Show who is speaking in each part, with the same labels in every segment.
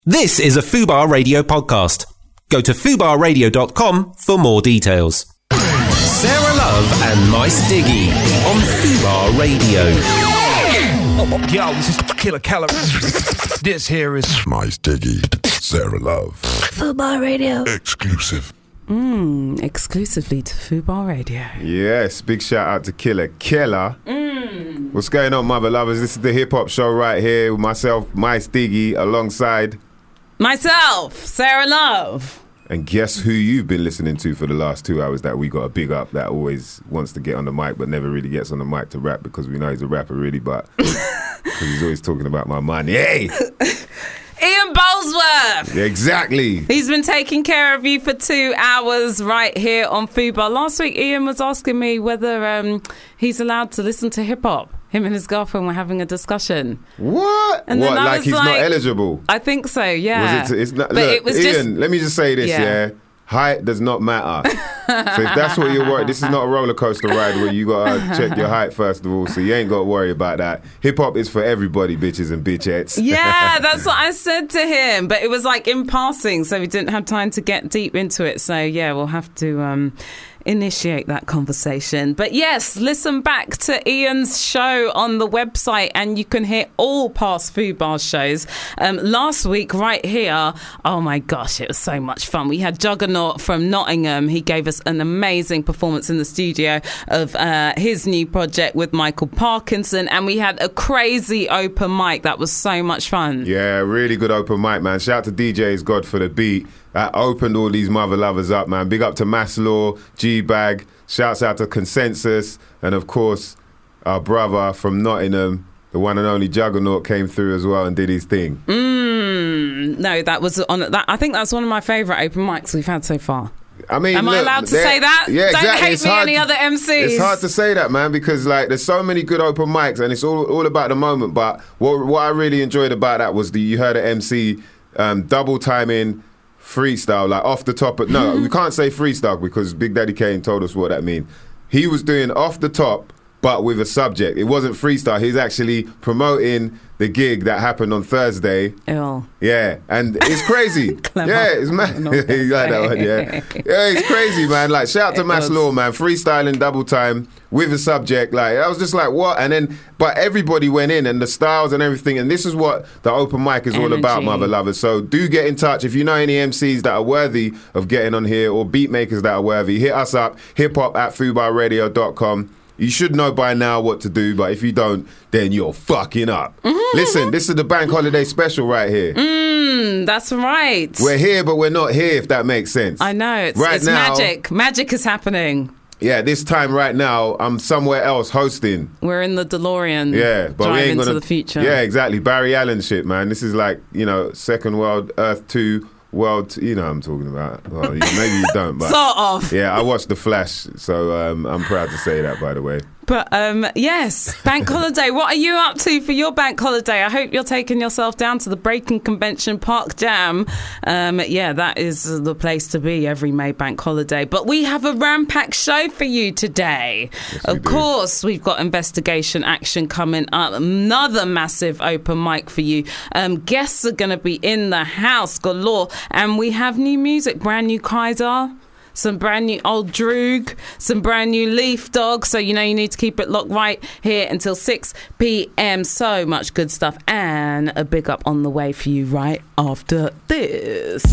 Speaker 1: This is a Fubar Radio podcast. Go to fubarradio.com for more details. Sarah Love and Mice Diggy on Fubar Radio.
Speaker 2: Yo, this is Killer Calories. This here is
Speaker 3: Mice Diggy, Sarah Love.
Speaker 4: Fubar Radio.
Speaker 3: Exclusive.
Speaker 4: Exclusively to Fubar Radio.
Speaker 5: Yes, big shout out to Killer. What's going on, mother lovers? This is the hip hop show right here with myself, Mice Diggy, alongside
Speaker 4: Myself, Sarah Love.
Speaker 5: And guess who you've been listening to for the last 2 hours that we got a big up that always wants to get on the mic but never really gets on the mic to rap because we know he's a rapper really, but because he's always talking about my money. Hey!
Speaker 4: Ian Bolesworth.
Speaker 5: Exactly.
Speaker 4: He's been taking care of you for 2 hours right here on Fubar. Last week, Ian was asking me whether he's allowed to listen to hip-hop. Him and his girlfriend were having a discussion.
Speaker 5: What?
Speaker 4: And
Speaker 5: what,
Speaker 4: then
Speaker 5: like he's not eligible?
Speaker 4: I think so, yeah.
Speaker 5: It's not,
Speaker 4: but
Speaker 5: look,
Speaker 4: it was
Speaker 5: Ian, let me just say this, yeah? Height does not matter. So if that's what you're worried, this is not a roller coaster ride where you got to check your height first of all, so you ain't got to worry about that. Hip-hop is for everybody, bitches and bitchettes.
Speaker 4: Yeah, that's what I said to him, but it was like in passing, so we didn't have time to get deep into it. So yeah, we'll have to initiate that conversation. But yes, listen back to Ian's show on the website and you can hear all past Fubar shows. Last week right here, oh my gosh, it was so much fun. We had Juggernaut from Nottingham. He gave us an amazing performance in the studio of his new project with Michael Parkinson, and we had a crazy open mic that was so much fun.
Speaker 5: Yeah, really good open mic, man. Shout out to DJ's God for the beat. That opened all these mother lovers up, man. Big up to Maslaw, G-Bag. Shouts out to Consensus. And, of course, our brother from Nottingham, the one and only Juggernaut, came through as well and did his thing.
Speaker 4: No, that was on that. I think that's one of my favourite open mics we've had so far.
Speaker 5: I mean,
Speaker 4: am I allowed to say that?
Speaker 5: Yeah,
Speaker 4: Don't
Speaker 5: exactly.
Speaker 4: hate me, any other MCs.
Speaker 5: It's hard to say that, man, because like there's so many good open mics and it's all about the moment. But what I really enjoyed about that was you heard an MC double timing freestyle, like off the top of... No, we can't say freestyle because Big Daddy Kane told us what that means. He was doing off the top, but with a subject. It wasn't freestyle. He's actually promoting the gig that happened on Thursday.
Speaker 4: Ew.
Speaker 5: Yeah, and it's crazy. Yeah, it's mad. You like that one, yeah. Yeah, it's crazy, man. Like, shout out to Maslaw, man. Freestyling double time with a subject. Like, I was just like, what? And then, but everybody went in and the styles and everything. And this is what the open mic is all about, mother lovers. So do get in touch. If you know any MCs that are worthy of getting on here or beat makers that are worthy, hit us up, hiphop@fubarradio.com. You should know by now what to do, but if you don't, then you're fucking up. Listen, this is the bank holiday special right here.
Speaker 4: That's right.
Speaker 5: We're here, but we're not here, if that makes sense.
Speaker 4: I know. It's
Speaker 5: now,
Speaker 4: magic. Magic is happening.
Speaker 5: Yeah, this time right now, I'm somewhere else hosting.
Speaker 4: We're in the DeLorean.
Speaker 5: Yeah, but
Speaker 4: drive
Speaker 5: we ain't
Speaker 4: into
Speaker 5: gonna,
Speaker 4: the future.
Speaker 5: Yeah, exactly. Barry Allen shit, man. This is like, Second World, Earth 2, World, you know what I'm talking about. Well, maybe you don't, but
Speaker 4: sort of.
Speaker 5: Yeah, I watched The Flash, so I'm proud to say that, by the way.
Speaker 4: But yes, bank holiday. What are you up to for your bank holiday? I hope you're taking yourself down to the Breaking Convention Park Jam. Yeah, that is the place to be every May bank holiday. But we have a ram-packed show for you today.
Speaker 5: Yes,
Speaker 4: of course, we've got Investigation Action coming up. Another massive open mic for you. Guests are going to be in the house galore. And we have new music, brand new Kaiser. Some brand new Old Droog, some brand new Leaf Dog. So, you need to keep it locked right here until 6 p.m. So much good stuff. And a big up on the way for you right after this.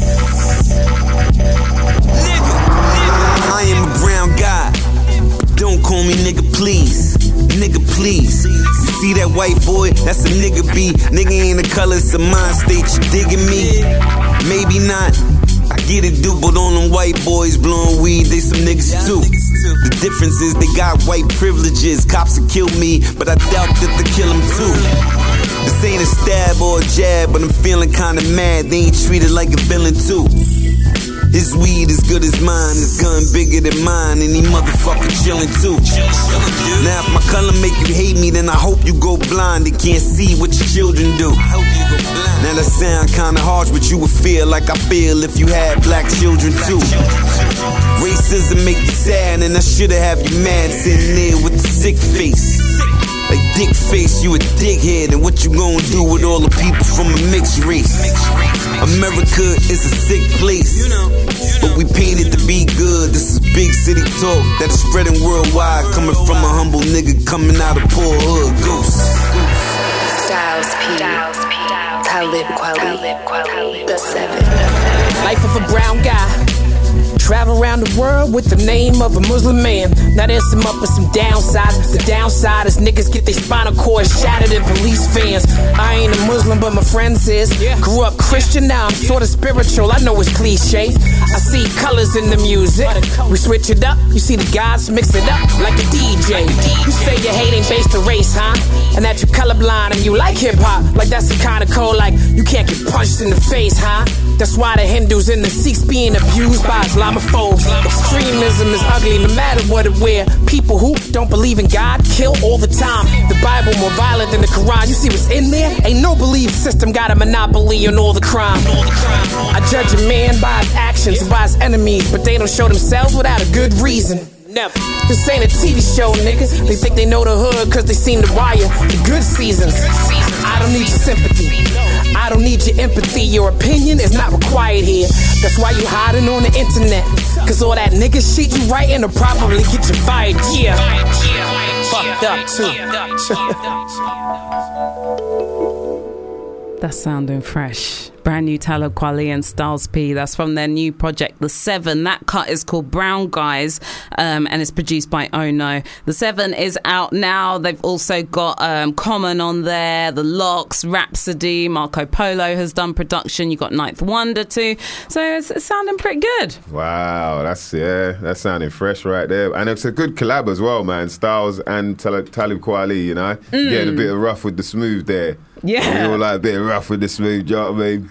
Speaker 6: I am a brown guy. Don't call me nigga, please. Nigga, please. You see that white boy? That's a nigga B. Nigga ain't the colors of mind state. You digging me? Maybe not. I get it, dude, but on them white boys blowing weed, they some niggas too. The difference is they got white privileges. Cops will kill me, but I doubt that they kill them too. This ain't a stab or a jab, but I'm feeling kinda mad. They ain't treated like a villain too. His weed as good as mine, his gun bigger than mine, and he motherfucker chillin' too. Now if my color make you hate me, then I hope you go blind and can't see what your children do. Now that sound kinda harsh, but you would feel like I feel if you had black children too. Racism make you sad, and I shoulda have you mad sitting there with the sick face. Like dick face, you a dickhead, and what you gonna do with all the people from a mixed race? America is a sick place, but we painted to be good. This is big city talk that is spreading worldwide, coming from a humble nigga coming out of poor hood. Goose.
Speaker 7: Styles P. Talib Kweli. The 7.
Speaker 8: Life of a brown guy. Travel around the world with the name of a Muslim man. Now there's some up and some downsides. The downside is niggas get their spinal cord shattered in police vans. I ain't a Muslim, but my friends is. Grew up Christian, now I'm sorta spiritual. I know it's cliche. I see colors in the music. We switch it up, you see the gods mix it up like a DJ. You say your hate ain't based on race, huh? And that you colorblind and you like hip hop. Like that's the kind of code like you can't get punched in the face, huh? That's why the Hindus and the Sikhs being abused by Islamophobes. Extremism is ugly no matter what it wear. People who don't believe in God kill all the time. The Bible more violent than the Quran. You see what's in there? Ain't no belief system got a monopoly on all the crime. I judge a man by his actions and by his enemies, but they don't show themselves without a good reason. Never. This ain't a TV show, nigga. They think they know the hood cause they seen the wire. The good seasons. I don't need your sympathy. I don't need your empathy. Your opinion is not required here. That's why you hiding on the internet. Cause all that nigga shit you writing will probably get you fired. Yeah. Fucked up too.
Speaker 4: That's sounding fresh. Brand new Talib Kweli and Styles P. That's from their new project, The 7. That cut is called Brown Guys, and it's produced by Ono. The 7 is out now. They've also got Common on there, The Locks, Rhapsody, Marco Polo has done production. You got Ninth Wonder too. So it's sounding pretty good.
Speaker 5: Wow, that's sounding fresh right there. And it's a good collab as well, man. Styles and Talib Kweli, you know? Getting a bit of rough with the smooth there.
Speaker 4: Yeah.
Speaker 5: We all like a bit rough with the smooth, you know what I mean?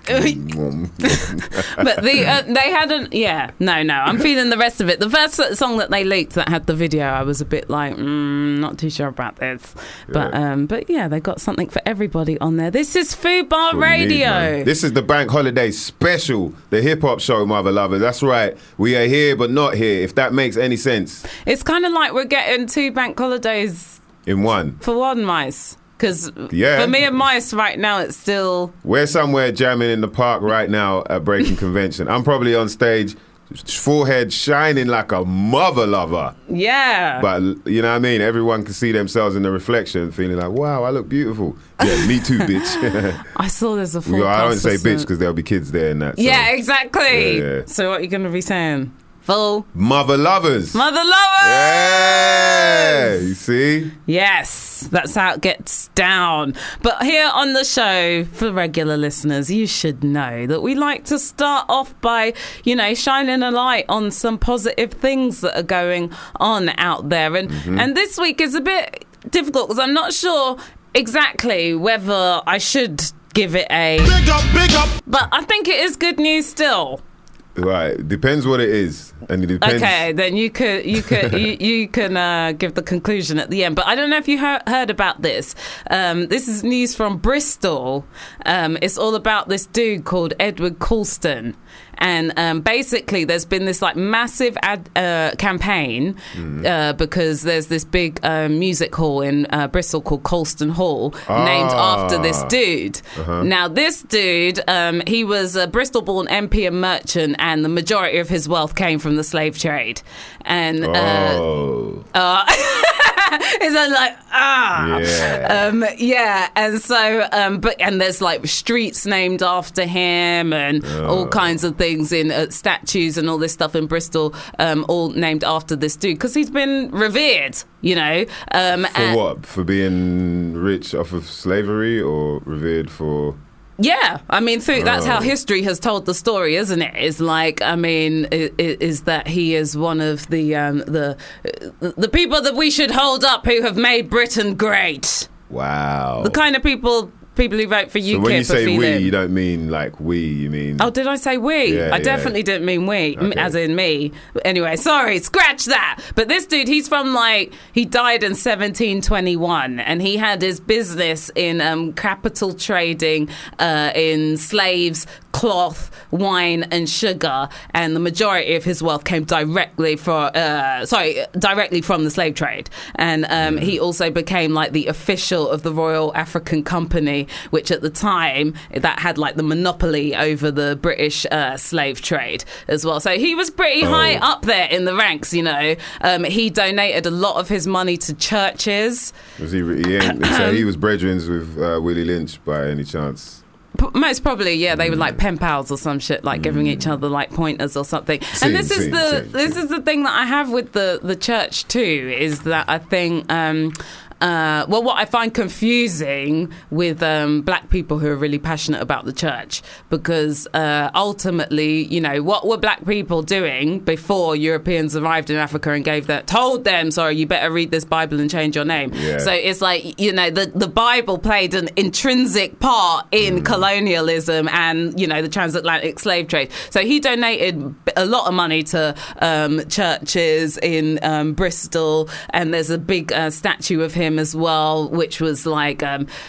Speaker 4: But they hadn't. Yeah, no. I'm feeling the rest of it. The first song that they leaked that had the video, I was a bit like, not too sure about this. But yeah, they got something for everybody on there. This is Fubar Radio.
Speaker 5: This is the Bank Holiday Special, the hip hop show, mother lovers. That's right. We are here, but not here. If that makes any sense.
Speaker 4: It's kind of like we're getting 2 bank holidays
Speaker 5: in one.
Speaker 4: For one, Mice. Because for me and Mice right now, it's still...
Speaker 5: We're somewhere jamming in the park right now at Breaking Convention. I'm probably on stage, forehead shining like a mother lover.
Speaker 4: Yeah.
Speaker 5: But, you know what I mean? Everyone can see themselves in the reflection, feeling like, wow, I look beautiful. Yeah, me too, bitch.
Speaker 4: I saw there's a forecast.
Speaker 5: I don't say bitch because there'll be kids there and that. So.
Speaker 4: Yeah, exactly.
Speaker 5: Yeah.
Speaker 4: So what are you going to be saying? Full
Speaker 5: mother lovers.
Speaker 4: Mother lovers.
Speaker 5: Yeah, you see?
Speaker 4: Yes, that's how it gets down. But here on the show, for regular listeners, you should know that we like to start off by, shining a light on some positive things that are going on out there. And this week is a bit difficult because I'm not sure exactly whether I should give it a big up. But I think it is good news still.
Speaker 5: Right, depends what it is, and it depends.
Speaker 4: Okay, then you can give the conclusion at the end. But I don't know if you heard about this. This is news from Bristol. It's all about this dude called Edward Colston. And basically, there's been this massive campaign because there's this big music hall in Bristol called Colston Hall, named after this dude. Now, this dude, he was a Bristol-born MP and merchant, and the majority of his wealth came from the slave trade. And is that yeah. And so, and there's streets named after him, and all kinds of things in statues and all this stuff in Bristol, all named after this dude because he's been revered,
Speaker 5: For what? For being rich off of slavery, or revered for?
Speaker 4: Yeah, I mean, that's how history has told the story, isn't it? Is is that he is one of the people that we should hold up who have made Britain great.
Speaker 5: Wow.
Speaker 4: The kind of people people who vote for UKIP
Speaker 5: So when you say
Speaker 4: are feeling.
Speaker 5: we, you don't mean like we, you mean...
Speaker 4: Oh, did I say we?
Speaker 5: Yeah,
Speaker 4: I
Speaker 5: yeah.
Speaker 4: definitely didn't mean we, as in me. Anyway, sorry, scratch that. But this dude, he's from he died in 1721, and he had his business in capital trading in slaves, cloth, wine, and sugar, and the majority of his wealth came directly from the slave trade. And he also became like the official of the Royal African Company, which at the time that had like the monopoly over the British slave trade as well. So he was pretty high up there in the ranks, you know. He donated a lot of his money to churches.
Speaker 5: Was he so he was brethren with Willie Lynch by any chance?
Speaker 4: Most probably, yeah. They were like pen pals or some shit, like giving each other like pointers or something. And this is the thing that I have with the church too, is that I think what I find confusing with black people who are really passionate about the church, because ultimately, you know, what were black people doing before Europeans arrived in Africa and told them, sorry, you better read this Bible and change your name. Yeah. So it's like, you know, the Bible played an intrinsic part in colonialism and, you know, the transatlantic slave trade. So he donated a lot of money to churches in Bristol, and there's a big statue of him as well, which was like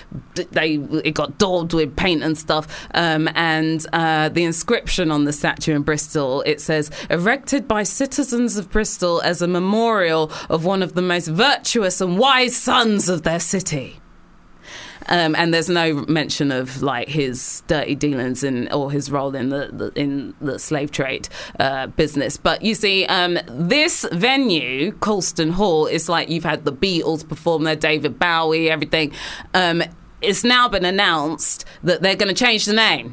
Speaker 4: it got daubed with paint and stuff, and the inscription on the statue in Bristol, it says, erected by citizens of Bristol as a memorial of one of the most virtuous and wise sons of their city. And there's no mention of like his dirty dealings or his role in the slave trade business. But you see, this venue, Colston Hall, is like you've had the Beatles perform there, David Bowie, everything. It's now been announced that they're going to change the name.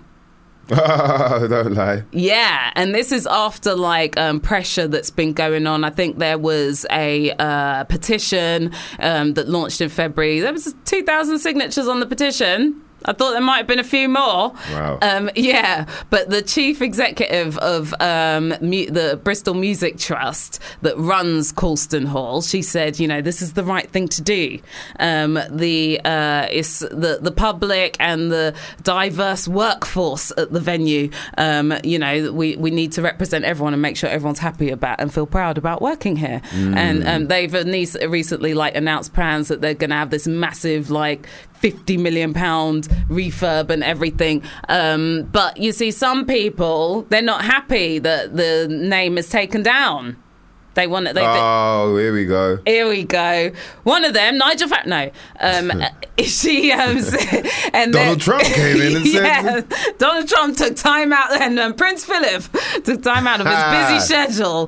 Speaker 5: Don't lie.
Speaker 4: Yeah, and this is after like pressure that's been going on. I think there was a petition that launched in February. There was 2,000 signatures on the petition. I thought there might have been a few more.
Speaker 5: Wow.
Speaker 4: Yeah, but the chief executive of the Bristol Music Trust that runs Colston Hall, she said, you know, this is the right thing to do. It's the public and the diverse workforce at the venue. You know, we need to represent everyone and make sure everyone's happy about and feel proud about working here. And they've recently like announced plans that they're going to have this massive like £50 million refurb and everything. But you see, some people, they're not happy that the name is taken down. They want it.
Speaker 5: Here we go.
Speaker 4: Here we go. One of them, Nigel Farage. She and
Speaker 5: Donald Trump came in and said,
Speaker 4: Donald Trump took time out, and Prince Philip took time out of his busy schedule.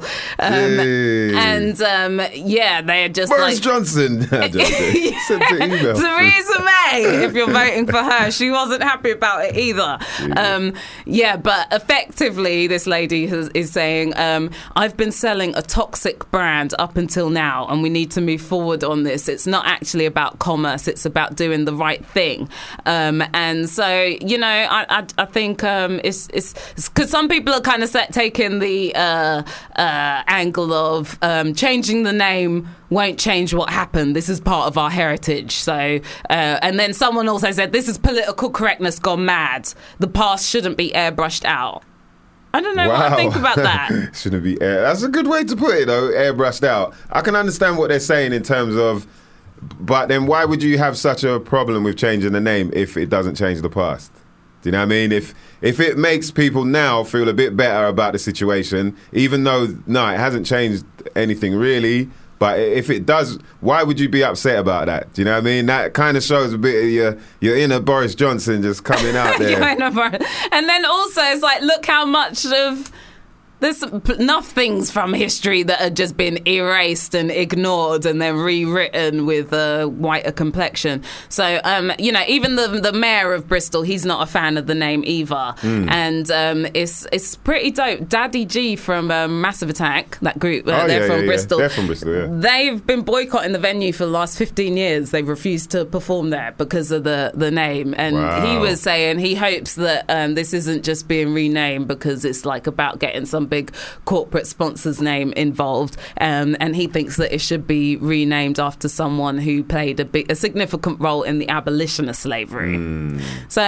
Speaker 4: They're just
Speaker 5: Boris
Speaker 4: like
Speaker 5: Johnson. Sent an email.
Speaker 4: Theresa May, if you're voting for her, she wasn't happy about it either. But effectively, this lady is saying, I've been selling a toxic brand up until now, and we need to move forward on this. It's not actually about commerce, it's about doing the right thing. And so, you know, I think it's because some people are kind of taking the angle of changing the name won't change what happened. This is part of our heritage. So, and then someone also said, this is political correctness gone mad. The past shouldn't be airbrushed out. I don't know what I think about that.
Speaker 5: Shouldn't be that's a good way to put it, though, airbrushed out. I can understand what they're saying in terms of, but then why would you have such a problem with changing the name if it doesn't change the past? Do you know what I mean? If it makes people now feel a bit better about the situation, even though, no, it hasn't changed anything really, but if it does, why would you be upset about that? Do you know what I mean? That kind of shows a bit of your inner Boris Johnson just coming out there.
Speaker 4: And then also it's like, look how much of... There's enough things from history that have just been erased and ignored and then rewritten with a whiter complexion. So, you know, even the mayor of Bristol, he's not a fan of the name either. And it's pretty dope. Daddy G from Massive Attack, that group, they're from Bristol.
Speaker 5: They're from Bristol, yeah.
Speaker 4: They've been boycotting the venue for the last 15 years. They've refused to perform there because of the name. And he was saying he hopes that this isn't just being renamed because it's like about getting some some big corporate sponsor's name involved, and he thinks that it should be renamed after someone who played a significant role in the abolition of slavery. So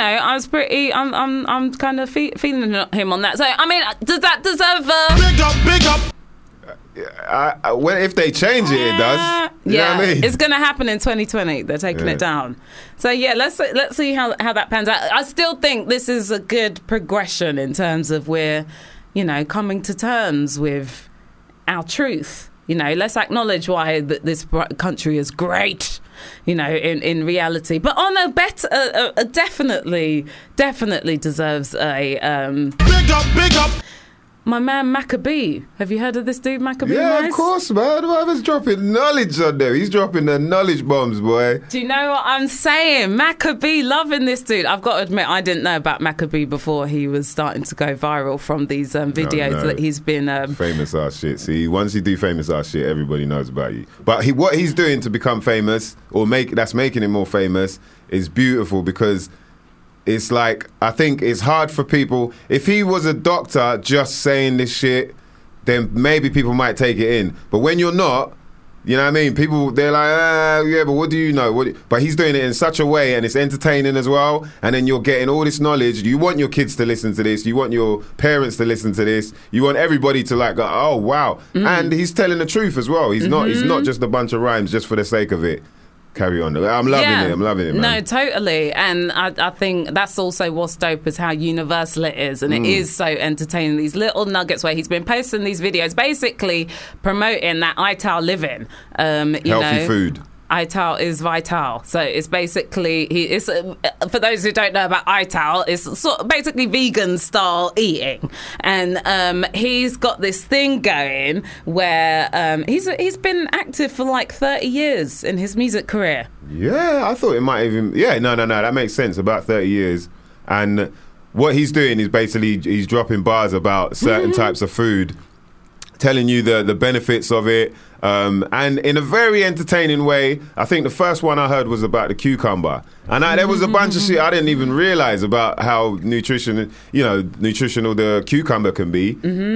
Speaker 4: I'm kind of feeling him on that. So I mean, does that deserve
Speaker 2: Big up.
Speaker 5: Well, if they change it, it does. You know what I mean?
Speaker 4: It's going to happen in 2020. They're taking it down. So yeah, let's see how that pans out. I still think this is a good progression in terms of we're, coming to terms with our truth. Let's acknowledge why this country is great. In reality, but on a better, definitely deserves a
Speaker 2: Big up.
Speaker 4: My man Maccabee. Have you heard of this dude, Maccabee?
Speaker 5: Yeah,
Speaker 4: Mice?
Speaker 5: of course, man. Whoever's dropping knowledge on them, he's dropping the knowledge bombs, boy.
Speaker 4: Do you know what I'm saying? Maccabee, loving this dude. I've got to admit, I didn't know about Maccabee before he was starting to go viral from these videos that he's been...
Speaker 5: famous ass shit. See, once you do famous ass shit, everybody knows about you. But what he's doing to become famous, or that's making him more famous, is beautiful because... It's like, I think it's hard for people. If he was a doctor just saying this shit, then maybe people might take it in. But when you're not, you know what I mean? People, they're like, yeah, but what do you know? But he's doing it in such a way, and it's entertaining as well. And then you're getting all this knowledge. You want your kids to listen to this. You want your parents to listen to this. You want everybody to like go, oh, wow. And he's telling the truth as well. He's not just a bunch of rhymes just for the sake of it. Carry on. I'm loving it, man.
Speaker 4: No, totally. And I think that's also what's dope is how universal it is. And it is so entertaining. These little nuggets where he's been posting these videos basically promoting that ITAL living.
Speaker 5: Healthy food.
Speaker 4: ITAL is vital. So it's basically, for those who don't know about ITAL, it's sort of basically vegan style eating. And he's got this thing going where he's been active for like 30 years in his music career.
Speaker 5: Yeah, I thought it might even... Yeah, no, that makes sense. About 30 years. And what he's doing is basically he's dropping bars about certain types of food, telling you the benefits of it, and in a very entertaining way. I think the first one I heard was about the cucumber, and there was a bunch of shit I didn't even realize about how nutritional the cucumber can be.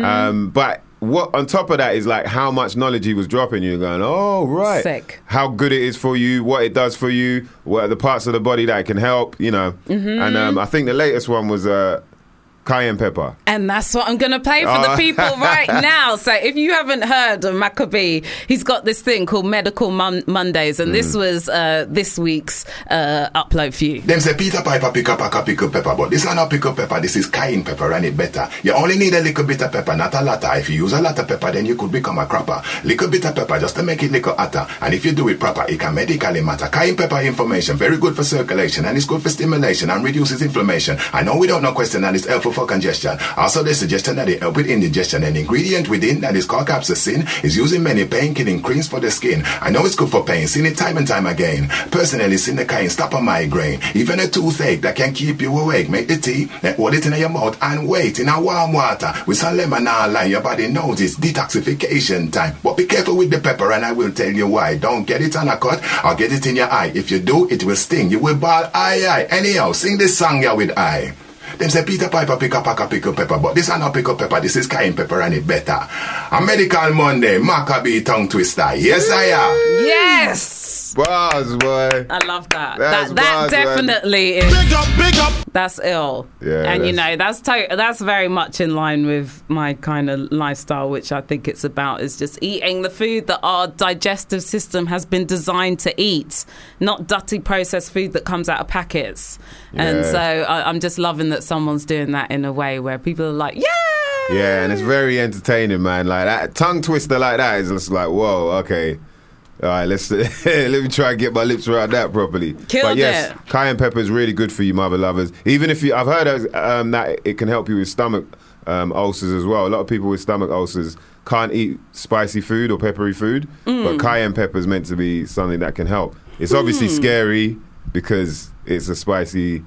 Speaker 5: But what on top of that is like how much knowledge he was dropping. You're going, oh right,
Speaker 4: sick.
Speaker 5: How good it is for you, what it does for you, what are the parts of the body that it can help. And I think the latest one was cayenne pepper.
Speaker 4: And that's what I'm going to play for the people right now. So if you haven't heard of Maccabee, he's got this thing called Medical Mondays, and this was this week's upload for you.
Speaker 3: Them say Peter Piper pick up pepper, but this is not pick up pepper, this is cayenne pepper, and it better. You only need a little bit of pepper, not a lot. If you use a lot of pepper, then you could become a crapper. Little bit of pepper just to make it little hotter, and if you do it proper, it can medically matter. Cayenne pepper information, very good for circulation, and it's good for stimulation and reduces inflammation. I know we don't know question, and it's helpful for congestion. Also, the suggestion that it help with indigestion. An ingredient within that is called capsaicin is using many pain-killing creams for the skin. I know it's good for pain, seen it time and time again. Personally, seen the kind stop a migraine. Even a toothache that can keep you awake. Make the tea, then hold it in your mouth and wait in a warm water with some lemon and lime. Your body knows it's detoxification time. But be careful with the pepper, and I will tell you why. Don't get it on a cut or get it in your eye. If you do, it will sting. You will bawl, aye. Anyhow, sing this song here with I. Them say Peter Piper pick up pepper, but this is not pick up pepper, this is cayenne pepper, and it better. A Medical Monday, Maccabee tongue twister. Yes, I am.
Speaker 4: Yes!
Speaker 5: Bars, boy.
Speaker 4: I love that.
Speaker 5: That's
Speaker 4: That
Speaker 5: bars,
Speaker 4: definitely is.
Speaker 2: Big up.
Speaker 4: That's ill.
Speaker 5: Yeah,
Speaker 4: and that's very much in line with my kind of lifestyle, which I think it's about is just eating the food that our digestive system has been designed to eat, not dirty processed food that comes out of packets.
Speaker 5: Yeah.
Speaker 4: And so I'm just loving that someone's doing that in a way where people are like, yeah!
Speaker 5: Yeah, and it's very entertaining, man. Like that tongue twister like that is just like, whoa, okay. All right, let me try and get my lips around that properly.
Speaker 4: Killed
Speaker 5: yes,
Speaker 4: it.
Speaker 5: Cayenne pepper is really good for you, mother lovers. Even if I've heard that it can help you with stomach ulcers as well. A lot of people with stomach ulcers can't eat spicy food or peppery food, but cayenne pepper is meant to be something that can help. It's obviously scary because it's a spicy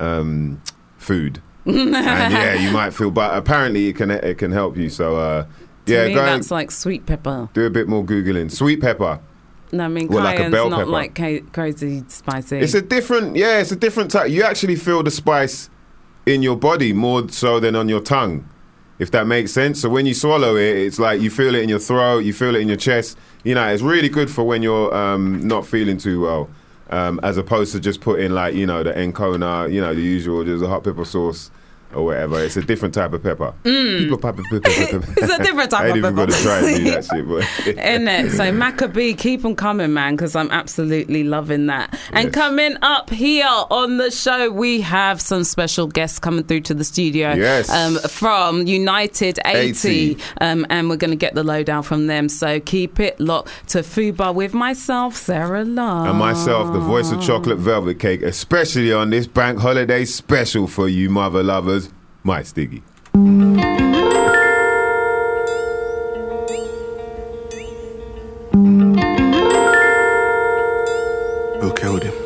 Speaker 5: food, and yeah, you might feel. But apparently, it can help you. So
Speaker 4: To me, that's like sweet pepper.
Speaker 5: Do a bit more googling. Sweet pepper.
Speaker 4: No, I mean,
Speaker 5: like a
Speaker 4: cayenne's
Speaker 5: bell
Speaker 4: not
Speaker 5: pepper.
Speaker 4: like crazy spicy.
Speaker 5: It's a different type. You actually feel the spice in your body more so than on your tongue. if that makes sense. So when you swallow it, it's like you feel it in your throat, you feel it in your chest. You know, it's really good for when you're not feeling too well, as opposed to just putting like, you know, the Encona, you know, the usual, just a hot pepper sauce or whatever. It's a different type of pepper.
Speaker 4: It's a different type
Speaker 5: I ain't
Speaker 4: of
Speaker 5: even
Speaker 4: pepper.
Speaker 5: going to try and do that shit, but
Speaker 4: Isn't it? So Maccabee, keep them coming, man, because I'm absolutely loving that. And coming up here on the show, we have some special guests coming through to the studio.
Speaker 5: Yes.
Speaker 4: From United 80. And we're going to get the lowdown from them. So keep it locked to Fubar with myself, Sarah Love.
Speaker 5: and myself, the voice of chocolate velvet cake, especially on this bank holiday special for you mother lovers, my Stiggy.
Speaker 9: Who killed him?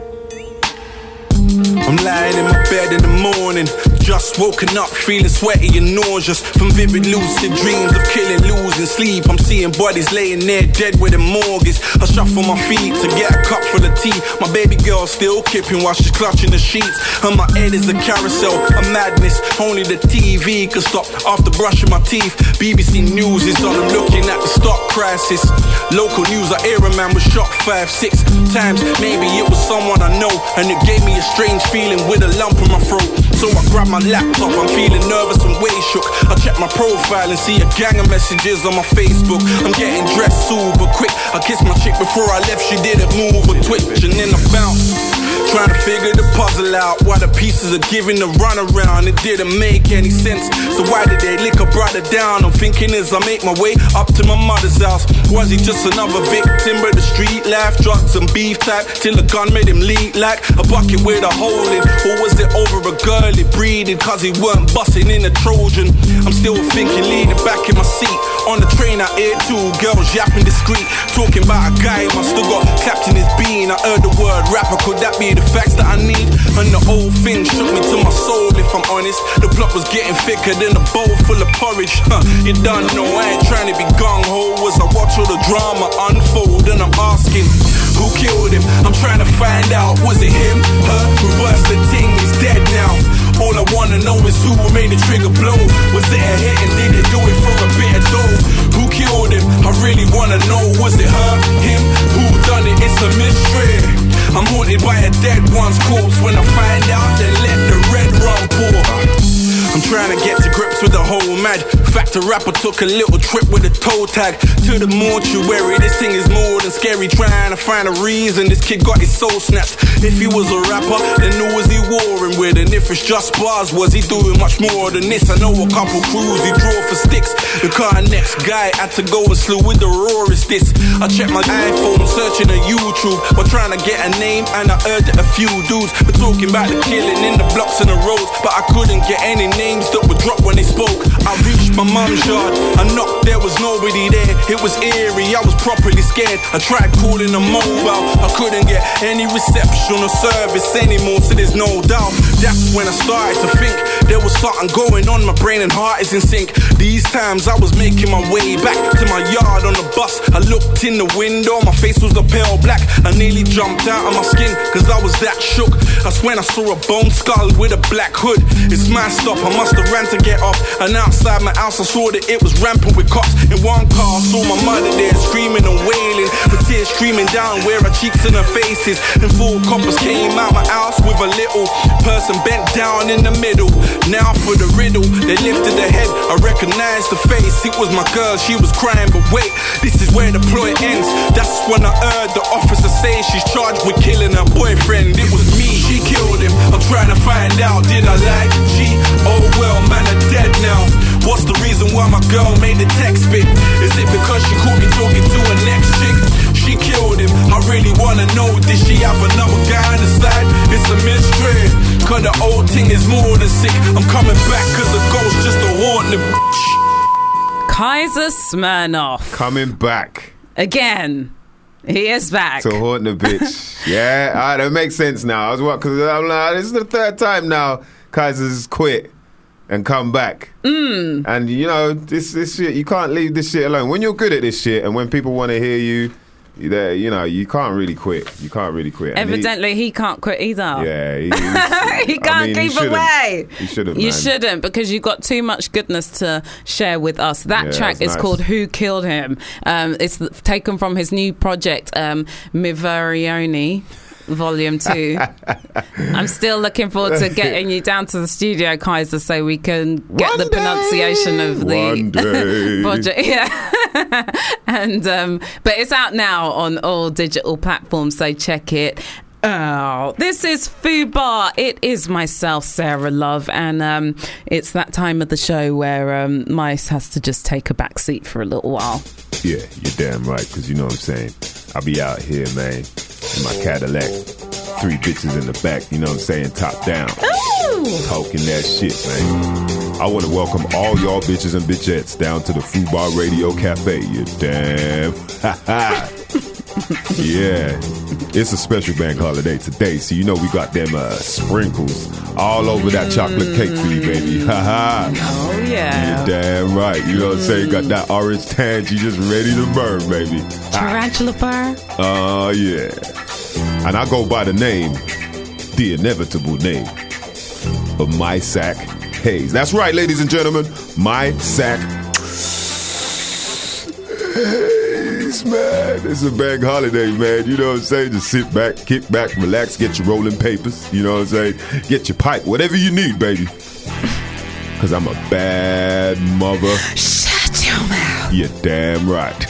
Speaker 9: I'm lying in my bed in the morning, just woken up feeling sweaty and nauseous from vivid lucid dreams of killing, losing sleep. I'm seeing bodies laying there dead with a mortgage. I shuffle my feet to get a cup full of tea. My baby girl still kipping while she's clutching the sheets, and my head is a carousel, a madness. Only the TV can stop after brushing my teeth. BBC News is on, I'm looking at the stock crisis. Local news, I hear a man was shot 5-6 times. Maybe it was someone I know, and it gave me a strange feeling with a lump in my throat. So I grab my laptop, I'm feeling nervous and way shook. I check my profile and see a gang of messages on my Facebook. I'm getting dressed super quick. I kissed my chick before I left, she didn't move or twitch, and then I bounced, trying to figure the puzzle out. Why the pieces are giving the run around, it didn't make any sense. So why did they lick a brother down? I'm thinking as I make my way up to my mother's house, was he just another victim of the street life, drugs and beef type, till a gun made him leak like a bucket with a hole in? Or was it over a girl he breeding cause he weren't busting in a Trojan? I'm still thinking, leaning back in my seat. On the train I hear two girls yapping discreet, talking about a guy who must have got clapped in his bean. I heard the word rapper, could that be the facts that I need? And the whole thing shook me to my soul, if I'm honest. The plot was getting thicker than a bowl full of porridge. You don't know, I ain't trying to be gung-ho as I watch all the drama unfold, and I'm asking, who killed him? I'm trying to find out, was it him, her? Reverse the thing, he's dead now. All I wanna know is who made the trigger blow. Was it a hit and did it do it for a bit of dough? Who killed him? I really wanna know, was it her, him? Who done it? It's a mystery. I'm haunted by a dead one's corpse. When I find out, then let the red rum pour. I'm trying to get to grips with the whole mad fact. The rapper took a little trip with a toe tag to the mortuary. This thing is more than scary, trying to find a reason this kid got his soul snatched. If he was a rapper, then who was he warring with? And if it's just bars, was he doing much more than this? I know a couple crews he draw for sticks. The car next guy had to go and slew with the rawest this. I checked my iPhone, searching on YouTube, but trying to get a name, and I heard that a few dudes were talking about the killing in the blocks and the roads, but I couldn't get any names that would drop when they spoke. I reached my mum's yard, I knocked, there was nobody there. It was eerie, I was properly scared. I tried calling a mobile, I couldn't get any reception or service anymore, so there's no doubt. That's when I started to think there was something going on, my brain and heart is in sync. These times I was making my way back to my yard on the bus. I looked in the window, my face was a pale black. I nearly jumped out of my skin, cause I was that shook. That's when I saw a bone skull with a black hood. It's my stop, I must have ran to get off. And outside my house I saw that it was rampant with cops. In one car I saw my mother there screaming and wailing, with tears streaming down where her cheeks and her faces. And 4 coppers came out my house with a little person bent down in the middle. Now for the riddle, they lifted the head, I recognized the face. It was my girl, she was crying, but wait, this is where the ploy ends. That's when I heard the officer say she's charged with killing her boyfriend. It was me, she killed him. I'm trying to find out, did I lie? She, oh well, man, I'm dead now. What's the reason why my girl made the text bit? Is it because she caught me talking to her next chick? She killed him, I really wanna know, did she have another guy on the side? It's a mystery, cause the old thing is more than sick. I'm coming back cause the ghost just a haunt the bitch.
Speaker 4: Kaiser Smirnoff.
Speaker 5: Coming back.
Speaker 4: Again. He is back.
Speaker 5: To haunt the bitch. Yeah, all right, that makes sense now. I was what, because I'm like, this is the 3rd time now Kaiser's quit and come back. And you know, this shit, you can't leave this shit alone. When you're good at this shit and when people want to hear you, you know, you can't really quit. You can't really quit. And
Speaker 4: Evidently, he can't quit either.
Speaker 5: Yeah,
Speaker 4: he can't keep away.
Speaker 5: He shouldn't.
Speaker 4: You
Speaker 5: man.
Speaker 4: shouldn't, because you've got too much goodness to share with us. That track is called "Who Killed Him." It's taken from his new project, Mivarioni. Volume 2. I'm still looking forward to getting you down to the studio, Kaiser, so we can get the pronunciation of the project. Yeah. And but it's out now on all digital platforms, so check it. Oh, this is Fubar. It is myself, Sarah Love, and it's that time of the show where Mice has to just take a back seat for a little while.
Speaker 5: Yeah, you're damn right, because you know what I'm saying. I'll be out here, man, in my Cadillac, 3 bitches in the back, you know what I'm saying, top down. Ooh. Talking that shit, man. I want to welcome all y'all bitches and bitchettes down to the Fubar Radio Cafe, you damn. Yeah, it's a special bank holiday today, so you know we got them sprinkles all over that chocolate cake for you, baby.
Speaker 4: Oh, yeah.
Speaker 5: You're damn right. You know what I'm saying? Got that orange tan, you just ready to burn, baby.
Speaker 4: Tarantula burn?
Speaker 5: Oh, yeah. And I go by the name, the inevitable name of My Sack Hayes. That's right, ladies and gentlemen. My Sack Hayes, man. It's a bank holiday, man. You know what I'm saying? Just sit back, kick back, relax, get your rolling papers. You know what I'm saying? Get your pipe, whatever you need, baby. Because I'm a bad mother.
Speaker 4: Shut your mouth.
Speaker 5: You're damn right.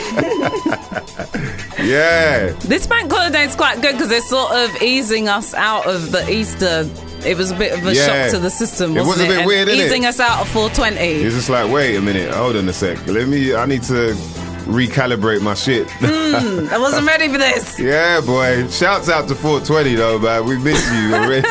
Speaker 5: Yeah.
Speaker 4: This bank holiday is quite good because it's sort of easing us out of the Easter. It was a bit of a shock to the system, wasn't it?
Speaker 5: It was a bit weird, isn't it?
Speaker 4: Easing us out of 420.
Speaker 5: It's just like, wait a minute, hold on a sec. I need to recalibrate my shit.
Speaker 4: I wasn't ready for this.
Speaker 5: Yeah, boy. Shouts out to 420 though, man. We miss you already.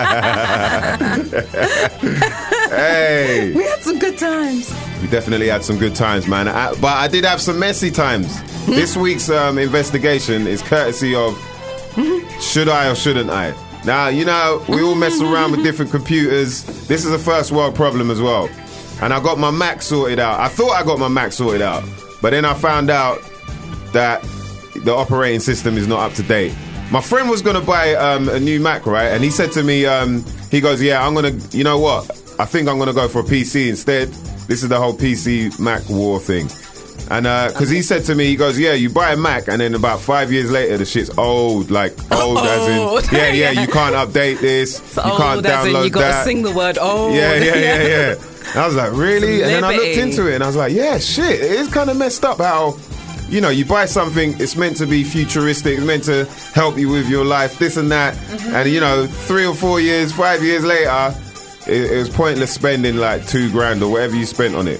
Speaker 5: Hey.
Speaker 4: We had some good times.
Speaker 5: We definitely had some good times, man. But I did have some messy times. This week's investigation is courtesy of Should I or Shouldn't I? Now, you know, we all mess around with different computers. This is a first world problem as well. And I got my Mac sorted out. I thought I got my Mac sorted out. But then I found out that the operating system is not up to date. My friend was going to buy a new Mac, right? And he said to me, he goes, yeah, I'm going to, you know what? I think I'm going to go for a PC instead. This is the whole PC Mac war thing. And because he said to me, he goes, yeah, you buy a Mac and then about 5 years later the shit's old, like old as in, yeah, you can't update this, you can't download
Speaker 4: you gotta sing the word old.
Speaker 5: Yeah. And I was like, really? And then I looked into it and I was like, yeah, shit, it is kind of messed up how, you know, you buy something, it's meant to be futuristic, it's meant to help you with your life, this and that, and you know, 3 or 4 years, 5 years later, it was pointless spending like $2,000 or whatever you spent on it.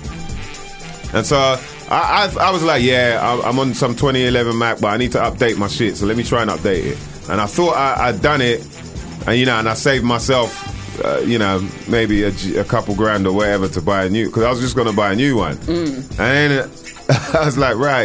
Speaker 5: And so I was like, yeah, I'm on some 2011 Mac, but I need to update my shit, so let me try and update it. And I thought I'd done it, and you know, and I saved myself, you know, maybe a couple grand or whatever to buy a new, because I was just going to buy a new one. And then I was like, right,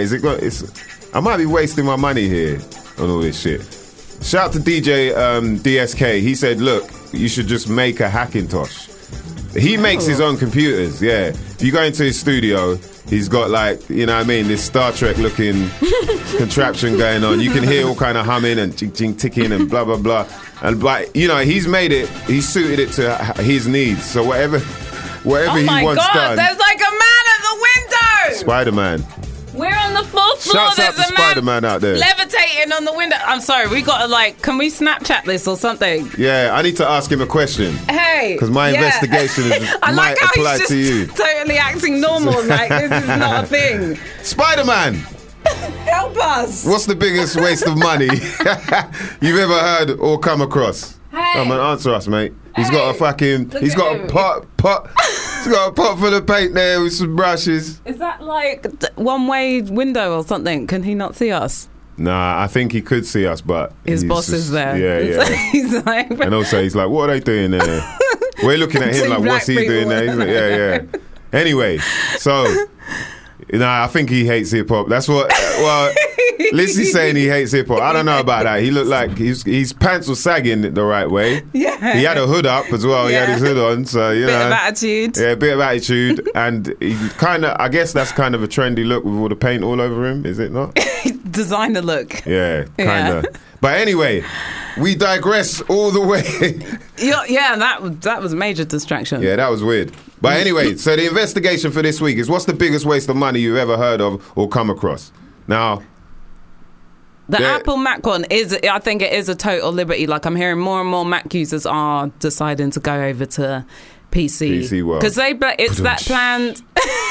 Speaker 5: I might be wasting my money here on all this shit. Shout out to DJ DSK. He said, look, you should just make a Hackintosh. He makes his own computers, yeah. If you go into his studio, he's got like, you know what I mean, this Star Trek looking contraption going on. You can hear all kind of humming and ching ticking and blah, blah, blah. And but you know, he's suited it to his needs. So whatever he wants done.
Speaker 4: There's like a man at the window!
Speaker 5: Spider-Man.
Speaker 4: We're on the 4th floor.
Speaker 5: Shouts out to Spider-Man out there.
Speaker 4: Levitating on the window. I'm sorry, we got to can we Snapchat this or something?
Speaker 5: Yeah, I need to ask him a question.
Speaker 4: Hey.
Speaker 5: Because my investigation might apply to you.
Speaker 4: Totally acting normal, like this is not a thing.
Speaker 5: Spider-Man.
Speaker 4: Help us.
Speaker 5: What's the biggest waste of money you've ever heard or come across?
Speaker 4: Hey.
Speaker 5: Come on, answer us, mate. He's got a fucking, he's got a pot. He's got a pot full of paint there with some brushes.
Speaker 4: Is that like one-way window or something? Can he not see us?
Speaker 5: Nah, I think he could see us, but
Speaker 4: his boss is there.
Speaker 5: Yeah.
Speaker 4: He's like,
Speaker 5: and also he's like, what are they doing there? We're looking at him like, what's he doing there? He's like, yeah. Anyway, so I think he hates hip hop. That's what. Well, Lissy's saying he hates hip hop. I don't know about that. He looked like his pants were sagging the right way.
Speaker 4: Yeah.
Speaker 5: He had a hood up as well.
Speaker 4: Yeah.
Speaker 5: He had his hood on, so you
Speaker 4: Bit
Speaker 5: know.
Speaker 4: of attitude.
Speaker 5: Yeah, a bit of attitude, and he kind of. I guess that's kind of a trendy look with all the paint all over him, is it not?
Speaker 4: Designer look.
Speaker 5: Yeah, kind of. But anyway, we digress all the way.
Speaker 4: Yeah, that was a major distraction.
Speaker 5: Yeah, that was weird. But anyway, so the investigation for this week is what's the biggest waste of money you've ever heard of or come across? Now,
Speaker 4: the Apple Mac one I think it is a total liberty. Like, I'm hearing more and more Mac users are deciding to go over to PC
Speaker 5: world.
Speaker 4: because it's that planned.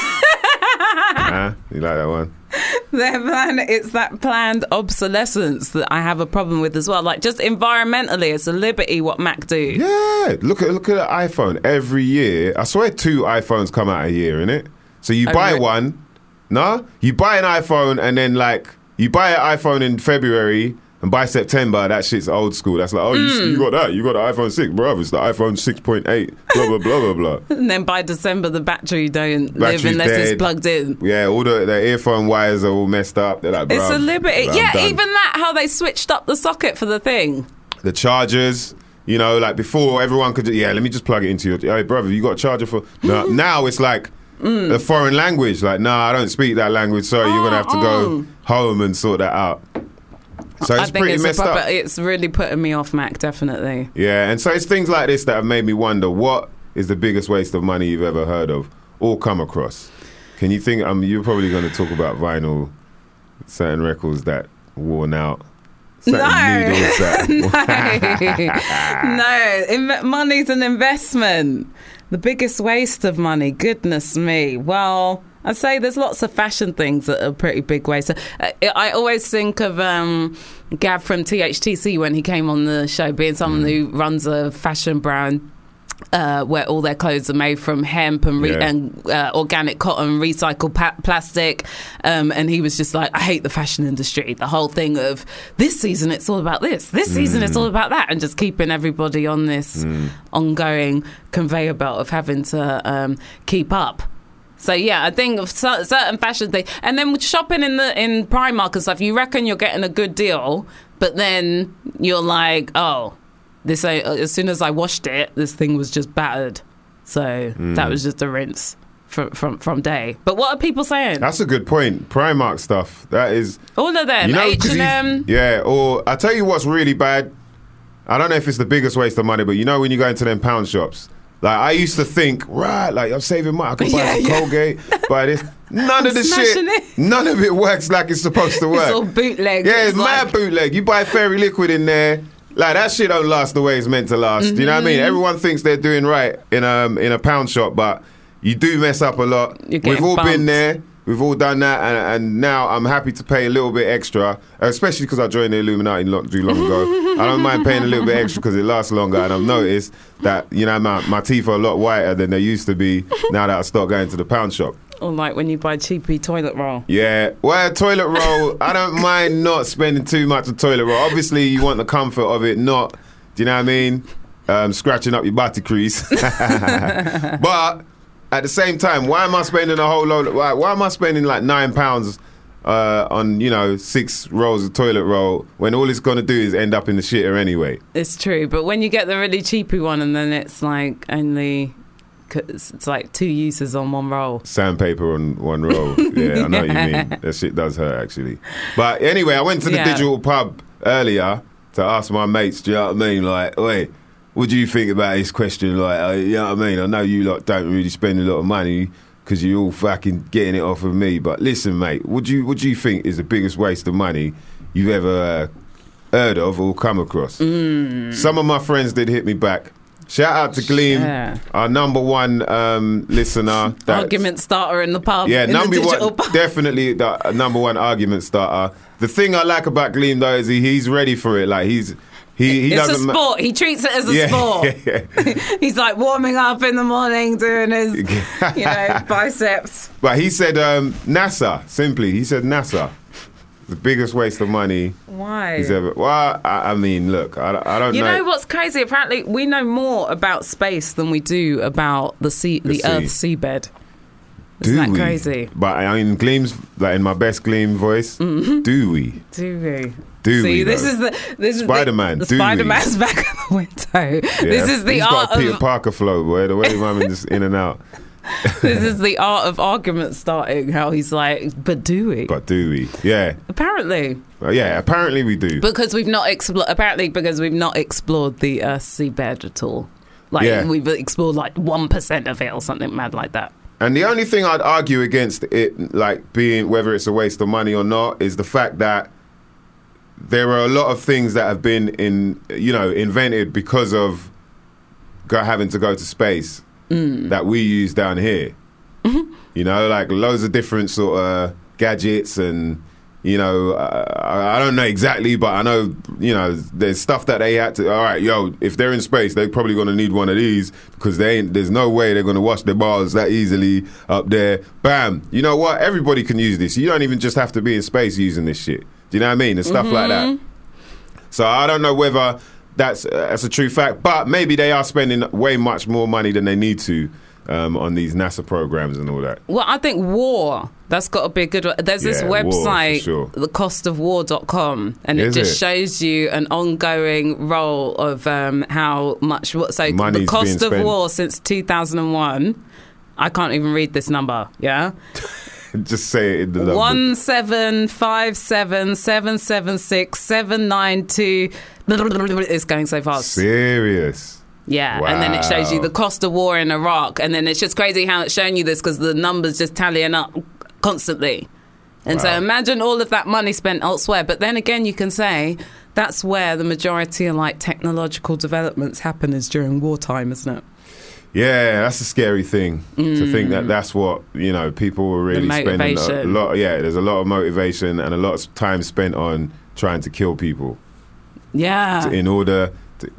Speaker 5: You like that one?
Speaker 4: It's that planned obsolescence that I have a problem with as well. Like, just environmentally, it's a liberty what Mac do.
Speaker 5: Yeah, look at the iPhone. Every year, I swear 2 iPhones come out a year, innit? So you buy one, you buy an iPhone and then like you buy an iPhone in February and by September that shit's old school. That's like, you got that? You got the iPhone 6, bro. It's the iPhone 6.8. Blah blah blah blah blah.
Speaker 4: And then by December the battery don't live unless
Speaker 5: dead.
Speaker 4: it's plugged in.
Speaker 5: Yeah, all the earphone wires are all messed up. They're like,
Speaker 4: it's a liberty.
Speaker 5: like,
Speaker 4: yeah, even that how they switched up the socket for the thing.
Speaker 5: The chargers. You know, like before, everyone could. Let me just plug it into your. Hey, brother, you got a charger for? No. Now it's like a foreign language. Like, I don't speak that language. Sorry, you're gonna have to go home and sort that out. So it's pretty messed up.
Speaker 4: It's really putting me off Mac, definitely.
Speaker 5: Yeah, and so it's things like this that have made me wonder what is the biggest waste of money you've ever heard of or come across. Can you think? You're probably going to talk about vinyl, certain records that worn out.
Speaker 4: No, money's an investment. The biggest waste of money, goodness me. Well, I'd say there's lots of fashion things that are pretty big waste. I always think of Gav from THTC when he came on the show, being someone who runs a fashion brand. Where all their clothes are made from hemp and organic cotton, recycled plastic, and he was just like, I hate the fashion industry. The whole thing of this season it's all about this season it's all about that, and just keeping everybody on this ongoing conveyor belt of having to keep up. So yeah, I think of certain fashion things, and then with shopping in Primark and stuff, you reckon you're getting a good deal, but then you're like, this as soon as I washed it, this thing was just battered. So that was just a rinse from day. But what are people saying?
Speaker 5: That's a good point. Primark stuff. That is
Speaker 4: all of them. H&M.
Speaker 5: Yeah. Or I tell you what's really bad. I don't know if it's the biggest waste of money, but you know when you go into them pound shops. Like I used to think, right, like I'm saving money. I could buy some Colgate, buy this. None of the shit. None of it works like it's supposed to work.
Speaker 4: It's all bootleg.
Speaker 5: Yeah, it's mad bootleg. You buy Fairy Liquid in there. Like that shit don't last the way it's meant to last. You know what I mean? Everyone thinks they're doing right in a pound shop, but you do mess up a lot. We've all been there. We've all done that, and now I'm happy to pay a little bit extra, especially because I joined the Illuminati not too long ago. I don't mind paying a little bit extra because it lasts longer, and I've noticed that my teeth are a lot whiter than they used to be now that I start going to the pound shop.
Speaker 4: Or like when you buy cheapy toilet roll.
Speaker 5: Yeah. Well, toilet roll, I don't mind not spending too much on toilet roll. Obviously, you want the comfort of it, not, do you know what I mean? Scratching up your body crease. But at the same time, why am I spending a whole load? Why am I spending like £9 on 6 rolls of toilet roll when all it's going to do is end up in the shitter anyway?
Speaker 4: It's true. But when you get the really cheapy one and then it's like only... it's like 2 uses on one roll.
Speaker 5: Sandpaper on one roll. Yeah, I know what you mean. That shit does hurt, actually. But anyway, I went to the digital pub earlier to ask my mates, do you know what I mean? Like, wait, what do you think about this question? Like, you know what I mean? I know you lot don't really spend a lot of money because you're all fucking getting it off of me. But listen, mate, what do you think is the biggest waste of money you've ever heard of or come across? Some of my friends did hit me back. Shout out to Gleam, our number one listener.
Speaker 4: Argument starter in the pub.
Speaker 5: Yeah,
Speaker 4: number
Speaker 5: one, definitely the number one argument starter. The thing I like about Gleam though is he's ready for it. Like he
Speaker 4: it's
Speaker 5: doesn't.
Speaker 4: It's a sport. He treats it as a sport. Yeah. He's like warming up in the morning, doing his biceps.
Speaker 5: But he said NASA. Simply, he said NASA. The biggest waste of money.
Speaker 4: Why?
Speaker 5: He's ever. Well, I mean, look, I don't know.
Speaker 4: You know what's crazy? Apparently, we know more about space than we do about the Earth's seabed. Isn't that crazy?
Speaker 5: But in Gleam's, like in my best Gleam voice, do we?
Speaker 4: Do we?
Speaker 5: Do
Speaker 4: See,
Speaker 5: we?
Speaker 4: this
Speaker 5: though?
Speaker 4: is
Speaker 5: Spider-Man.
Speaker 4: The
Speaker 5: Do we?
Speaker 4: Spider-Man's back in the window.
Speaker 5: Yeah,
Speaker 4: This is the
Speaker 5: he's
Speaker 4: art
Speaker 5: got a Peter
Speaker 4: of
Speaker 5: Parker flow, boy. The way he's running just in and out.
Speaker 4: this is the art of argument starting. How he's like, but do we?
Speaker 5: But do we? Yeah.
Speaker 4: Apparently.
Speaker 5: Well, yeah, apparently we do.
Speaker 4: Because we've not explored. Apparently, because we've not explored the seabed at all. Like we've explored like 1% of it or something mad like that.
Speaker 5: And the only thing I'd argue against it, like being whether it's a waste of money or not, is the fact that there are a lot of things that have been invented because of having to go to space that we use down here. You know, like loads of different sort of gadgets and. You know, I don't know exactly, but I know, you know, there's stuff that they had to. All right, if they're in space, they're probably going to need one of these because there's no way they're going to wash their balls that easily up there. Bam. You know what? Everybody can use this. You don't even just have to be in space using this shit. Do you know what I mean? And stuff like that. So I don't know whether that's a true fact, but maybe they are spending way much more money than they need to. On these NASA programs and all that.
Speaker 4: Well, I think war, that's got to be a good one. There's this website, thecostofwar.com, and it just shows you an ongoing role of how much... So the cost of war since 2001, I can't even read this number, yeah?
Speaker 5: Just say it in the number.
Speaker 4: 175777679 It's going so fast.
Speaker 5: Serious.
Speaker 4: Yeah, wow. And then it shows you the cost of war in Iraq, and then it's just crazy how it's showing you this because the numbers just tallying up constantly. And so imagine all of that money spent elsewhere. But then again, you can say that's where the majority of like technological developments happen is during wartime, isn't it?
Speaker 5: Yeah, that's a scary thing to think that that's what, you know, people were really spending a lot. Yeah, there's a lot of motivation and a lot of time spent on trying to kill people.
Speaker 4: Yeah.
Speaker 5: In order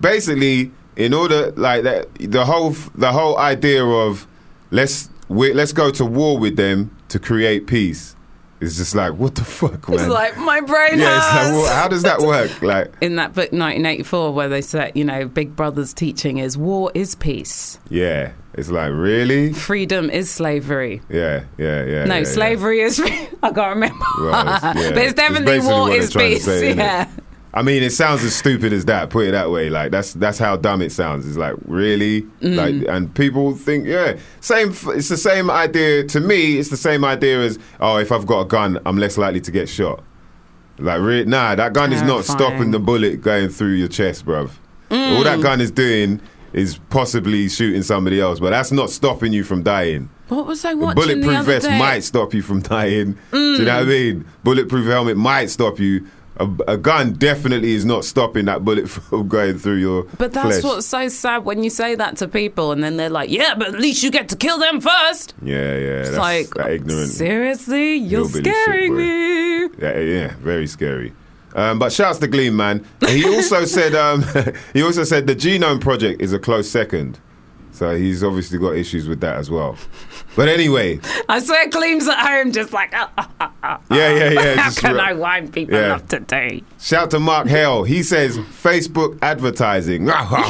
Speaker 5: like that, the whole idea of let's go to war with them to create peace is just like, what the fuck, man?
Speaker 4: It's like my brain.
Speaker 5: Yeah, it's like, well, how does that work? Like
Speaker 4: in that book 1984 where they said, you know, Big Brother's teaching is war is peace.
Speaker 5: Yeah, it's like, really?
Speaker 4: Freedom is slavery.
Speaker 5: Yeah.
Speaker 4: No, slavery is. I can't remember.
Speaker 5: Well,
Speaker 4: but it's definitely war is peace.
Speaker 5: Yeah. I mean, it sounds as stupid as that. Put it that way. Like that's how dumb it sounds. It's like, really, like, and people think, same. It's the same idea to me. It's the same idea as, if I've got a gun, I'm less likely to get shot. Like, that gun is not stopping the bullet going through your chest, bruv. All that gun is doing is possibly shooting somebody else, but that's not stopping you from dying.
Speaker 4: What was I watching?
Speaker 5: Bulletproof vest might stop you from dying. Do you know what I mean? Bulletproof helmet might stop you. A gun definitely is not stopping that bullet from going through your
Speaker 4: But that's
Speaker 5: flesh.
Speaker 4: what's so sad when you say that to people and then they're like, yeah, but at least you get to kill them first.
Speaker 5: Yeah.
Speaker 4: It's
Speaker 5: that's
Speaker 4: like,
Speaker 5: that ignorant.
Speaker 4: Seriously? You're scaring me.
Speaker 5: Yeah, very scary. But shouts to Gleam, man. He also said the Genome Project is a close second. So he's obviously got issues with that as well. But anyway.
Speaker 4: I swear Gleam's at home just like,
Speaker 5: Yeah.
Speaker 4: How can I wind people up today?
Speaker 5: Shout to Mark Hale. He says, Facebook advertising.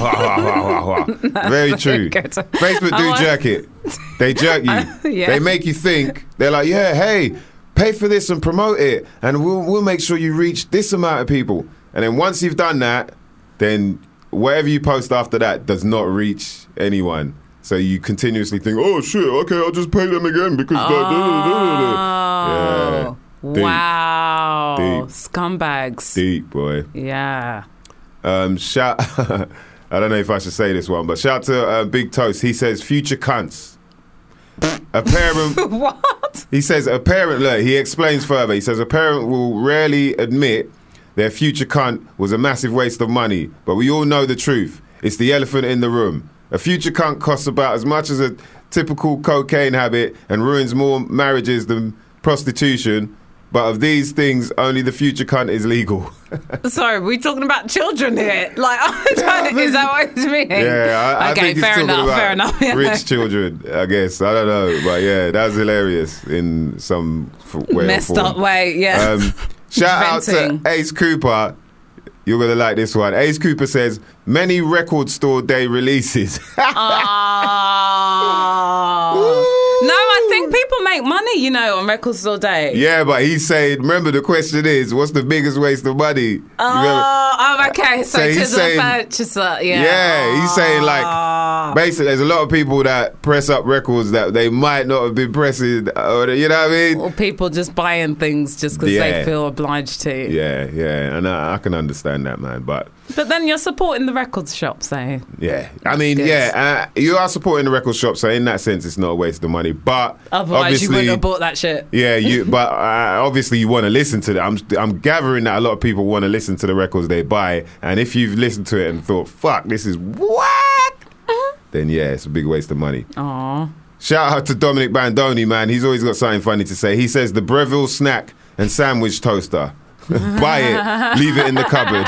Speaker 5: Very true. Facebook do jerk it. They jerk you. They make you think. They're like, hey, pay for this and promote it. And we'll make sure you reach this amount of people. And then once you've done that, then whatever you post after that does not reach anyone. So you continuously think, oh shit, okay, I'll just pay them again because
Speaker 4: wow.
Speaker 5: Deep.
Speaker 4: Scumbags.
Speaker 5: Deep, boy.
Speaker 4: Yeah.
Speaker 5: Shout I don't know if I should say this one, but shout to Big Toast. He says future cunts. A parent
Speaker 4: What?
Speaker 5: He says a parent, look, he explains further. He says a parent will rarely admit their future cunt was a massive waste of money, but we all know the truth. It's the elephant in the room. A future cunt costs about as much as a typical cocaine habit and ruins more marriages than prostitution. But of these things, only the future cunt is legal.
Speaker 4: Sorry, we're talking about children here. Like, is that what it's meaning?
Speaker 5: Yeah, I think he's talking about
Speaker 4: Yeah.
Speaker 5: rich children, I guess. I don't know. But yeah, that's hilarious in some way.
Speaker 4: Messed up way, yeah.
Speaker 5: Shout out to Ace Cooper. You're going to like this one. Ace Cooper says, many record store day releases.
Speaker 4: No, I think people make money, you know, on Record Store Day.
Speaker 5: Yeah, but he's saying, remember the question is, what's the biggest waste of money?
Speaker 4: Okay. So to the purchaser,
Speaker 5: Yeah, he's saying like, basically, there's a lot of people that press up records that they might not have been pressing, or you know what I mean?
Speaker 4: Or people just buying things just because they feel obliged to.
Speaker 5: Yeah, and I can understand that, man, but
Speaker 4: then you're supporting the record shop, so
Speaker 5: yeah. I mean, you are supporting the record shop, so in that sense, it's not a waste of money. But
Speaker 4: otherwise, you wouldn't have bought that shit.
Speaker 5: Yeah, but obviously, you want to listen to that. I'm gathering that a lot of people want to listen to the records they buy, and if you've listened to it and thought, "Fuck, this is what," then yeah, it's a big waste of money.
Speaker 4: Aww.
Speaker 5: Shout out to Dominic Bandoni, man. He's always got something funny to say. He says the Breville snack and sandwich toaster. Buy it, leave it in the cupboard.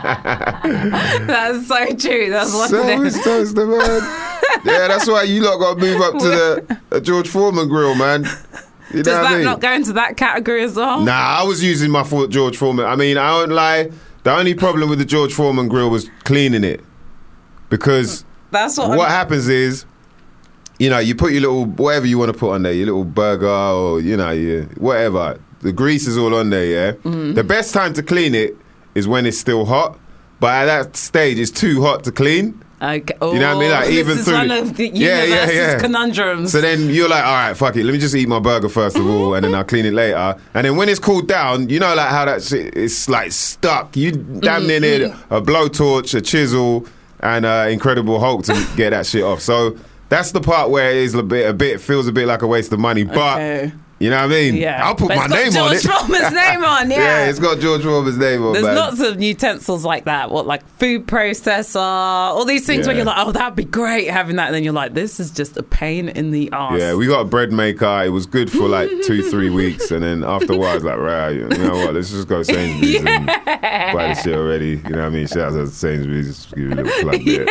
Speaker 4: That's so true. That's what
Speaker 5: sandwich toaster, man. Yeah, that's why you lot got to move up to the George Foreman grill, man. You
Speaker 4: Does that not go into that category as well?
Speaker 5: Nah, I was using my George Foreman. I mean, I won't lie. The only problem with the George Foreman grill was cleaning it, because
Speaker 4: that's
Speaker 5: what happens is, you know, you put your little whatever you want to put on there, your little burger or you know, whatever. The grease is all on there, yeah? The best time to clean it is when it's still hot, but at that stage, it's too hot to clean.
Speaker 4: Okay.
Speaker 5: You know what I mean? Like, even
Speaker 4: this
Speaker 5: through
Speaker 4: is one of the universe's conundrums.
Speaker 5: So then you're like, all right, fuck it. Let me just eat my burger first of all, and then I'll clean it later. And then when it's cooled down, you know, like how that shit is like stuck. You damn near need a blowtorch, a chisel, and Incredible Hulk to get that shit off. So that's the part where it is a bit feels a bit like a waste of money, but. You know what I mean?
Speaker 4: Yeah.
Speaker 5: I'll put my name on it.
Speaker 4: George Foreman's name on,
Speaker 5: Yeah, it's got George Foreman's name on,
Speaker 4: There's
Speaker 5: man.
Speaker 4: lots of utensils like that. Like food processor, all these things where you're like, oh, that'd be great having that. And then you're like, this is just a pain in the arse.
Speaker 5: Yeah, we got a bread maker. It was good for like 2-3 weeks. And then after a while, I was like, right, you know what? Let's just go to Sainsbury's and buy the shit already. You know what I mean? Shout out to Sainsbury's. Just give you a little plug there.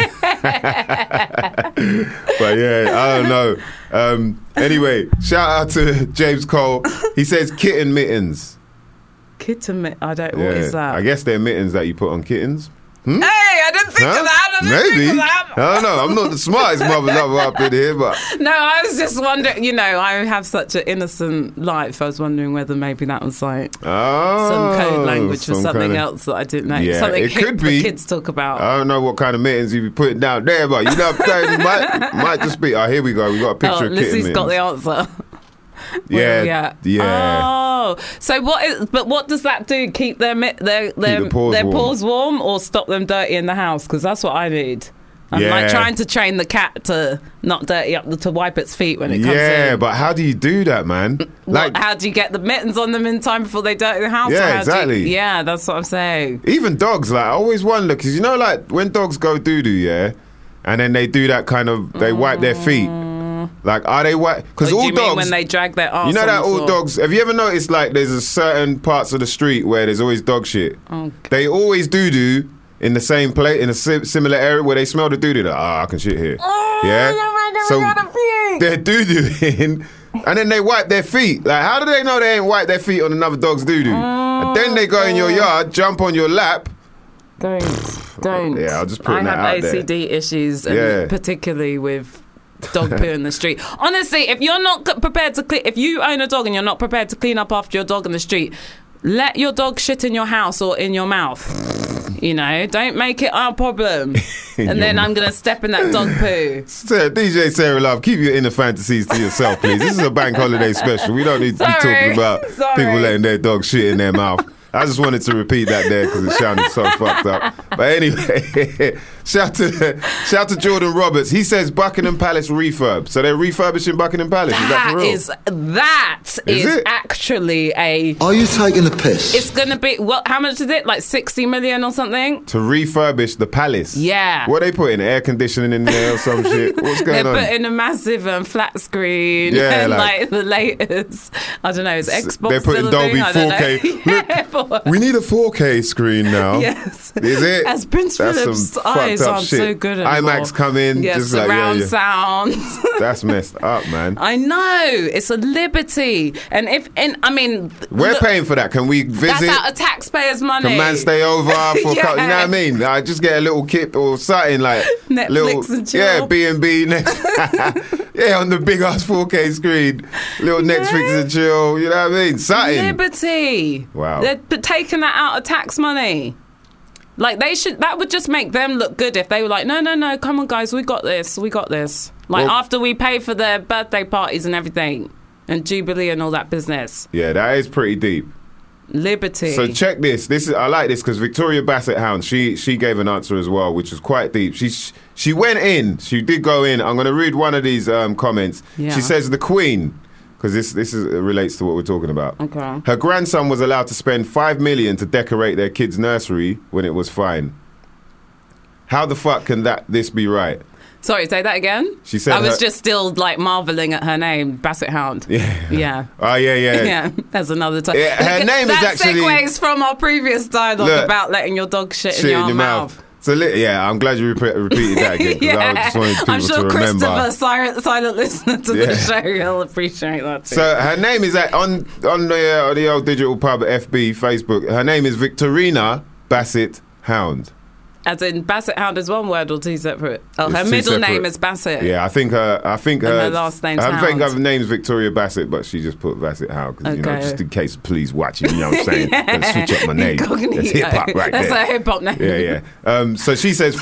Speaker 5: But yeah, I don't know. Anyway, shout out to James Cole. He says kitten mittens.
Speaker 4: Kitten mittens? I don't know. What is that?
Speaker 5: I guess they're mittens that you put on kittens.
Speaker 4: Hey, I didn't think of that.
Speaker 5: Maybe. I don't know. I'm not the smartest mother lover up in here, but...
Speaker 4: No, I was just wondering, you know, I have such an innocent life. I was wondering whether maybe that was like some code language for something else that I didn't know.
Speaker 5: Yeah,
Speaker 4: something
Speaker 5: it could be.
Speaker 4: the kids talk about.
Speaker 5: I don't know what kind of mittens you be putting down there, but you know what I'm saying? Might just be... Oh, here we go. We got a picture of kitten
Speaker 4: Lissy's
Speaker 5: mittens.
Speaker 4: got the answer.
Speaker 5: Yeah.
Speaker 4: Oh, so what does that do? Keep their paws warm, or stop them dirty in the house? Because that's what I need. I'm like trying to train the cat to not dirty up, to wipe its feet when it comes in.
Speaker 5: Yeah, but how do you do that, man? Like,
Speaker 4: how do you get the mittens on them in time before they dirty the house?
Speaker 5: Yeah, exactly.
Speaker 4: Yeah, that's what I'm saying.
Speaker 5: Even dogs, like, I always wonder, because you know, like, when dogs go doo-doo, yeah, and then they do that kind of, they wipe their feet. Like, are they white? Because all dogs,
Speaker 4: mean when they drag their arse,
Speaker 5: you know
Speaker 4: on
Speaker 5: that
Speaker 4: the
Speaker 5: all
Speaker 4: floor?
Speaker 5: dogs. Have you ever noticed like there's a certain parts of the street where there's always dog shit?
Speaker 4: Okay.
Speaker 5: They always do in the same place in a similar area where they smell the doo-doo. Like, I can shit here. So they're doo-dooing, and then they wipe their feet. Like, how do they know they ain't wipe their feet on another dog's doo-doo? And then they go in your yard, jump on your lap.
Speaker 4: Don't.
Speaker 5: Yeah, I'll just put that out there.
Speaker 4: I have OCD issues, and particularly with dog poo in the street. Honestly, if you're not prepared to clean, if you own a dog and you're not prepared to clean up after your dog in the street, let your dog shit in your house or in your mouth. You know, don't make it our problem. And then I'm going to step in that dog poo.
Speaker 5: DJ Sarah Love, keep your inner fantasies to yourself, please. This is a bank holiday special. We don't need to be talking about people letting their dog shit in their mouth. I just wanted to repeat that there because it sounded so fucked up. But anyway, shout to Jordan Roberts. He says Buckingham Palace refurb. So they're refurbishing Buckingham Palace. Is that for real?
Speaker 4: That is actually a...
Speaker 10: Are you taking the piss?
Speaker 4: It's going to be... How much is it? Like 60 million or something?
Speaker 5: To refurbish the palace?
Speaker 4: Yeah.
Speaker 5: What are they putting? Air conditioning in there or some shit? What's going on?
Speaker 4: They're putting a massive flat screen and like the latest... I don't know, is Xbox
Speaker 5: they're putting Dolby 4K. Look, we need a 4K screen now.
Speaker 4: Yes.
Speaker 5: Is it?
Speaker 4: As Prince Philip's eyes aren't so good anymore.
Speaker 5: IMAX come in.
Speaker 4: Yes,
Speaker 5: just
Speaker 4: surround sound.
Speaker 5: That's messed up, man.
Speaker 4: I know. It's a liberty. And
Speaker 5: we're paying for that. Can we visit?
Speaker 4: That's out of taxpayers' money.
Speaker 5: Can man stay over for you know what I mean? I just get a little kip or something like
Speaker 4: Netflix and chill.
Speaker 5: Yeah, B&B. Yeah, on the big ass 4K screen. Little Netflix and chill, you know what I mean? Something.
Speaker 4: Liberty.
Speaker 5: Wow.
Speaker 4: They're taking that out of tax money. Like, that would just make them look good if they were like, no, come on, guys, we got this. Like, after we pay for their birthday parties and everything, and Jubilee and all that business.
Speaker 5: Yeah, that is pretty deep.
Speaker 4: Liberty.
Speaker 5: So check this. I like this because Victoria Bassett Hound, she gave an answer as well, which was quite deep. She went in. She did go in. I'm going to read one of these comments.
Speaker 4: Yeah.
Speaker 5: She says, the Queen, because this relates to what we're talking about.
Speaker 4: Okay.
Speaker 5: Her grandson was allowed to spend $5 million to decorate their kid's nursery when it was fine. How the fuck can this be right?
Speaker 4: Sorry, say that again?
Speaker 5: She said
Speaker 4: I was just still, like, marvelling at her name, Bassett Hound.
Speaker 5: Yeah.
Speaker 4: Yeah.
Speaker 5: Oh, yeah.
Speaker 4: Yeah, that's another time.
Speaker 5: Yeah, her name is actually...
Speaker 4: That segues from our previous dialogue about letting your dog shit in your mouth.
Speaker 5: So, yeah, I'm glad you repeated that again.
Speaker 4: Yeah.
Speaker 5: I just wanted people
Speaker 4: I'm sure
Speaker 5: to remember.
Speaker 4: Christopher, silent listener to the show, he'll appreciate that too.
Speaker 5: So her name is on the old digital pub FB Facebook. Her name is Victorina Bassett Hound.
Speaker 4: As in Bassett Hound is one word or two separate? Oh, her
Speaker 5: It's two
Speaker 4: middle
Speaker 5: separate.
Speaker 4: name is Bassett.
Speaker 5: Yeah, I think her
Speaker 4: last name's
Speaker 5: I think
Speaker 4: Hound.
Speaker 5: her name's Victoria Bassett, but she just put Bassett Hound because
Speaker 4: Okay.
Speaker 5: just in case police watching. You know what I'm saying? Gotta switch up my name. That's hip hop right
Speaker 4: That's
Speaker 5: there.
Speaker 4: a hip hop name.
Speaker 5: Yeah. So she says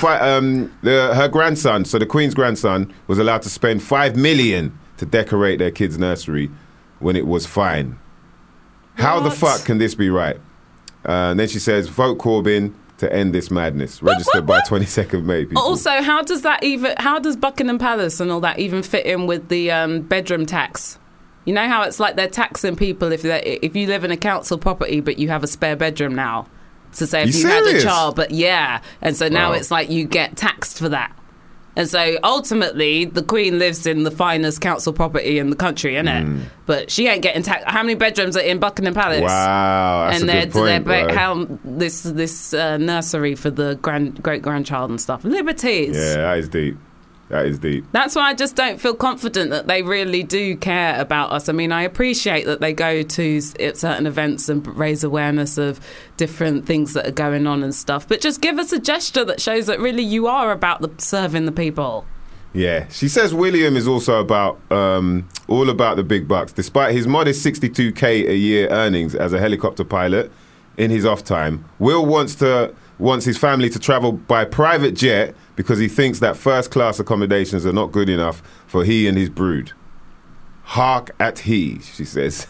Speaker 5: her grandson, so the Queen's grandson, was allowed to spend $5 million to decorate their kid's nursery when it was fine. How the fuck can this be right? And then she says, vote Corbyn to end this madness. Registered by 22nd May. People.
Speaker 4: Also, how does Buckingham Palace and all that even fit in with the bedroom tax? You know how it's like they're taxing people if you live in a council property but you have a spare bedroom now. So say if you had a child, but and so now it's like you get taxed for that. And so ultimately, the Queen lives in the finest council property in the country, innit? But she ain't getting taxed. How many bedrooms are in Buckingham Palace?
Speaker 5: Wow, that's
Speaker 4: and
Speaker 5: a good point, bro.
Speaker 4: how this nursery for the great grandchild and stuff. Liberties.
Speaker 5: Yeah, that is deep. That is deep.
Speaker 4: That's why I just don't feel confident that they really do care about us. I mean, I appreciate that they go to certain events and raise awareness of different things that are going on and stuff, but just give us a gesture that shows that really you are about serving the people.
Speaker 5: Yeah, she says William is also about all about the big bucks. Despite his modest 62k a year earnings as a helicopter pilot in his off time, Will wants his family to travel by private jet because he thinks that first class accommodations are not good enough for he and his brood. Hark at he, she says.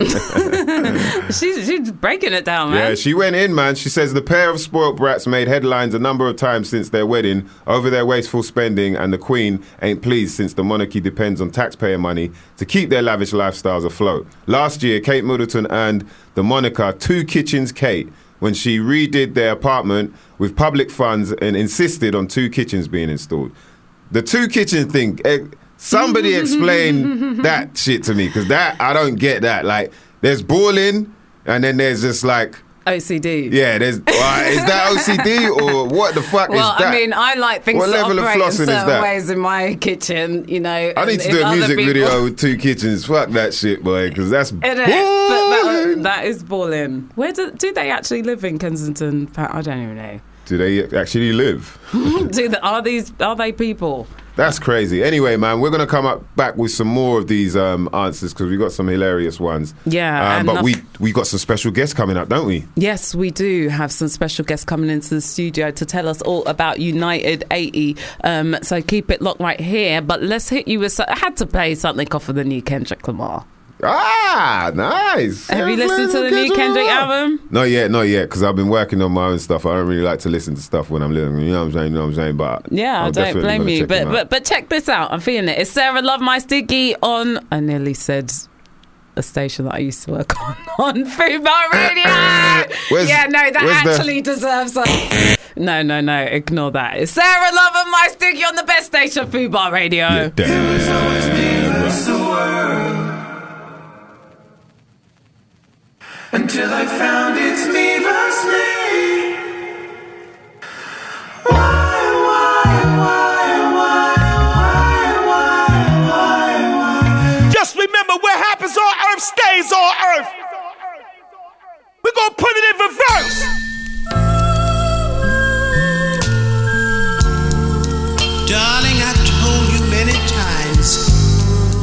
Speaker 4: She's breaking it down, man.
Speaker 5: Yeah, she went in, man. She says the pair of spoilt brats made headlines a number of times since their wedding over their wasteful spending, and the Queen ain't pleased since the monarchy depends on taxpayer money to keep their lavish lifestyles afloat. Last year, Kate Middleton earned the moniker Two Kitchens Kate when she redid their apartment with public funds and insisted on 2 kitchens being installed. The 2 kitchen thing, somebody explain that shit to me, because I don't get that. Like, there's balling, and then there's just like...
Speaker 4: OCD.
Speaker 5: Yeah, is that OCD or what the fuck is that?
Speaker 4: Well, I mean, I like things
Speaker 5: what
Speaker 4: to
Speaker 5: level of
Speaker 4: operate in
Speaker 5: flossing is
Speaker 4: certain
Speaker 5: that?
Speaker 4: ways in my kitchen, you know.
Speaker 5: I need to do a music video with 2 kitchens. Fuck that shit, boy, because that's balling.
Speaker 4: That is balling. Where do they actually live in Kensington? I don't even know.
Speaker 5: Do they actually live?
Speaker 4: Are they people?
Speaker 5: That's crazy. Anyway, man, we're going to come back with some more of these answers because we got some hilarious ones.
Speaker 4: Yeah.
Speaker 5: But we got some special guests coming up, don't we?
Speaker 4: Yes, we do have some special guests coming into the studio to tell us all about United 80. So keep it locked right here. But let's hit you with... I had to play something off of the new Kendrick Lamar.
Speaker 5: Ah, nice.
Speaker 4: Have you listened to the new Kendrick album?
Speaker 5: Not yet, because I've been working on my own stuff. I don't really like to listen to stuff when I'm living. You know what I'm saying? But
Speaker 4: yeah, I don't blame you. But check this out. I'm feeling it. It's Sarah Love My Stiggy on... I nearly said a station that I used to work on Fubar Radio. Deserves a... No, ignore that. It's Sarah Love and My Stiggy on the best station, Fubar Radio.
Speaker 10: Until I found it's me versus me. Why?
Speaker 2: Just remember, what happens on earth stays on earth. We're gonna put it in reverse.
Speaker 10: Darling, I told you many times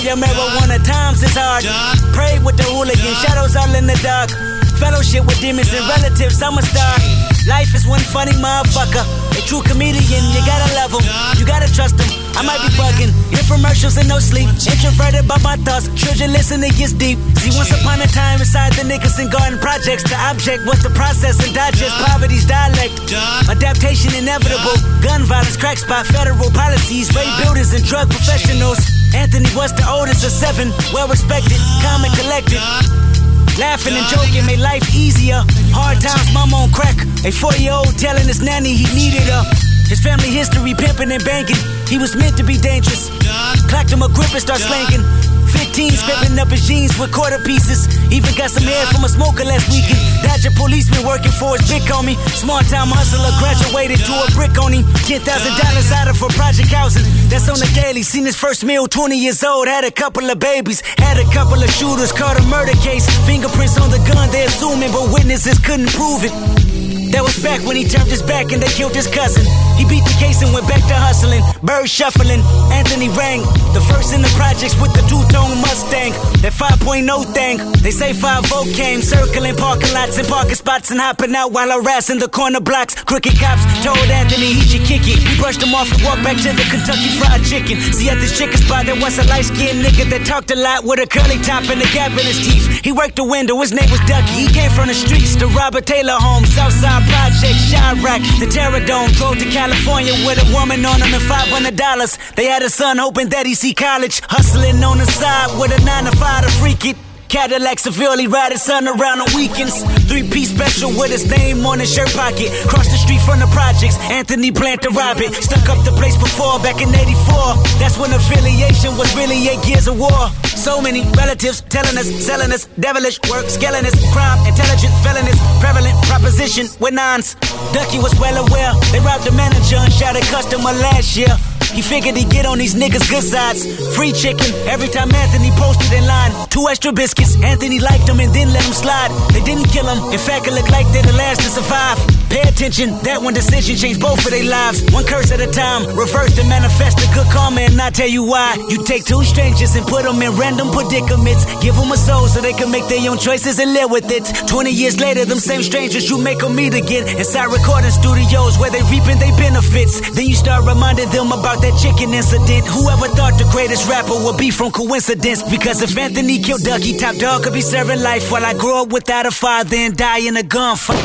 Speaker 11: your marijuana, times is hard. Pray with the hooligan, shadows all in the dark. Fellowship with demons and relatives, I'm a star. Life is one funny motherfucker. A true comedian, you gotta love him, you gotta trust him. I might be bugging, infomercials and no sleep. Introverted by my thoughts, children listen, it gets deep. See, once upon a time inside the Nicholson Garden Projects, the object was to process and digest poverty's dialect. Adaptation inevitable, gun violence, crack spot, federal policies, rape builders and drug professionals. Anthony was the oldest of 7, well respected, calm and collected. Laughing and joking made life easier. Hard times, mama on crack. A 4-year-old telling his nanny he needed her. His family history, pimping and banking. He was meant to be dangerous. Clacked him a grip and start slanking. 15 scraping up his jeans with quarter pieces. Even got some hair from a smoker last weekend. Dodger policeman working for his big homie. Small time hustler graduated to a brick on him. $10,000 out of for project housing. That's on the daily. Seen his first meal, 20 years old. Had a couple of babies. Had a couple of shooters. Caught a murder case. Fingerprints on the gun, they assuming, but witnesses couldn't prove it. That was back when he turned his back and they killed his cousin. He beat the case and went back to hustling. Birds shuffling, Anthony rang. The first in the projects with the two-tone Mustang. That 5.0 thing. They say 5-0 came, circling parking lots and parking spots and hopping out while harassing the corner blocks. Crooked cops told Anthony he should kick it. He brushed him off and walked back to the Kentucky Fried Chicken. See, at this chicken spot there was a light-skinned nigga that talked a lot with a curly top and a gap in his teeth. He worked the window, his name was Ducky. He came from the streets, the Robert Taylor home, Southside Project, Chirac, the Terror Dome. Drove to California with a woman on him and $500. They had a son hoping that he see college. Hustling on the side with a 9-to-5 to freak it. Cadillac severely ride his son around on weekends. 3-piece special with his name on his shirt pocket. Cross the street from the projects, Anthony planned to rob it. Stuck up the place before, back in 84. That's when affiliation was really 8 years of war. So many relatives telling us, selling us, devilish work, scaling us, crime, intelligent, felonies, prevalent proposition with nines. Ducky was well aware. They robbed the manager and shot a customer last year. He figured he'd get on these niggas' good sides. Free chicken every time Anthony posted in line. 2 extra biscuits, Anthony liked them and then let them slide. They didn't kill him, in fact it looked like they're the last to survive. Pay attention, that one decision changed both of their lives. One curse at a time, reverse and manifest a good karma. And I tell you why. You take 2 strangers and put them in random predicaments. Give them a soul so they can make their own choices and live with it. 20 years later, them same strangers you make them meet again. Inside recording studios where they reaping their benefits. Then you start reminding them about that chicken incident. Whoever thought the greatest rapper would be from coincidence? Because if Anthony killed Ducky, Top Dog could be serving life while I grow up without a father and die in a gunfight.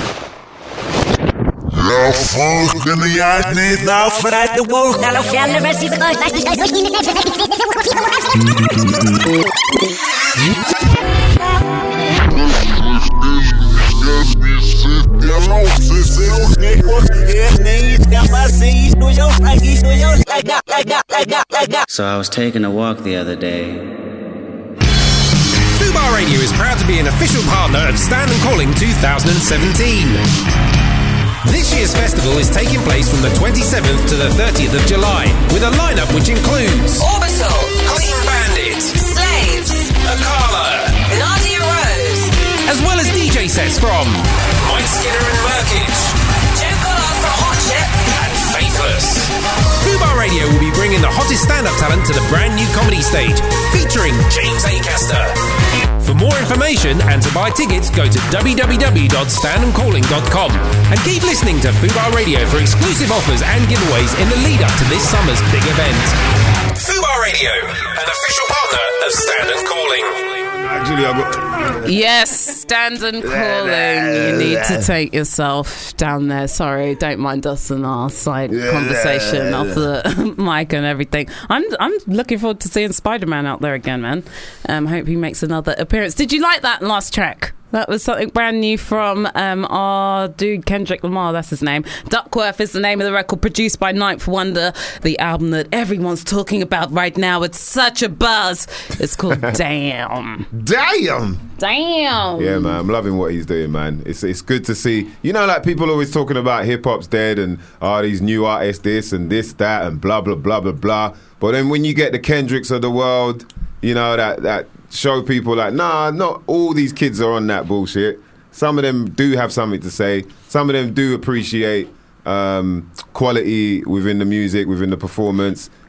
Speaker 12: So I was taking a walk the other day.
Speaker 1: Fubar Radio is proud to be an official partner of Stand and Calling 2017. This year's festival is taking place from the 27th to the 30th of July, with a lineup which includes
Speaker 13: Orbital,
Speaker 1: Clean Bandit,
Speaker 13: Slaves,
Speaker 1: Akala,
Speaker 13: Nadia Rose,
Speaker 1: as well as DJ sets from Mike Skinner and Merkage,
Speaker 13: Joe Goddard from Hot Chip,
Speaker 1: and Faithless. Fubar Radio will be bringing the hottest stand-up talent to the brand new comedy stage, featuring James Acaster. For more information and to buy tickets, go to www.standandcalling.com and keep listening to Fubar Radio for exclusive offers and giveaways in the lead-up to this summer's big event. Fubar Radio, an official partner of Stand and Calling.
Speaker 5: Actually, I got...
Speaker 4: Yes, Stand and Calling. You need to take yourself down there. Sorry, don't mind us and our side conversation off the mic and everything. I'm looking forward to seeing Spider-Man out there again, man. Hope he makes another appearance. Did you like that last track? That was something brand new from our dude Kendrick Lamar, that's his name. Duckworth is the name of the record, produced by Ninth Wonder, the album that everyone's talking about right now. It's such a buzz. It's called Damn.
Speaker 5: Damn!
Speaker 4: Damn!
Speaker 5: Yeah, man, I'm loving what he's doing, man. It's good to see. You know, like people always talking about hip-hop's dead and these new artists this and this, that and blah, blah, blah, blah, blah. But then when you get the Kendricks of the world, you know, that show people like, nah, not all these kids are on that bullshit. Some of them do have something to say. Some of them do appreciate quality within the music, within the performance.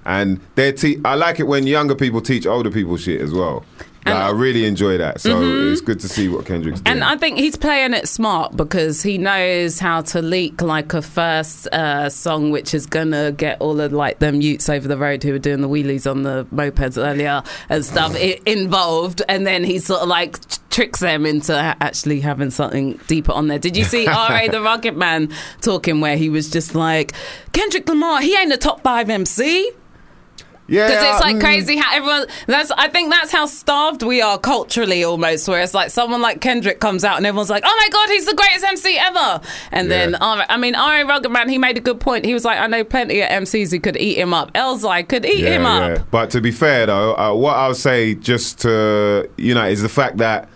Speaker 5: And I like it when younger people teach older people shit as well. Like, I really enjoy that. So it's good to see what Kendrick's doing.
Speaker 4: And I think he's playing it smart because he knows how to leak like a first song which is going to get all of like them youths over the road who were doing the wheelies on the mopeds earlier and stuff involved. And then he sort of like tricks them into actually having something deeper on there. Did you see R.A. the Rugged Man talking where he was just like, Kendrick Lamar, he ain't a top 5 MC?
Speaker 5: Yeah,
Speaker 4: because it's like crazy how everyone. I think that's how starved we are culturally, almost. Where it's like someone like Kendrick comes out and everyone's like, "Oh my god, he's the greatest MC ever!" And then, R.A. Rugged Man, he made a good point. He was like, "I know plenty of MCs who could eat him up. Elzai could eat him up."
Speaker 5: But to be fair, though, what I'll say just to is the fact that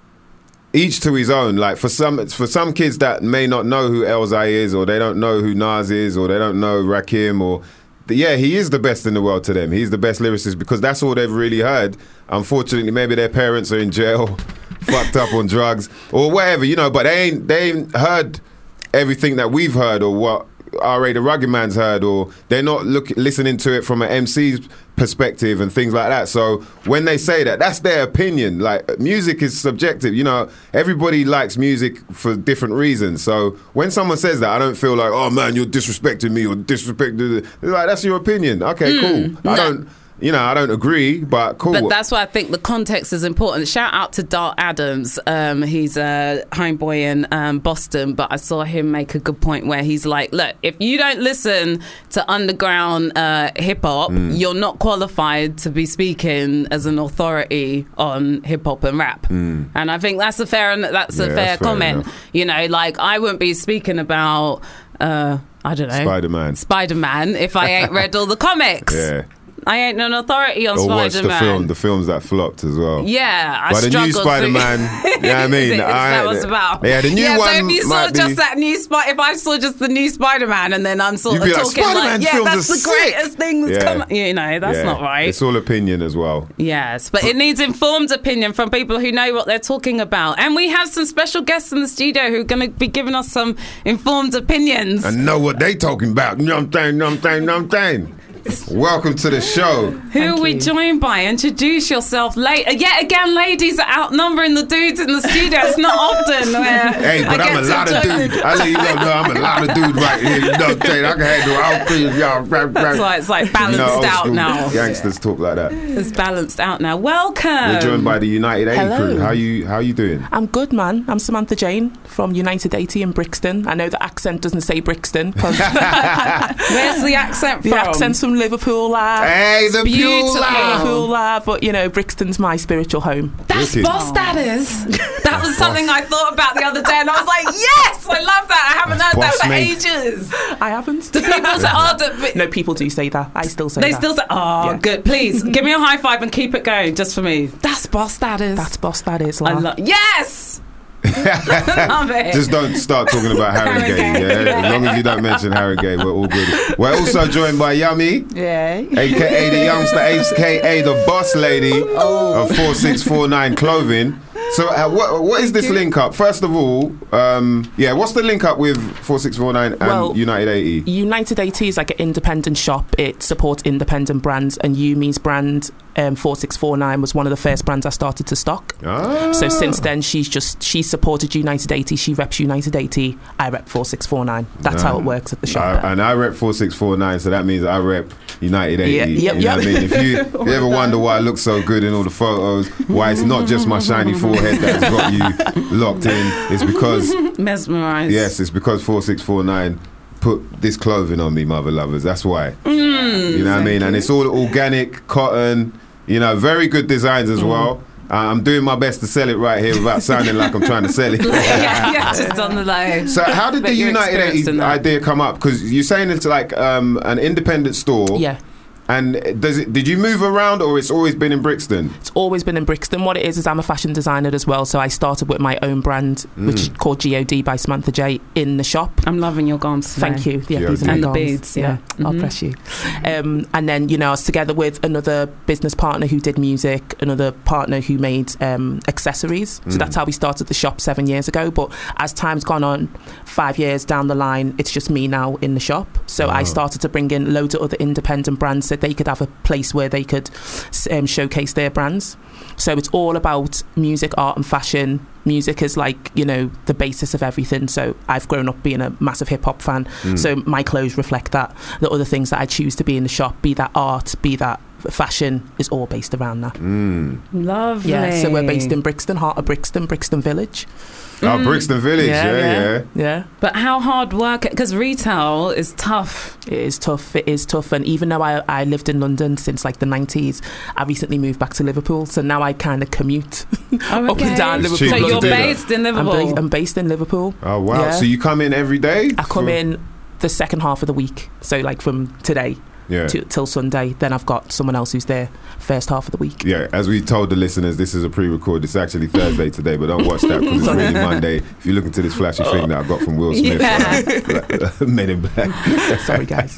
Speaker 5: each to his own. Like for some kids that may not know who Elzai is, or they don't know who Nas is, or they don't know Rakim, or he is the best in the world to them. He's the best lyricist because that's all they've really heard. Unfortunately, maybe their parents are in jail, fucked up on drugs or whatever, but they ain't heard everything that we've heard or what R.A. the Rugged Man's heard, or they're not listening to it from an MC's perspective and things like that. So when they say that, that's their opinion. Like, music is subjective. Everybody likes music for different reasons. So when someone says that, I don't feel like, oh man, you're disrespecting me or disrespecting. Like, that's your opinion. Okay, cool. I don't agree, but cool.
Speaker 4: But that's why I think the context is important. Shout out to Dart Adams. He's a homeboy in Boston, but I saw him make a good point where he's like, look, if you don't listen to underground hip-hop, you're not qualified to be speaking as an authority on hip-hop and rap. And I think that's a fair comment. Enough. Like, I wouldn't be speaking about, I don't know, Spider-Man if I ain't read all the comics.
Speaker 5: Yeah.
Speaker 4: I ain't an authority on
Speaker 5: Or
Speaker 4: Spider-Man.
Speaker 5: watch the films that flopped as well.
Speaker 4: Yeah,
Speaker 5: but the new Spider-Man, I mean?
Speaker 4: Is that what's about?
Speaker 5: Yeah, the new one.
Speaker 4: So if you saw just that new if I saw just the new Spider-Man and then I'm sort of talking like, that's the greatest thing that's come. That's not right.
Speaker 5: It's all opinion as well.
Speaker 4: Yes, but it needs informed opinion from people who know what they're talking about. And we have some special guests in the studio who are going to be giving us some informed opinions.
Speaker 5: And know what they talking about. You know what I'm saying? Welcome to the show.
Speaker 4: Who are we joined by? Introduce yourself. Yet again, ladies are outnumbering the dudes in the studio. It's not often where
Speaker 5: hey, but I'm a lot of dude. I let you know, I'm a lot of dude right here. I can handle all things, y'all.
Speaker 4: That's why it's like balanced out now.
Speaker 5: Gangsters talk like that.
Speaker 4: It's balanced out now. Welcome.
Speaker 5: We're joined by the United 80 crew. How you doing?
Speaker 14: I'm good, man. I'm Samantha Jane from United 80 in Brixton. I know the accent doesn't say Brixton. Where's
Speaker 4: the accent from?
Speaker 14: The accent's from Liverpool, lad.
Speaker 5: Hey, the beautiful
Speaker 14: Liverpool, lad. But Brixton's my spiritual home.
Speaker 4: That's boss, that is. That was something I thought about the other day, and I was like, yes, I love that. I haven't heard that for ages.
Speaker 14: I haven't.
Speaker 4: Do people say?
Speaker 14: No, people do say that. I still say
Speaker 4: that.
Speaker 14: They
Speaker 4: still say. Oh, yeah. Good. Please give me a high five and keep it going, just for me. That's boss, that is.
Speaker 14: That's boss, that is.
Speaker 4: Yes. Love it.
Speaker 5: Just don't start talking about Harrogate. As long as you don't mention Harrogate, we're all good. We're also joined by Yummy, aka the youngster, aka the boss lady of 4649 Clothing. So what is this link up? First of all, what's the link up with 4649 and United 80?
Speaker 14: United 80 is like an independent shop. It supports independent brands, and U means brand. 4649 was one of the first brands I started to stock. So since then, she supported United 80. She reps United 80. I rep 4649. That's how it works at the shop.
Speaker 5: And I rep 4649, so that means I rep United 80.
Speaker 14: Yep.
Speaker 5: You know what I mean? If you ever wonder why I look so good in all the photos, why it's not just my shiny forehead that's got you locked in, it's because
Speaker 4: mesmerized.
Speaker 5: Yes, it's because 4649 put this clothing on me, mother lovers. That's why. You know what I mean? And it's all organic cotton. Very good designs as well. I'm doing my best to sell it right here without sounding like I'm trying to sell it.
Speaker 4: Just on the low.
Speaker 5: So how did the United 80 idea come up? Because you're saying it's like an independent store.
Speaker 14: Yeah.
Speaker 5: And did you move around, or it's always been in Brixton?
Speaker 14: It's always been in Brixton. What it is I'm a fashion designer as well, so I started with my own brand, which is called GOD by Samantha J, in the shop.
Speaker 4: I'm loving your gowns today.
Speaker 14: Thank you. Yeah, these are
Speaker 4: and
Speaker 14: my
Speaker 4: the
Speaker 14: gowns.
Speaker 4: beads. Yeah.
Speaker 14: I'll press you. And then I was together with another business partner who did music, another partner who made accessories. So that's how we started the shop 7 years ago. But as time's gone on, 5 years down the line, it's just me now in the shop. So I started to bring in loads of other independent brands so they could have a place where they could showcase their brands. So it's all about music, art and fashion. Music is like, you know, the basis of everything. So I've grown up being a massive hip-hop fan. So my clothes reflect that. The other things that I choose to be in the shop, be that art, be that fashion, is all based around that.
Speaker 4: Lovely.
Speaker 14: Yeah, so we're based in Brixton, heart of Brixton Village.
Speaker 5: Oh, Brixton Village, yeah.
Speaker 4: But how hard work, because retail is tough.
Speaker 14: It is tough. And even though I lived in London since like the 90s, I recently moved back to Liverpool, so now I kind of commute up and down Liverpool.
Speaker 4: So you're based in Liverpool?
Speaker 14: I'm based in Liverpool.
Speaker 5: Oh wow.
Speaker 14: Yeah.
Speaker 5: So you come in every day?
Speaker 14: I come in the second half of the week, so like from today till Sunday. Then I've got someone else who's there first half of the week.
Speaker 5: Yeah, as we told the listeners, this is a pre-record. It's actually Thursday today, but don't watch that because it's really Monday. If you look into this flashy thing that I got from Will Smith, Men in Black.
Speaker 14: Sorry, guys.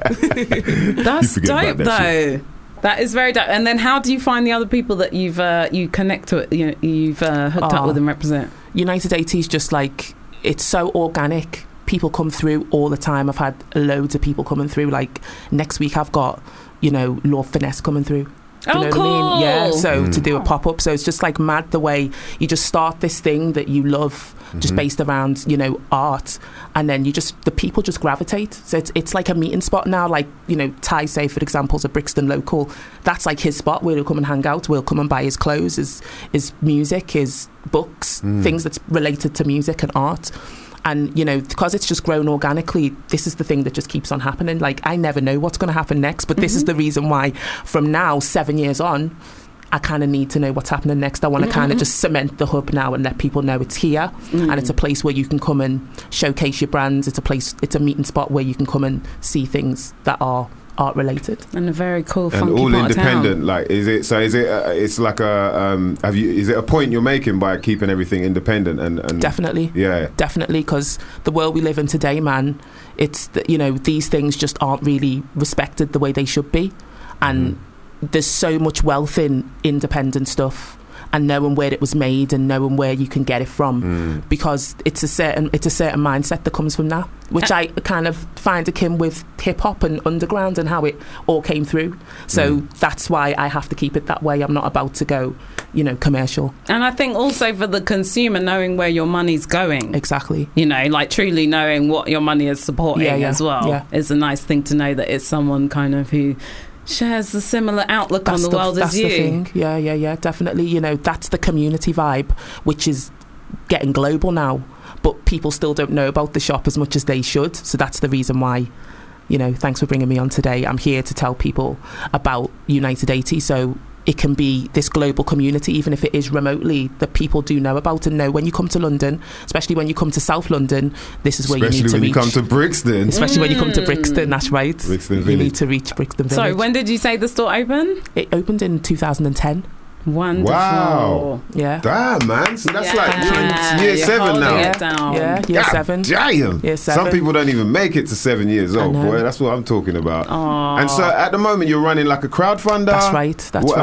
Speaker 4: That's dope, though. That is very dope. And then how do you find the other people that you've you connect to, you've hooked up with and represent?
Speaker 14: United 80 is just like, it's so organic. People come through all the time. I've had loads of people coming through. Like next week I've got, Lord Finesse coming through. Do you know
Speaker 4: cool.
Speaker 14: what I mean? Yeah, so to do a pop-up. So it's just like mad the way you just start this thing that you love, just based around, art, and then the people just gravitate. So it's like a meeting spot now. Like, Ty, say, for example, is a Brixton local. That's like his spot where he'll come and hang out. We'll come and buy his clothes, his music, his books, things that's related to music and art. And, because it's just grown organically, this is the thing that just keeps on happening. Like, I never know what's going to happen next, but this is the reason why, from now, 7 years on, I kind of need to know what's happening next. I want to kind of just cement the hub now and let people know it's here. And it's a place where you can come and showcase your brands. It's a meeting spot where you can come and see things that are art related
Speaker 4: and a very cool, funky
Speaker 5: and all
Speaker 4: part
Speaker 5: independent.
Speaker 4: Of town.
Speaker 5: Like, is it? It's like a. Is it a point you're making by keeping everything independent and
Speaker 14: definitely, definitely, because the world we live in today, man, it's these things just aren't really respected the way they should be, and there's so much wealth in independent stuff. And knowing where it was made and knowing where you can get it from, because it's a certain mindset that comes from that, which I kind of find akin with hip hop and underground and how it all came through. So that's why I have to keep it that way. I'm not about to go, commercial.
Speaker 4: And I think also for the consumer, knowing where your money's going,
Speaker 14: exactly.
Speaker 4: Like truly knowing what your money is supporting as well is a nice thing to know that it's someone kind of who shares a similar outlook on the world as you.
Speaker 14: That's the thing. Yeah, definitely. That's the community vibe, which is getting global now, but people still don't know about the shop as much as they should. So that's the reason why, thanks for bringing me on today. I'm here to tell people about United 80, so it can be this global community, even if it is remotely, that people do know about and know when you come to London, especially when you come to South London, this is where you need to reach.
Speaker 5: Especially when you come to Brixton.
Speaker 14: Especially when you come to Brixton, that's right.
Speaker 5: Brixton Village.
Speaker 14: You need to reach Brixton Village.
Speaker 4: Sorry, when did you say the store opened?
Speaker 14: It opened in 2010.
Speaker 4: Wonderful.
Speaker 5: Wow.
Speaker 14: Yeah.
Speaker 5: Damn, man. So that's like year 7 now.
Speaker 14: Yeah, year 7.
Speaker 5: Damn.
Speaker 14: Year 7.
Speaker 5: Some people don't even make it to 7 years old, boy. That's what I'm talking about.
Speaker 4: Aww.
Speaker 5: And so at the moment you're running like a crowdfunder.
Speaker 14: That's right.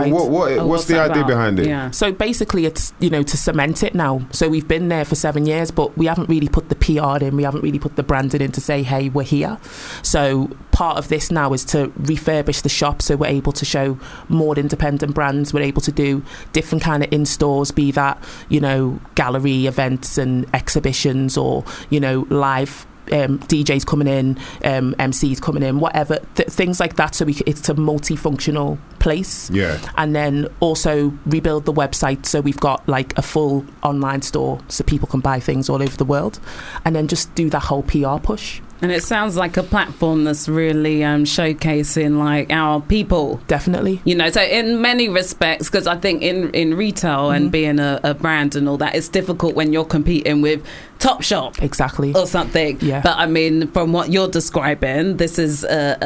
Speaker 5: What's the idea behind it?
Speaker 4: Yeah.
Speaker 14: So basically it's, to cement it now. So we've been there for 7 years, but we haven't really put the PR in. We haven't really put the branding in to say, hey, we're here. So part of this now is to refurbish the shop so we're able to show more independent brands. We're able to do different kind of in-stores, be that, gallery events and exhibitions or, live DJs coming in, MCs coming in, whatever, things like that. So it's a multifunctional place.
Speaker 5: Yeah.
Speaker 14: And then also rebuild the website so we've got like a full online store so people can buy things all over the world, and then just do that whole PR push.
Speaker 4: And it sounds like a platform that's really showcasing like our people.
Speaker 14: Definitely.
Speaker 4: So in many respects, because I think in retail and being a brand and all that, it's difficult when you're competing with Topshop.
Speaker 14: Exactly.
Speaker 4: Or something.
Speaker 14: Yeah.
Speaker 4: But I mean, from what you're describing, this is,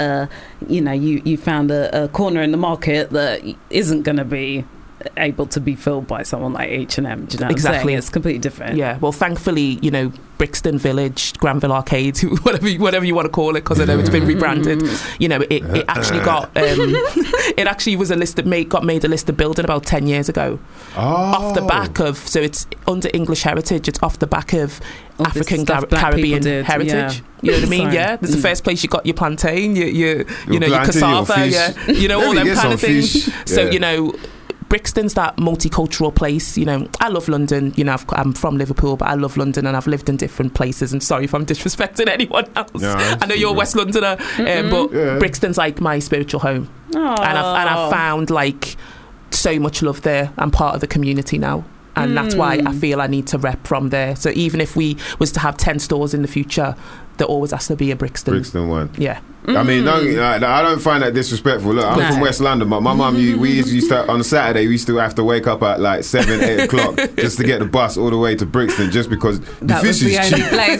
Speaker 4: you found a corner in the market that isn't going to be able to be filled by someone like H&M. Do you know what I'm
Speaker 14: Exactly.
Speaker 4: saying? It's completely different.
Speaker 14: Yeah. Well, thankfully, Brixton Village, Granville Arcade, whatever you want to call it, because I know it's been rebranded. It actually got it actually was got made a listed building about 10 years ago. Off the back of, so it's under English heritage. It's off the back of African Caribbean heritage. You know what I mean?
Speaker 4: Sorry.
Speaker 14: Yeah. There's the first place you got your plantain, your
Speaker 5: plantain,
Speaker 14: cassava,
Speaker 5: your
Speaker 14: all them
Speaker 5: get
Speaker 14: kind of
Speaker 5: some
Speaker 14: things.
Speaker 5: fish.
Speaker 14: So,
Speaker 5: Yeah.
Speaker 14: Brixton's that multicultural place. I love London. I'm from Liverpool, but I love London, and I've lived in different places. And sorry if I'm disrespecting anyone else.
Speaker 5: No,
Speaker 14: I know you're a West Londoner, but Brixton's like my spiritual home.
Speaker 4: Aww.
Speaker 14: And I've found like so much love there. I'm part of the community now. And that's why I feel I need to rep from there. So even if we was to have 10 stores in the future, there always has to be a Brixton
Speaker 5: one.
Speaker 14: Yeah.
Speaker 5: I mean, I don't find that disrespectful. Look, I'm from West London, but my mum, we used to, on a Saturday, we used to have to wake up at like 7, 8 o'clock just to get the bus all the way to Brixton, just because the fish is cheap.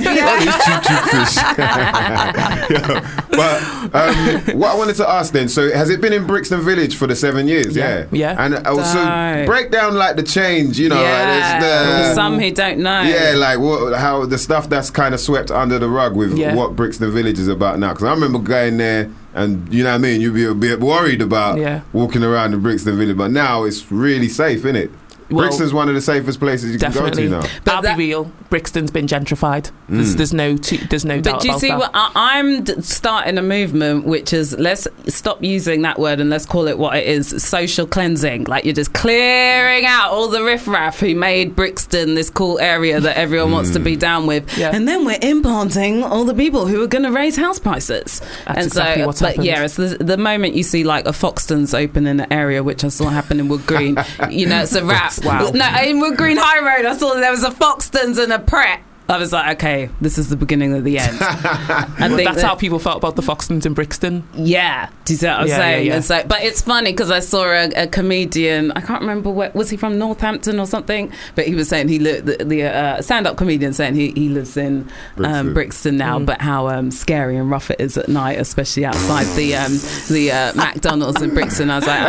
Speaker 5: Cheap fish. But what I wanted to ask then, so has it been in Brixton Village for the 7 years? Yeah. And also break down like the change, like
Speaker 4: For some who don't know.
Speaker 5: Yeah, like how the stuff that's kind of swept under the rug with what Brixton Village is about now. Because I remember going there and, you know what I mean, you'd be a bit worried about walking around in Brixton Village. But now it's really safe, isn't it? Brixton's one of the safest places you can go to now.
Speaker 14: But I'll be real, Brixton's been gentrified. There's no doubt about that.
Speaker 4: But do you see what I'm starting a movement, which is let's stop using that word and let's call it what it is: social cleansing. Like you're just clearing out all the riffraff who made Brixton this cool area that everyone wants to be down with, and then we're implanting all the people who are going to raise house prices.
Speaker 14: That's exactly what's happened.
Speaker 4: Yeah, it's the moment you see like a Foxton's open in an area, which I saw happen in Wood Green. It's a wrap.
Speaker 14: Wow.
Speaker 4: No, in Wood Green High Road, I saw there was a Foxton's and a Pret. I was like, okay, this is the beginning of the end. I think
Speaker 14: that's how people felt about the Foxtons in Brixton.
Speaker 4: Yeah, do you see what I'm saying?
Speaker 14: Yeah.
Speaker 4: And so, but it's funny because I saw a comedian. I can't remember was he from Northampton or something? But he was saying he lived the stand-up comedian saying he lives in Brixton now, but how scary and rough it is at night, especially outside the McDonald's in Brixton. I was like,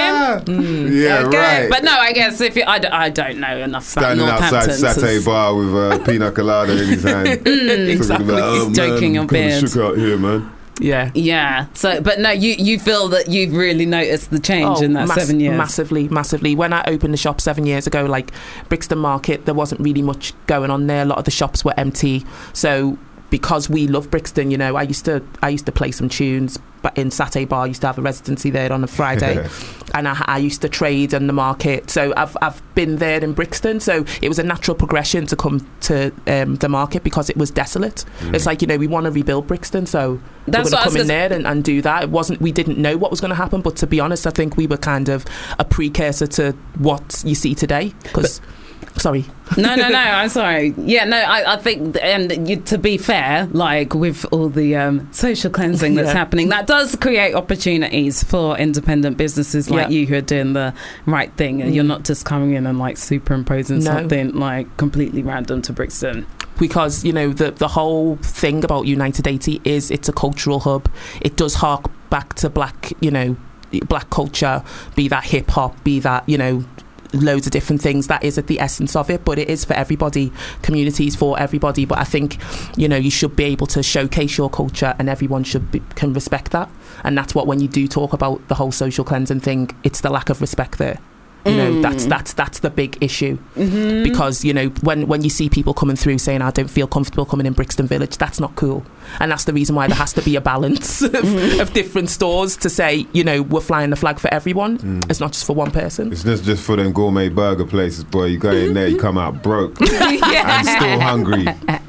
Speaker 4: okay,
Speaker 5: right.
Speaker 4: But no, I guess if I don't know enough about
Speaker 5: Standing
Speaker 4: Northampton.
Speaker 5: outside Satay Bar with pina colada in his hand.
Speaker 14: Exactly.
Speaker 5: About,
Speaker 4: joking on beard.
Speaker 5: Shook out here, man.
Speaker 4: Yeah. So, but no, you feel that you've really noticed the change in that 7 years.
Speaker 14: Massively. When I opened the shop 7 years ago, like Brixton Market, there wasn't really much going on there. A lot of the shops were empty. So because we love Brixton, I used to play some tunes. But in Satay Bar, I used to have a residency there on a Friday, and I used to trade in the market. So I've been there in Brixton. So it was a natural progression to come to the market because it was desolate. It's like we want to rebuild Brixton, so we're going to come in there and do that. We didn't know what was going to happen, but to be honest, I think we were kind of a precursor to what you see today. Sorry.
Speaker 4: No, I'm sorry. Yeah, no, I think, and to be fair, like with all the social cleansing that's happening, that does create opportunities for independent businesses like you who are doing the right thing. And you're not just coming in and like superimposing something like completely random to Brixton.
Speaker 14: Because, the whole thing about United 80 is it's a cultural hub. It does hark back to black culture, be that hip hop, be that, loads of different things. That is at the essence of it, but it is for everybody. Communities for everybody. But I think you should be able to showcase your culture, and everyone can respect that. And that's what, when you do talk about the whole social cleansing thing, it's the lack of respect there. That's the big issue. Because when you see people coming through saying I don't feel comfortable coming in Brixton Village, that's not cool. And that's the reason why there has to be a balance of different stores to say we're flying the flag for everyone. It's not just for one person.
Speaker 5: It's not just for them gourmet burger places, boy. You go in there, you come out broke and still hungry.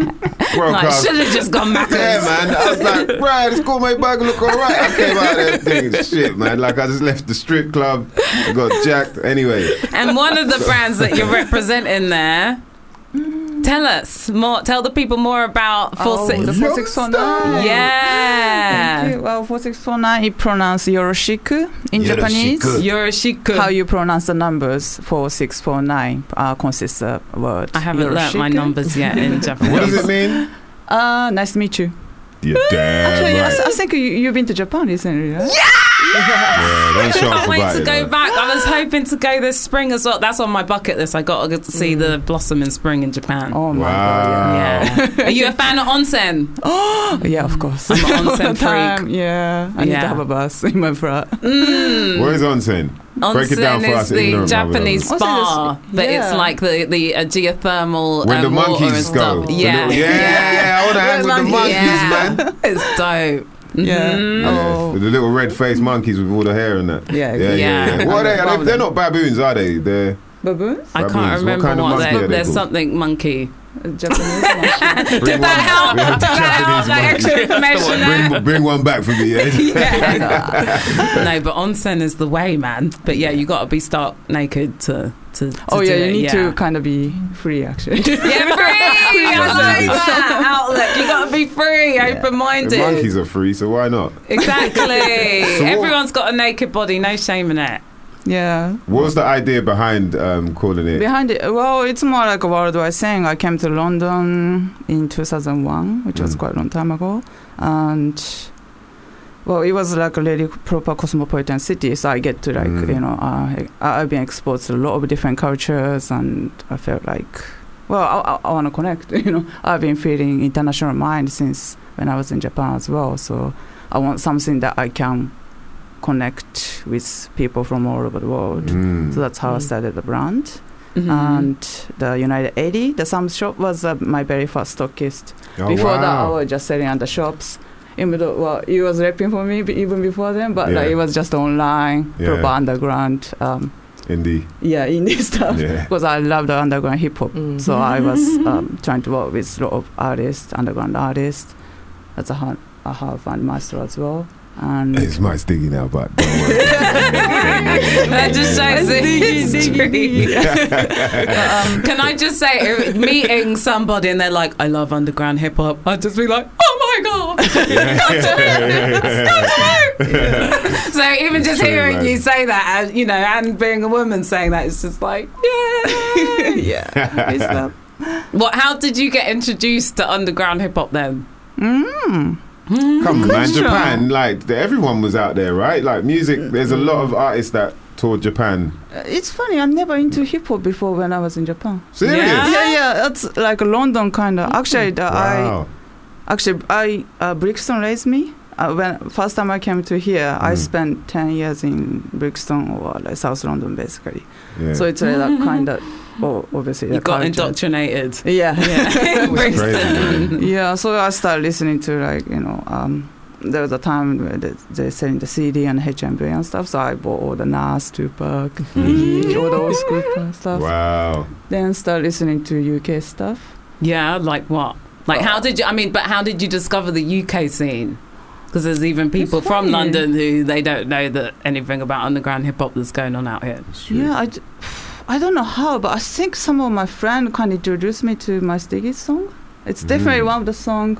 Speaker 4: I should have just gone Macca's.
Speaker 5: Yeah, man. I was like, right, this gourmet burger look alright. I came out there thinking, shit, man. Like I just left the strip club, got jacked. Anyway.
Speaker 4: And one of the brands that you're representing there, tell us more. Tell the people more about
Speaker 15: 4649.
Speaker 4: Yeah.
Speaker 15: Thank you. Well, 4649, it pronounced Yoroshiku in Japanese.
Speaker 4: Yoroshiku.
Speaker 15: How you pronounce the numbers 4649 consists of word.
Speaker 4: I haven't learnt my numbers yet in Japanese.
Speaker 5: What does it mean?
Speaker 15: Nice to meet you.
Speaker 5: You're damn
Speaker 15: Actually,
Speaker 5: right.
Speaker 15: I think you've been to Japan recently, right?
Speaker 4: I can't wait to go back. I was hoping to go this spring as well. That's on my bucket list. I got to get to see the blossom in spring in Japan.
Speaker 15: Oh my god!
Speaker 4: Yeah. Are you a fan of onsen?
Speaker 15: Oh yeah, of course.
Speaker 4: I'm an onsen freak.
Speaker 15: Yeah, I need to have a bus in my flat.
Speaker 5: Where's onsen? Break it down
Speaker 4: onsen
Speaker 5: for
Speaker 4: is
Speaker 5: us
Speaker 4: the
Speaker 5: ignorant
Speaker 4: Japanese
Speaker 15: brothers.
Speaker 4: spa, but
Speaker 15: Yeah.
Speaker 4: it's like the geothermal
Speaker 5: When the
Speaker 4: water and
Speaker 5: monkeys
Speaker 4: stuff.
Speaker 5: go. The
Speaker 4: Yeah,
Speaker 5: little- yeah, I want to hang with the monkeys,
Speaker 4: Yeah.
Speaker 5: man.
Speaker 4: It's dope.
Speaker 15: Yeah.
Speaker 4: Mhm.
Speaker 15: Oh.
Speaker 5: With the little red-faced monkeys with all the hair and that.
Speaker 15: Yeah,
Speaker 4: yeah.
Speaker 5: What are they? They're not baboons, are they? They're
Speaker 15: Baboons?
Speaker 4: I
Speaker 5: baboons.
Speaker 4: can't
Speaker 5: What
Speaker 4: remember
Speaker 5: kind of
Speaker 4: what
Speaker 5: monkey
Speaker 4: they're.
Speaker 5: are they
Speaker 4: There's
Speaker 5: called?
Speaker 4: something monkey.
Speaker 15: Japanese monkey.
Speaker 5: Bring
Speaker 4: Did that
Speaker 5: one-
Speaker 4: help?
Speaker 5: we have
Speaker 4: Did that help? That
Speaker 5: Japanese
Speaker 4: extra information there?
Speaker 5: Bring one back for me, yeah.
Speaker 4: No, but onsen is the way, man. But yeah, you got to be stark naked to
Speaker 15: Oh
Speaker 4: do
Speaker 15: yeah,
Speaker 4: it,
Speaker 15: you need to kind of be free actually.
Speaker 4: Yeah, free. I like that outlet. You got to be free,
Speaker 5: The
Speaker 4: open-minded.
Speaker 5: monkeys are free, so why not?
Speaker 4: Exactly.
Speaker 5: So what-
Speaker 4: Everyone's got a naked body. No shame in it.
Speaker 15: Yeah.
Speaker 5: What was the idea behind calling it?
Speaker 15: Behind it, well, it's more like a worldwide thing. I came to London in 2001, which was quite a long time ago, and well, it was like a really proper cosmopolitan city. So I get to I've been exposed to a lot of different cultures, and I felt like, well, I want to connect. I've been feeling international mind since when I was in Japan as well. So I want something that I can connect with people from all over the world. So that's how I started the brand. And the United 80, the Sam's shop was my very first stockist.
Speaker 5: Oh,
Speaker 15: Before that, I
Speaker 5: wow.
Speaker 15: was just selling at the shops. Even though, well, it was rapping for me even before then, but
Speaker 5: Yeah.
Speaker 15: it was just online,
Speaker 5: Yeah.
Speaker 15: proper underground.
Speaker 5: Indie.
Speaker 15: Indie stuff.
Speaker 5: Yeah.
Speaker 15: Because I love the underground hip hop. So I was trying to work with a lot of artists, underground artists. That's a half and master as well. And
Speaker 5: It's my sticky now, but don't worry.
Speaker 4: That just shows the history. Can I just say, if meeting somebody and they're like, I love underground hip hop, I'd just be like, oh my God. So even just
Speaker 5: True,
Speaker 4: hearing
Speaker 5: man.
Speaker 4: you say that, and being a woman saying that, it's just like,
Speaker 15: yeah.
Speaker 4: What? How did you get introduced to underground hip hop then?
Speaker 5: Come on, man.
Speaker 15: Question.
Speaker 5: Japan, like, everyone was out there, right? Like, music, there's a lot of artists that toured Japan.
Speaker 15: It's funny, I'm never into hip hop before when I was in Japan.
Speaker 5: Serious?
Speaker 15: Yeah, that's like a London kind of. Actually,
Speaker 5: Wow.
Speaker 15: Brixton raised me. When first time I came to here, I spent 10 years in Brixton or like South London, basically.
Speaker 5: Yeah.
Speaker 15: So it's like kind of, obviously,
Speaker 4: You
Speaker 15: the
Speaker 4: got
Speaker 15: culture.
Speaker 4: indoctrinated.
Speaker 15: Yeah,
Speaker 5: Crazy, man.
Speaker 15: yeah. So I started listening to there was a time where they're selling the CD and HMV and stuff. So I bought all the Nas, Tupac, Biggie, all the old school stuff.
Speaker 5: Wow.
Speaker 15: Then start listening to UK stuff.
Speaker 4: Yeah, like what? Like how did you discover the UK scene? Because there's even people
Speaker 15: It's
Speaker 4: from
Speaker 15: funny.
Speaker 4: London who they don't know that anything about underground hip hop that's going on out here.
Speaker 15: Yeah, I don't know how, but I think some of my friends kind of introduced me to my Stiggy song. It's definitely one of the song.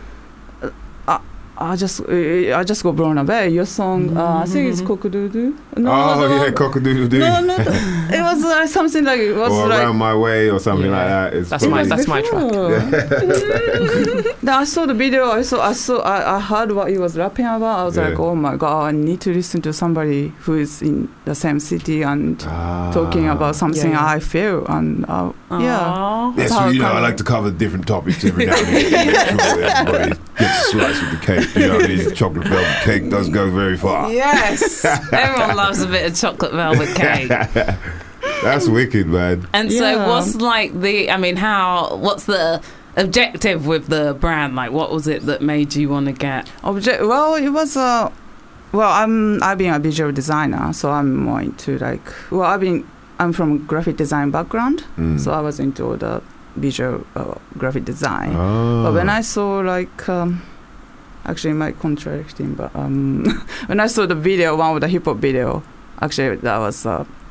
Speaker 15: I just got blown away. Your song, I think it's Cock-a-Doodle.
Speaker 5: Cock-a-doodle-doo.
Speaker 15: No, it was something like it was
Speaker 5: Or
Speaker 15: like
Speaker 5: Around My Way or something like that. It's
Speaker 14: That's
Speaker 5: probably-
Speaker 14: my track.
Speaker 15: Then I saw the video. I heard what he was rapping about. I was like, oh my god, I need to listen to somebody who is in the same city and talking about something I feel. And yeah,
Speaker 5: Yes,
Speaker 15: how
Speaker 5: well,
Speaker 15: I
Speaker 5: I
Speaker 15: kinda-
Speaker 5: like to cover different topics every now and then. Make sure everybody gets a slice of the cake. You know what I mean? Chocolate velvet cake does go very far.
Speaker 4: Yes, everyone loves a bit of chocolate velvet cake.
Speaker 5: That's wicked, man.
Speaker 4: And so, what's what's the objective with the brand? Like, what was it that made you want to get?
Speaker 15: Well, it was I've been a visual designer, so I'm more into I'm from a graphic design background, so I was into all the visual graphic design. But when I saw actually it might contradict him, but when I saw the video, one of the hip hop video, actually that was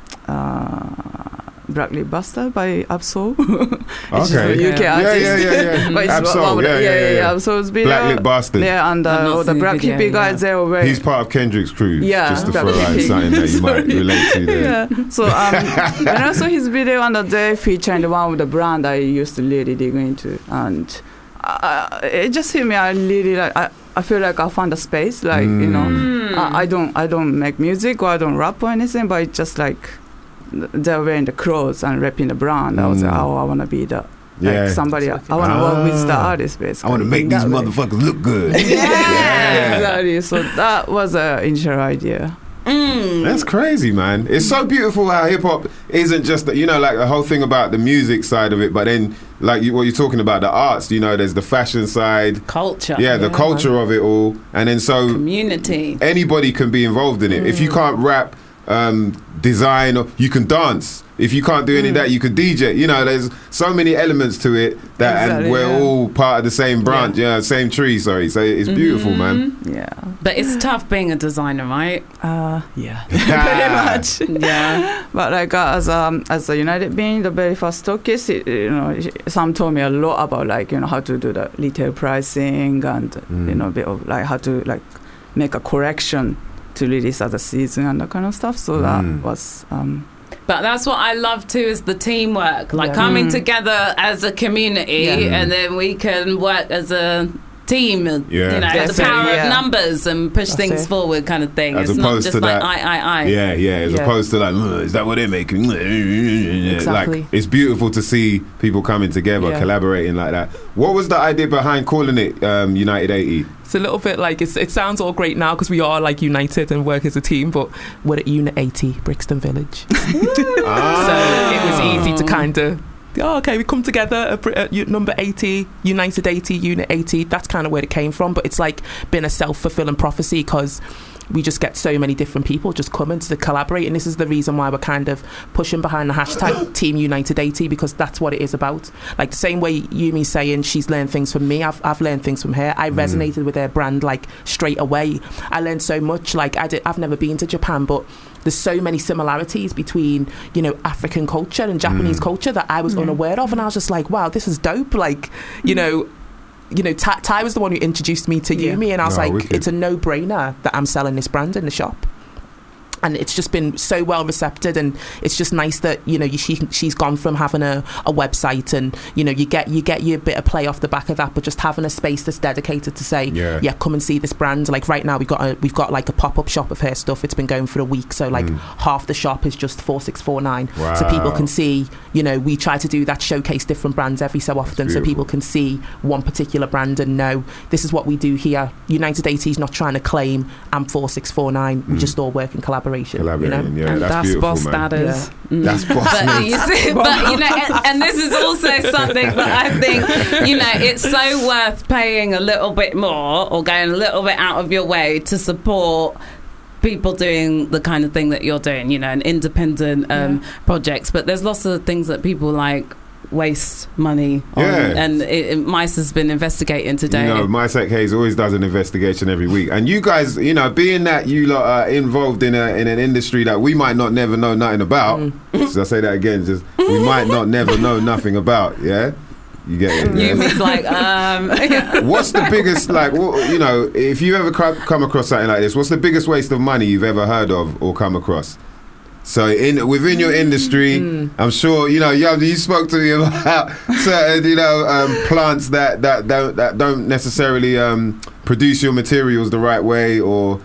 Speaker 15: Black Lip Bastard by Absol.
Speaker 5: Okay.
Speaker 15: UK artist.
Speaker 5: Yeah.
Speaker 15: But it's
Speaker 5: Absol,
Speaker 15: one of the-
Speaker 5: yeah.
Speaker 15: Absol's video.
Speaker 5: Black Lip Bastard.
Speaker 15: Yeah, and
Speaker 4: I've not
Speaker 15: all the
Speaker 4: seen the
Speaker 15: black
Speaker 4: video,
Speaker 15: hippie guys, they were
Speaker 5: He's part of Kendrick's crew.
Speaker 15: Yeah,
Speaker 5: Just to
Speaker 15: Black
Speaker 5: throw out
Speaker 15: Hippie.
Speaker 5: something that you might relate to there.
Speaker 15: Yeah. So when I saw his video and they featured one with the brand I used to really dig into, and it just hit me. I really I feel like I found a space. I don't make music or I don't rap or anything, but it's just like they're wearing the clothes and repping the brand. I was like, I want to be the.
Speaker 5: Yeah.
Speaker 15: Somebody, I want to work with the artist, basically.
Speaker 5: I want to make these
Speaker 15: That way.
Speaker 5: motherfuckers look good.
Speaker 15: Yeah, exactly. So that was an initial idea.
Speaker 5: That's crazy, man. It's so beautiful how hip hop isn't just the, like the whole thing about the music side of it, but then like what you're talking about, the arts. There's the fashion side,
Speaker 4: culture.
Speaker 5: Yeah, the culture of it all, and then so
Speaker 4: community.
Speaker 5: Anybody can be involved in it. If you can't rap, design, or you can dance. If you can't do any of that, you could DJ. There's so many elements to it that, and we're all part of the same branch, same tree. Sorry, so it's beautiful, man.
Speaker 15: Yeah,
Speaker 4: but it's tough being a designer, right?
Speaker 15: Yeah, pretty much.
Speaker 4: Yeah,
Speaker 15: but like as a United being the very first stockists, Sam told me a lot about how to do the retail pricing and a bit of like how to like make a correction to release as a season and that kind of stuff. So that was.
Speaker 4: But that's what I love too, is the teamwork, like coming together as a community, and then we can work as a team, the power of numbers and push things forward kind of thing.
Speaker 5: As
Speaker 4: it's
Speaker 5: opposed
Speaker 4: not just
Speaker 5: to
Speaker 4: like
Speaker 5: that, as opposed to like, is that what they're making?
Speaker 14: Exactly.
Speaker 5: Like, it's beautiful to see people coming together, collaborating like that. What was the idea behind calling it United 80?
Speaker 14: It's a little bit like, it sounds all great now because we are like united and work as a team, but we're at Unit 80, Brixton Village. So it was easy to kind of, we come together at number 80, United 80, Unit 80. That's kind of where it came from, but it's like been a self-fulfilling prophecy because we just get so many different people just coming to collaborate, and this is the reason why we're kind of pushing behind the hashtag Team United 80, because that's what it is about. Like the same way Yumi's saying she's learned things from me, I've learned things from her. I resonated with her brand like straight away. I learned so much. Like I've never been to Japan, but there's so many similarities between African culture and Japanese culture that I was unaware of, and I was just like, wow, this is dope. Like Ty was the one who introduced me to Yumi, and I was wicked. It's a no-brainer that I'm selling this brand in the shop. And it's just been so well received, and it's just nice that she's gone from having a website, and you get your bit of play off the back of that, but just having a space that's dedicated to say come and see this brand. Like right now we've got like a pop-up shop of her stuff. It's been going for a week, so like half the shop is just 4649.
Speaker 5: Wow.
Speaker 14: So people can see, we try to do that, showcase different brands every so often, so people can see one particular brand and know this is what we do here. United 80 is not trying to claim I'm 4649. We just all work in collaboration.
Speaker 5: Collaborating,
Speaker 4: and that's boss status.
Speaker 5: That's boss.
Speaker 4: And this is also something that I think it's so worth paying a little bit more or going a little bit out of your way to support people doing the kind of thing that you're doing, and independent projects. But there's lots of things that people like waste money on, and Mice has been investigating today.
Speaker 5: Mice Ek Hayes always does an investigation every week, and you guys, being that you lot are involved in an industry that we might not never know nothing about. So I say that again, just we might not never know nothing about. You get it.
Speaker 4: Yumi's like,
Speaker 5: what's the biggest, like, if you ever come across something like this, what's the biggest waste of money you've ever heard of or come across? So within your industry, I'm sure you spoke to me about certain plants that don't necessarily produce your materials the right way, or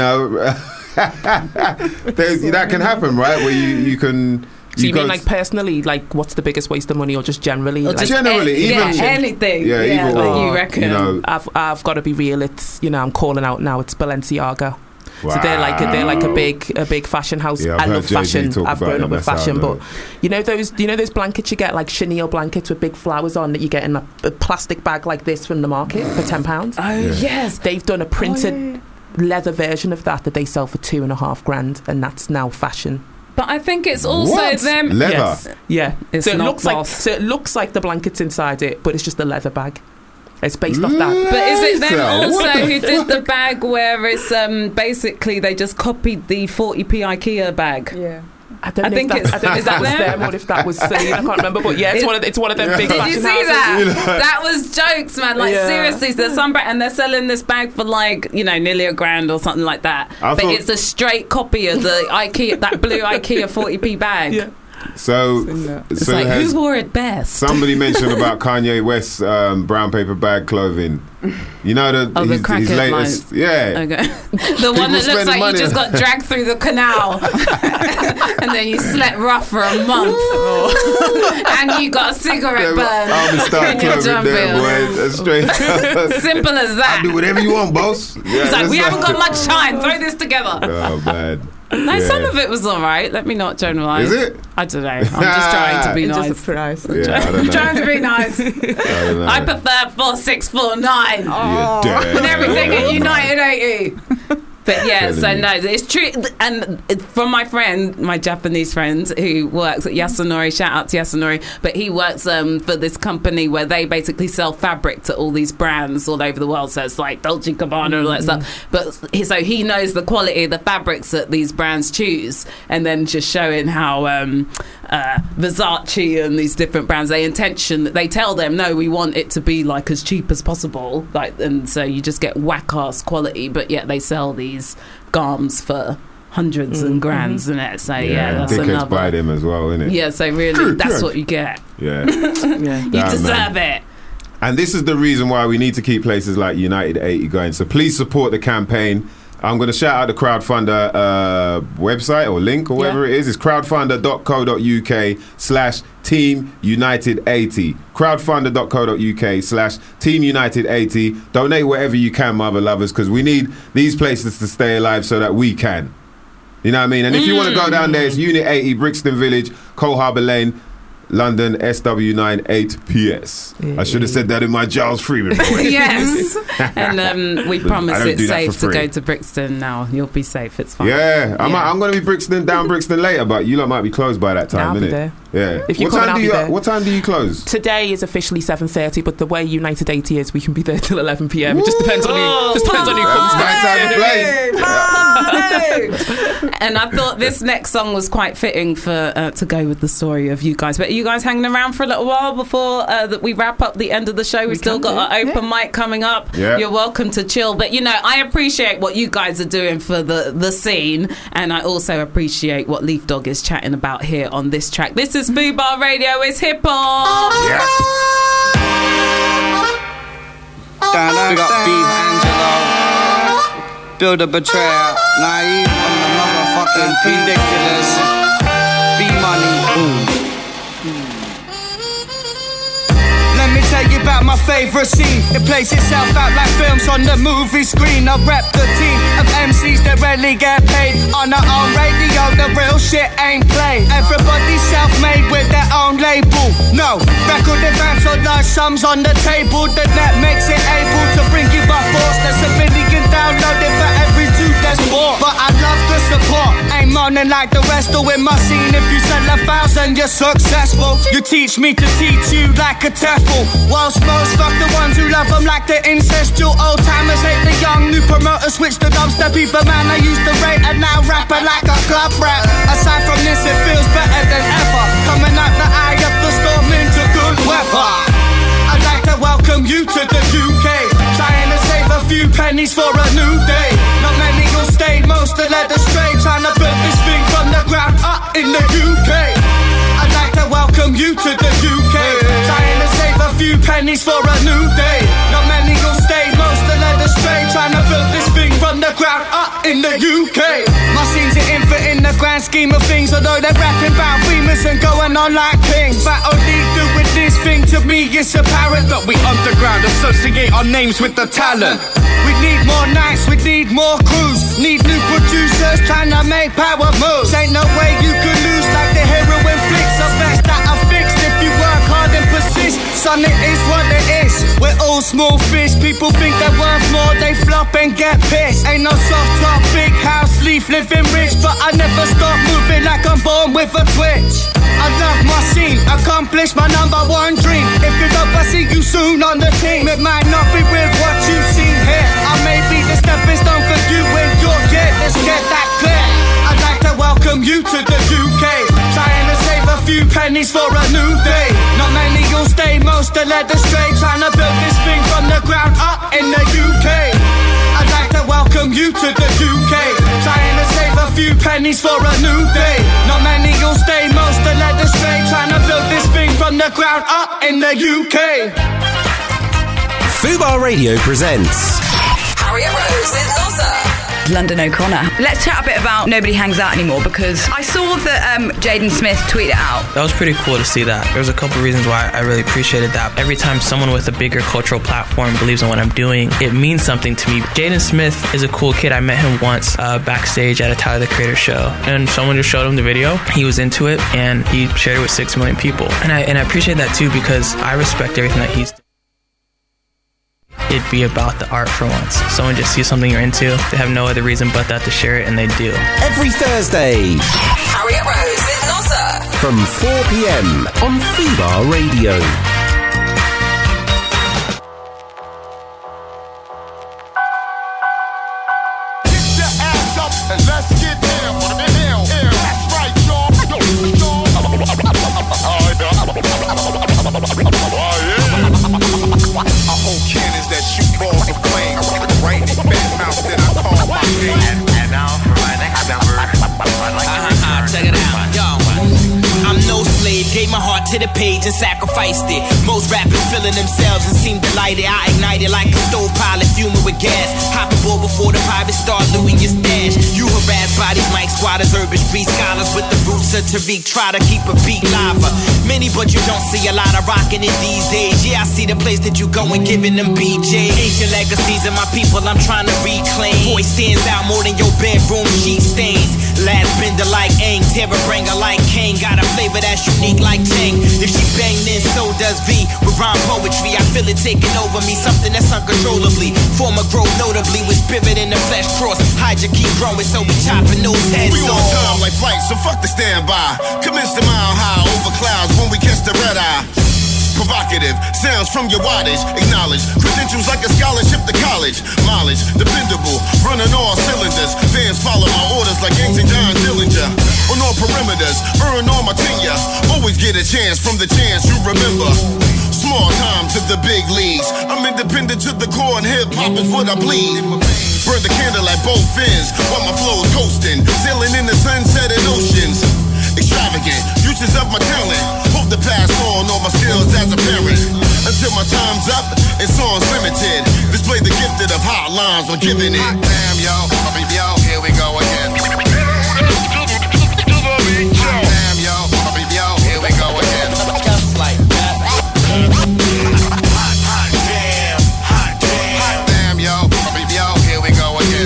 Speaker 5: that can happen, right? Where you can.
Speaker 14: So you mean like personally, like what's the biggest waste of money, or just generally?
Speaker 4: Or
Speaker 14: like,
Speaker 4: generally, anything.
Speaker 14: Either
Speaker 4: like you reckon.
Speaker 14: I've got to be real. It's I'm calling out now. It's Balenciaga.
Speaker 5: Wow.
Speaker 14: So they're like a big fashion house. I love fashion. I've grown up with fashion, but those blankets you get, like chenille blankets with big flowers on, that you get in a plastic bag like this from the market for £10.
Speaker 4: Oh yes,
Speaker 14: they've done a printed leather version of that they sell for $2,500, and that's now fashion.
Speaker 4: But I think it's also them
Speaker 5: leather.
Speaker 14: Yes. Yeah.
Speaker 4: It's
Speaker 14: so
Speaker 4: it
Speaker 14: looks like the blanket's inside it, but it's just a leather bag. It's based off that.
Speaker 4: But is it them also who did the bag where it's basically they just copied the 40p IKEA bag?
Speaker 15: Yeah.
Speaker 14: I think if that was them or if that was Celine. I can't remember, but it's one of them big
Speaker 4: Did
Speaker 14: fashion
Speaker 4: you see
Speaker 14: houses.
Speaker 4: that? That was jokes, man. Like seriously, there's some brand and they're selling this bag for like nearly $1,000 or something like that. But it's a straight copy of the IKEA, that blue IKEA 40p bag.
Speaker 14: Yeah.
Speaker 5: So
Speaker 4: It's like, who wore it best?
Speaker 5: Somebody mentioned about Kanye West's brown paper bag clothing. You know the his latest,
Speaker 4: Okay. The one that looks like
Speaker 5: money
Speaker 4: you just got dragged through the canal, and then you slept rough for a month, and you got a cigarette burn.
Speaker 5: I'll be start
Speaker 4: in your
Speaker 5: clothing there, boy. That's straight.
Speaker 4: Simple as that.
Speaker 5: I'll do whatever you want, boss. Yeah,
Speaker 4: It's like, we haven't got much time. Throw this together.
Speaker 5: Oh man.
Speaker 4: No, some of it was all right. Let me not generalise.
Speaker 5: Is it?
Speaker 4: I don't know. I'm just trying to be
Speaker 15: It's
Speaker 4: nice.
Speaker 15: just a price.
Speaker 5: Yeah, I don't know.
Speaker 4: Trying to be nice. I prefer 4649 and everything at United 80. But yeah, so no, it's true. And from my friend, my Japanese friend who works at Yasunori, shout out to Yasunori, but he works for this company where they basically sell fabric to all these brands all over the world. So it's like Dolce & Gabbana and all that stuff. But so he knows the quality of the fabrics that these brands choose, and then just showing how Versace and these different brands, they tell them, no, we want it to be like as cheap as possible, like, and so you just get whack-ass quality, but yet they sell these garms for hundreds and grands in it. So yeah, that's another.
Speaker 5: buy them as well, innit?
Speaker 4: Yeah, so really, that's what you get.
Speaker 5: Yeah.
Speaker 4: You deserve it.
Speaker 5: And this is the reason why we need to keep places like United 80 going. So please support the campaign. I'm going to shout out the crowdfunder website or link or whatever it is. It's crowdfunder.co.uk/Team United 80. Crowdfunder.co.uk/Team United 80. Donate wherever you can, mother lovers, because we need these places to stay alive so that we can. You know what I mean? And if you want to go down there, it's Unit 80, Brixton Village, Cole Harbour Lane, London, SW9 8PS. I should have said that in my Giles Freeman voice.
Speaker 4: Yes. And we promise it's safe to go to Brixton now. You'll be safe. It's fine.
Speaker 5: Yeah. I'm going to be down Brixton later, but you lot might be closed by that time,
Speaker 14: I'll be
Speaker 5: innit?
Speaker 14: there.
Speaker 5: Yeah.
Speaker 14: If you come, I'll be there.
Speaker 5: What time do you close?
Speaker 14: Today is officially 7:30, but the way United 80 is, we can be there till 11 p.m. It just depends on who. Just depends on who comes. And I thought this next song was quite fitting for to go with the story of you guys. But are you guys hanging around for a little while before that we wrap up the end of the show? We've still got our open mic coming up.
Speaker 5: Yeah.
Speaker 4: You're welcome to chill. But, you know, I appreciate what you guys are doing for the scene. And I also appreciate what Leaf Dog is chatting about here on this track. This is Fubar Radio. It's hip-hop.
Speaker 5: Yeah.
Speaker 16: Big up Beef Angelo. Build a betrayer. Naive on the motherfucking ridiculous. B-Money. Let me tell you about my favourite scene. It plays itself out like films on the movie screen. I rep the team of MCs that rarely get paid. On our own radio, the real shit ain't played. Everybody's self-made with their own label. No, record advance or large sums on the table. The net makes it able to bring you by force. There's a million downloaded for every 2 that's bought. But I love the support. Ain't moaning like the rest of in my scene. If you sell 1,000, you're successful. You teach me to teach you like a TEFL. Whilst most fuck the ones who love them like the incestual. Old timers hate the young, new promoters switch the dubstep. Even man I used to rate and now rapper like a club rap. Aside from this, it feels better than ever. Coming out the eye of the storm into good weather. I'd like to welcome you to the UK. Trying to save a few pennies for a new day. Not many will stay, most are led astray. Trying to build this thing from the ground up in the UK. I'd like to welcome you to the UK. Trying to save a few pennies for a new day. Not many will stay, most are led astray. Trying to build this thing from the ground up in the UK. My scenes are infant in the grand scheme of things. Although they're rapping about beamers and going on like kings. Battle league do with this thing, to me it's apparent that we underground associate our names with the talent. We need more nights, we need more crews. Need new producers trying to make power moves. Ain't no way you could lose like the heroin flicks. A best that are fixed if you work hard and persist. Son, it is what it is. We're all small fish. People think they're worth more, they flop and get pissed. Ain't no soft top, big house, leaf, living rich. But I never stop moving like I'm born with a twitch. I love my scene, accomplish my #1 dream. If you don't, I see you soon on the team. It might not be with what you've seen here. I may be the stepping stone for you when you're here. Let's get that clear. I'd like to welcome you to the UK. Trying to save a few pennies for a new day. Not many will stay, most are led astray. Trying to build this thing from the ground up in the UK. I'd like to welcome you to the UK. Trying to save a few pennies for a new day. Not many will stay, most are led the ground up in the UK.
Speaker 1: Fubar Radio presents
Speaker 13: Harriet Rose in Loza.
Speaker 17: London O'Connor. Let's chat a bit about Nobody Hangs Out Anymore, because I saw that Jaden Smith tweeted it out.
Speaker 18: That was pretty cool to see that. There's a couple reasons why I really appreciated that. Every time someone with a bigger cultural platform believes in what I'm doing, it means something to me. Jaden Smith is a cool kid. I met him once backstage at a Tyler the Creator show, and someone just showed him the video. He was into it, and he shared it with 6 million people. And I appreciate that too, because I respect everything that he's doing. It'd be about the art for once. Someone just sees something you're into, they have no other reason but that to share it, and they do.
Speaker 1: every Thursday
Speaker 13: Harriet Rose in Loza.
Speaker 1: from 4 p.m. on Fubar Radio.
Speaker 2: Get your ass up and let's get down. That's right, y'all.
Speaker 19: I hold cannons that shoot balls of flame. Right in the bad mouth, then I call my name.
Speaker 20: And now for my next number, I'd like to return.
Speaker 11: Check it out. Yo, I'm no slave. Gave my heart to the page and sacrificed it. Most rappers feeling themselves and seem delighted. I ignited like a stove pilot fuming with gas. Hop aboard before the pirates start looting your stash. You harass bodies, mic squatters, urban street scholars with the roots of Tariq. Try to keep a beat lava. Many, but you don't see a lot of rocking it these days. Yeah, I see the place that you go and giving them BJ. Ancient legacies of my people I'm trying to reclaim. Voice stands out more than your bedroom sheet stains. Last bender like Aang, terror bringer like Kane. Got a flavor that's unique like Tang. If she bang, then so does V. With rhyme poetry, I feel it taking over me. Something that's uncontrollably. Form a growth notably with spirit in the flesh cross. Hydra keep growing, so we chopping those heads
Speaker 19: We on
Speaker 11: off.
Speaker 19: time like flight, so fuck the standby. Commence the mile high over clouds when we catch the red eye. Provocative sounds from your wattage. Acknowledge credentials like a scholarship to college. Mileage dependable, running all cylinders. Fans follow my orders like Yanks and John Dillinger. On all perimeters, earn all my tenure. Always get a chance from the chance you remember. Small time to the big leagues. I'm independent to the core, and hip hop is what I bleed. Burn the candle at both ends while my flow's coasting. Sailing in the sunset and oceans. Extravagant, uses of my talent. Hope to pass on all my skills as a parent. Until my time's up and songs limited. Display the gifted of hot lines on giving it. Damn, yo, yo, here we go again. Damn, yo, here we go again.
Speaker 11: Just like that.
Speaker 19: Hot damn, yo, here we go again.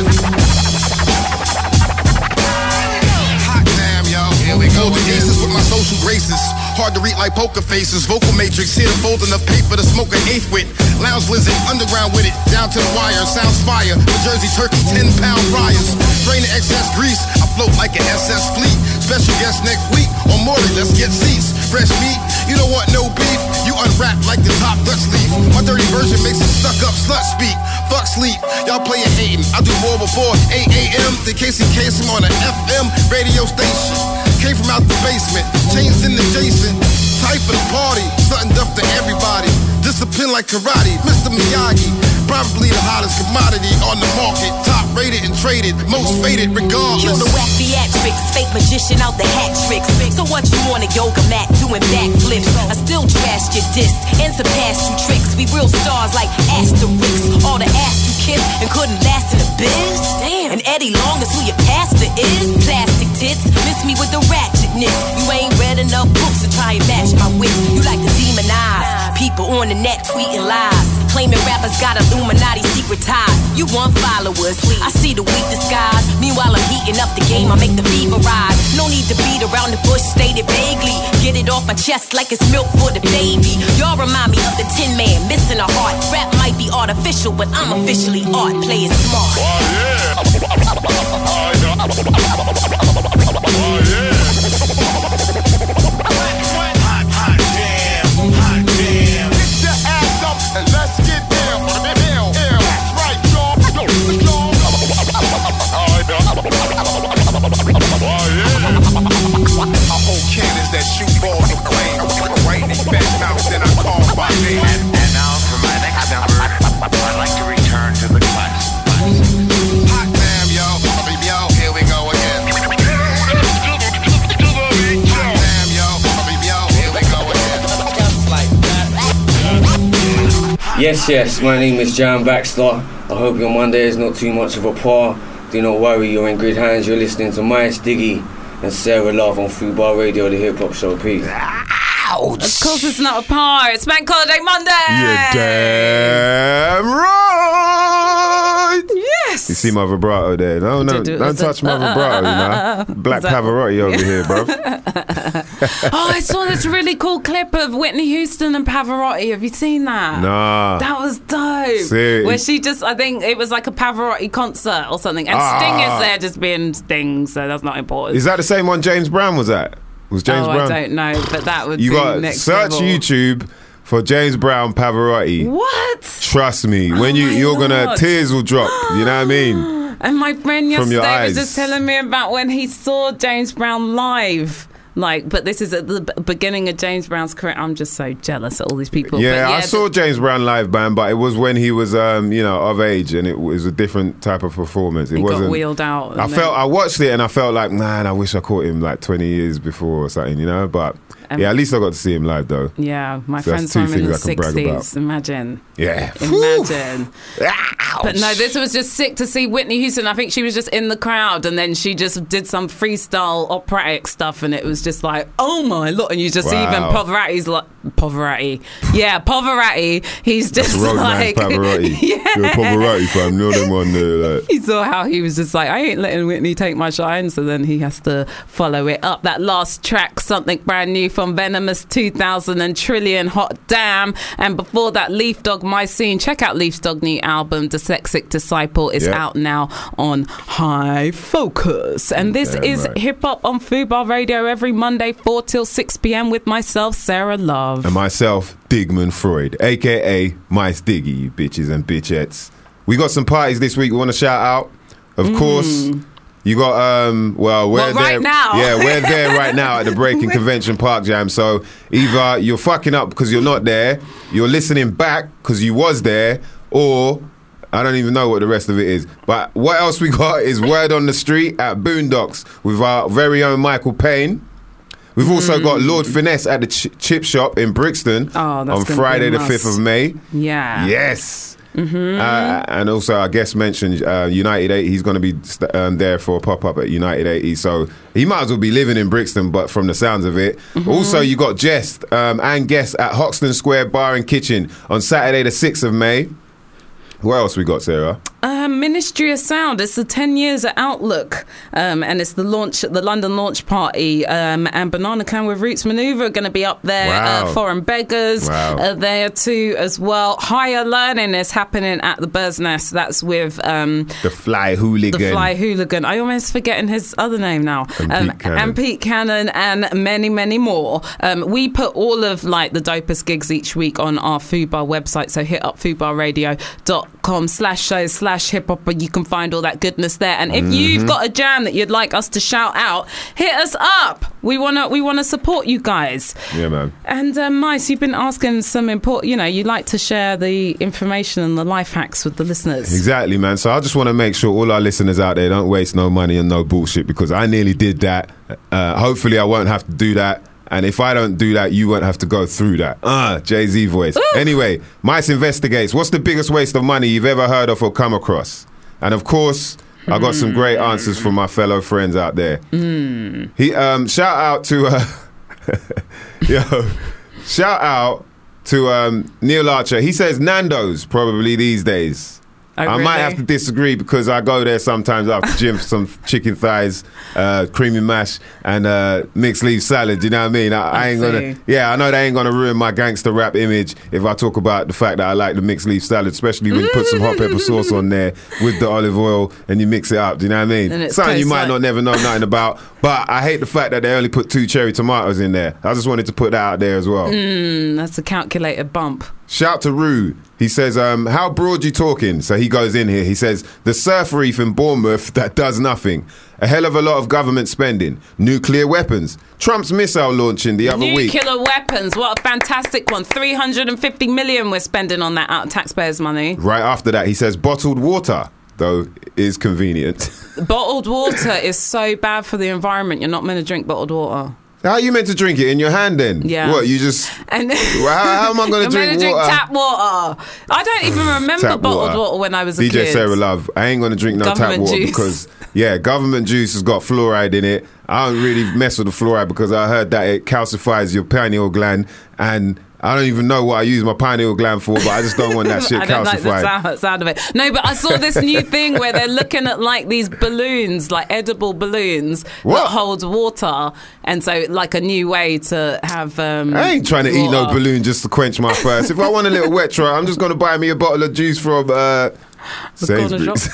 Speaker 19: Hot damn, yo, here we go again. With my social graces, hard to read like poker faces. Vocal matrix, here to fold enough paper to smoke an eighth with. Lounge lizard, underground with it, down to the wire. Sounds fire, New Jersey turkey, 10-pound fryers. Drain the excess grease, I float like an SS fleet. Special guest next week, or more than let's get seats. Fresh meat, you don't want no beef. You unwrap like the top Dutch leaf. My dirty version makes it stuck up slut speak. Fuck sleep, y'all play it hating. I do more before 8 a.m. than Casey Kasem on an FM radio station. Came from out the basement, chains in adjacent. Type of the party, something duff to everybody. Discipline like karate, Mr. Miyagi. Probably the hottest commodity on the market. Top rated and traded, most faded regardless.
Speaker 21: Kill the whack theatrics, fake magician out the hat tricks. So what you on a yoga mat doing backflips? I still trashed your disc and surpassed you tricks. We real stars like asterisks. All the ass you kissed and couldn't last in the biz. Damn. And Eddie Long is who your pastor is. Plastic tits, miss me with the ratchetness. You ain't read enough books to try and match my wits. You like to demonize people on the net tweeting lies, claiming rappers got Illuminati secret ties. You want followers, I see the weak disguise. Meanwhile I'm heating up the game, I make the fever rise. No need to beat around the bush, state it vaguely. Get it off my chest like it's milk for the baby. Y'all remind me of the Tin Man, missing a heart. Rap might be artificial, but I'm officially art. Play it smart.
Speaker 2: And let's get down. That's right, y'all.
Speaker 19: I hold cannons that shoot balls of flame. Right in the back mouth, then I call my name.
Speaker 20: And now for my next number, I'd like to return to the class.
Speaker 19: Hot damn, yo, here we go again.
Speaker 6: Yes, my name is Jan Baxter. I hope your Monday is not too much of a par. Do not worry, you're in good hands. You're listening to Mice Diggy and Sarah Love on Fubar Radio, the hip hop show. Peace.
Speaker 4: Ouch. Of course it's not a par. It's Bank Holiday Monday.
Speaker 5: You're damn right.
Speaker 4: Yes.
Speaker 5: You see my vibrato there? No, don't touch my vibrato, you know. Black Pavarotti over here, bro.
Speaker 4: Oh, I saw this really cool clip of Whitney Houston and Pavarotti. Have you seen that?
Speaker 5: Nah.
Speaker 4: That was dope.
Speaker 5: See?
Speaker 4: Where she just, I think it was like a Pavarotti concert or something. And Sting is there just being Sting, so that's not important.
Speaker 5: Is that the same one James Brown was at? Was James Brown?
Speaker 4: I don't know, but that would
Speaker 5: you
Speaker 4: be
Speaker 5: got
Speaker 4: next
Speaker 5: search
Speaker 4: level.
Speaker 5: YouTube for James Brown Pavarotti.
Speaker 4: What?
Speaker 5: Trust me, when you're gonna tears will drop. You know what I mean?
Speaker 4: And my friend
Speaker 5: From your
Speaker 4: yesterday was
Speaker 5: eyes.
Speaker 4: just telling me about when he saw James Brown live. Like, but this is at the beginning of James Brown's career. I'm just so jealous at all these people.
Speaker 5: Yeah,
Speaker 4: but
Speaker 5: I saw James Brown live band, but it was when he was, of age, and it was a different type of performance. It
Speaker 4: he
Speaker 5: wasn't.
Speaker 4: got wheeled out.
Speaker 5: I watched it and I felt like, man, I wish I caught him like 20 years before or something, you know. But yeah, at least I got to see him live though.
Speaker 4: Yeah, my
Speaker 5: So that's
Speaker 4: friends
Speaker 5: two
Speaker 4: from in the
Speaker 5: things I can brag about.
Speaker 4: 60s. Imagine.
Speaker 5: Yeah.
Speaker 4: Imagine. But no, this was just sick to see Whitney Houston. I think she was just in the crowd and then she just did some freestyle operatic stuff and it was just like, oh my Lord. And you just see even Pavarotti's like, Pavarotti. Yeah, Pavarotti. He's just like...
Speaker 5: Pavarotti.
Speaker 4: Yeah.
Speaker 5: You're a Pavarotti fam, know them one there. Like.
Speaker 4: You saw how he was just like, I ain't letting Whitney take my shine, so then he has to follow it up. That last track, something brand new from Venomous 2000 and Trillion, Hot Damn. And before that, Leaf Dog, My Scene. Check out Leaf Dog's new album, Dyslexic Disciple. It's out now on High Focus. And this is Hip Hop on Fubar Radio every Monday, 4 till 6 p.m. with myself, Sarah Love.
Speaker 5: And myself, Digman Freud, a.k.a. Mice Diggy, you bitches and bitchettes. We got some parties this week we want to shout out. Of course, you got, we're there.
Speaker 4: Right now.
Speaker 5: Yeah, we're there right now at the Breaking Convention Park Jam. So either you're fucking up because you're not there, you're listening back because you was there, or I don't even know what the rest of it is. But what else we got is Word on the Street at Boondocks with our very own Michael Payne. We've also got Lord Finesse at the Chip Shop in Brixton on Friday the 5th of May.
Speaker 4: Yeah.
Speaker 5: Yes. And also our guest mentioned United 80. He's going to be there for a pop-up at United 80. So he might as well be living in Brixton, but from the sounds of it. Also, you got Jest and Guest at Hoxton Square Bar and Kitchen on Saturday the 6th of May. What else we got, Sarah?
Speaker 4: Ministry of Sound. It's the 10 years at Outlook, and it's the London launch party. And Banana Can with Roots Maneuver are going to be up there.
Speaker 5: Wow.
Speaker 4: Foreign Beggars are there too as well. Higher Learning is happening at the Bird's Nest. That's with
Speaker 5: the Fly Hooligan.
Speaker 4: The Fly Hooligan. I almost forgetting his other name now. And Pete Cannon and many, many more. We put all of like the dopest gigs each week on our Fubar website. So hit up fubarradio.com/shows/hip-hop and you can find all that goodness there. And if you've got a jam that you'd like us to shout out, hit us up. We wanna support you guys.
Speaker 5: Yeah, man.
Speaker 4: And Mice, you've been asking some important, you like to share the information and the life hacks with the listeners.
Speaker 5: Exactly, man. So I just want to make sure all our listeners out there don't waste no money and no bullshit, because I nearly did that. Hopefully I won't have to do that. And if I don't do that, you won't have to go through that. Jay-Z voice. Ooh. Anyway, Mice investigates. What's the biggest waste of money you've ever heard of or come across? And of course, I got some great answers from my fellow friends out there. He shout out to shout out to Neil Archer. He says Nando's probably these days. I might have to disagree because I go there sometimes after gym for some chicken thighs, creamy mash, and mixed leaf salad. You know what I mean? I ain't gonna. Yeah, I know they ain't gonna ruin my gangster rap image if I talk about the fact that I like the mixed leaf salad, especially when you put some hot pepper sauce on there with the olive oil and you mix it up. Do you know what I mean? Something you might not never know nothing about. But I hate the fact that they only put 2 cherry tomatoes in there. I just wanted to put that out there as well.
Speaker 4: That's a calculated bump.
Speaker 5: Shout to Rue. He says, how broad you talking? So he goes in here. He says, the surf reef in Bournemouth that does nothing. A hell of a lot of government spending. Nuclear weapons. Trump's missile launching the other week.
Speaker 4: Nuclear weapons. What a fantastic one. 350 million we're spending on that out of taxpayers' money.
Speaker 5: Right after that, he says, bottled water, though, is convenient.
Speaker 4: Bottled water is so bad for the environment. You're not meant to drink bottled water.
Speaker 5: How are you meant to drink it? In your hand then?
Speaker 4: Yeah.
Speaker 5: What, you just...
Speaker 4: And
Speaker 5: how am I going to drink
Speaker 4: drink
Speaker 5: water?
Speaker 4: tap water. I don't even remember
Speaker 5: Tap
Speaker 4: bottled water when I was a
Speaker 5: DJ
Speaker 4: kid.
Speaker 5: Sarah Love, I ain't going to drink no tap
Speaker 4: Government
Speaker 5: water
Speaker 4: juice.
Speaker 5: because, government juice has got fluoride in it. I don't really mess with the fluoride because I heard that it calcifies your pineal gland, and I don't even know what I use my pineal gland for, but I just don't want that shit
Speaker 4: I don't
Speaker 5: calcified.
Speaker 4: like the sound of it. No, but I saw this new thing where they're looking at like these balloons, like edible balloons that hold water, and so like a new way to have.
Speaker 5: I ain't trying to eat no balloon just to quench my thirst. If I want a little wet try, I'm just going to buy me a bottle of juice from Sainsbury's.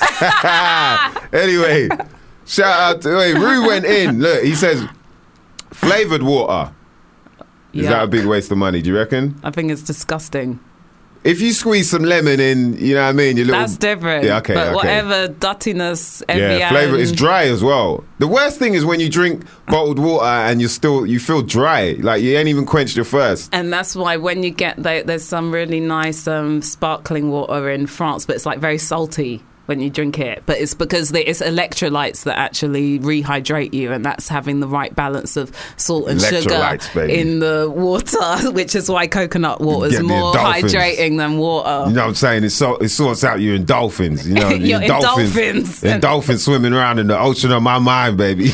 Speaker 5: Anyway, shout out to Rue went in. Look, he says flavoured water. Is that a big waste of money, do you reckon?
Speaker 4: I think it's disgusting.
Speaker 5: If you squeeze some lemon in, you know what I mean? Your little,
Speaker 4: that's different.
Speaker 5: Yeah, okay.
Speaker 4: But whatever dirtiness,
Speaker 5: flavour is dry as well. The worst thing is when you drink bottled water and you feel dry, like you ain't even quenched your thirst.
Speaker 4: And that's why when you get there's some really nice sparkling water in France, but it's like very salty when you drink it, but it's because it's electrolytes that actually rehydrate you, and that's having the right balance of salt and sugar in the water, which is why coconut water is more hydrating than water.
Speaker 5: You know what I'm saying? It sorts out your endorphins. You know,
Speaker 4: your endorphins.
Speaker 5: Endorphins swimming around in the ocean of my mind, baby.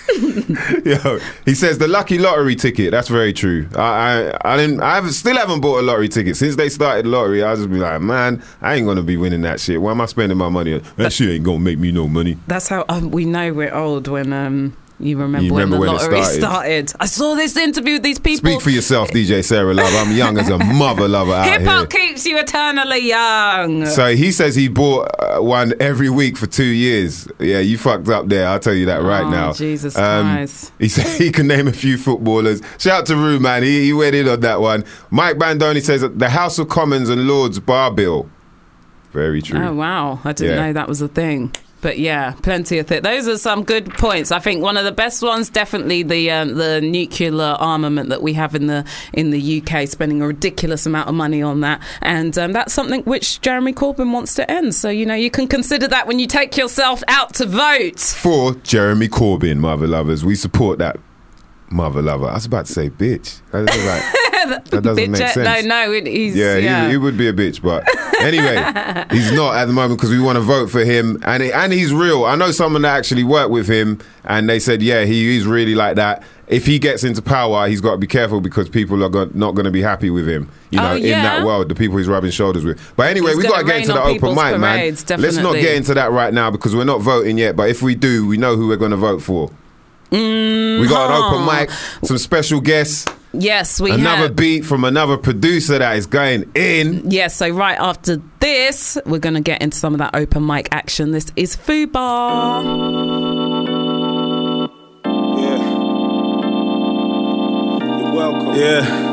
Speaker 5: Yo, he says the lucky lottery ticket. That's very true. I still haven't bought a lottery ticket since they started the lottery. I just be like, man, I ain't gonna be winning that shit. Why am I spending my money on? That shit ain't gonna make me no money.
Speaker 4: That's how we know we're old when you remember when the lottery started. I saw this interview with these people.
Speaker 5: Speak for yourself, DJ Sarah Love. I'm young as a mother lover out here.
Speaker 4: Hip hop keeps you eternally young.
Speaker 5: So he says he bought one every week for 2 years. Yeah, you fucked up there. I'll tell you that right now.
Speaker 4: Jesus Christ.
Speaker 5: He said he can name a few footballers. Shout out to Rue, man. He went in on that one. Mike Bandoni says that the House of Commons and Lords bar bill. Very true.
Speaker 4: Oh, wow. I didn't know that was a thing. But yeah, plenty of things. Those are some good points. I think one of the best ones, definitely the nuclear armament that we have in the UK, spending a ridiculous amount of money on that, and that's something which Jeremy Corbyn wants to end. So you can consider that when you take yourself out to vote
Speaker 5: for Jeremy Corbyn, mother lovers. We support that, mother lover. I was about to say bitch. That doesn't make sense.
Speaker 4: No, he's
Speaker 5: he would be a bitch, but anyway, he's not at the moment because we want to vote for him, and he's real. I know someone that actually worked with him, and they said, he's really like that. If he gets into power, he's got to be careful because people are not going to be happy with him. In that world, the people he's rubbing shoulders with. But anyway, we got to get into the open mic, man.
Speaker 4: Definitely.
Speaker 5: Let's not get into that right now because we're not voting yet. But if we do, we know who we're going to vote for. We got an open mic, some special guests.
Speaker 4: Yes, we have.
Speaker 5: Another beat from another producer that is going in.
Speaker 4: Yes, so right after this, we're going to get into some of that open mic action. This is Fubar.
Speaker 9: Yeah. You're welcome. Yeah.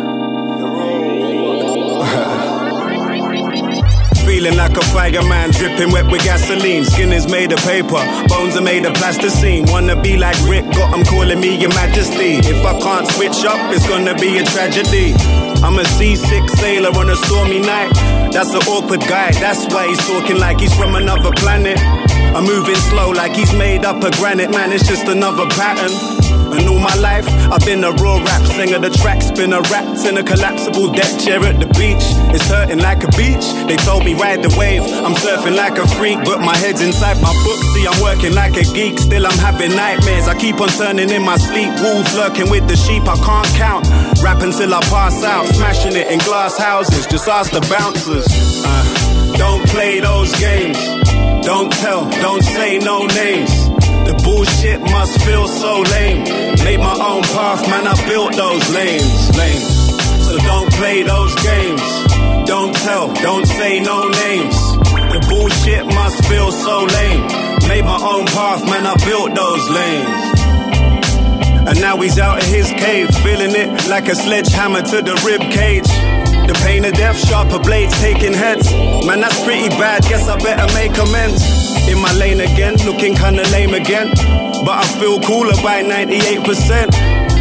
Speaker 9: Feeling like a fireman, dripping wet with gasoline. Skin is made of paper, bones are made of plasticine. Wanna be like Rick, got 'em calling me your majesty. If I can't switch up, it's gonna be a tragedy. I'm a seasick sailor on a stormy night. That's an awkward guy, that's why he's talking like he's from another planet. I'm moving slow like he's made up of granite, man, it's just another pattern. And all my life, I've been a raw rap singer. The track spinner, wrapped in a collapsible deck chair at the beach. It's hurting like a beach. They told me ride the wave. I'm surfing like a freak, but my head's inside my book. See, I'm working like a geek. Still, I'm having nightmares. I keep on turning in my sleep. Wolves lurking with the sheep. I can't count. Rap until I pass out. Smashing it in glass houses. Just ask the bouncers. Don't play those games. Don't tell. Don't say no names. The bullshit must feel so lame. Made my own path, man, I built those lanes. So don't play those games. Don't tell, don't say no names. The bullshit must feel so lame. Made my own path, man, I built those lanes. And now he's out of his cave, feeling it like a sledgehammer to the rib cage. The pain of death, sharper blades taking heads. Man, that's pretty bad, guess I better make amends. In my lane again, looking kinda lame again. But I feel cooler by 98%.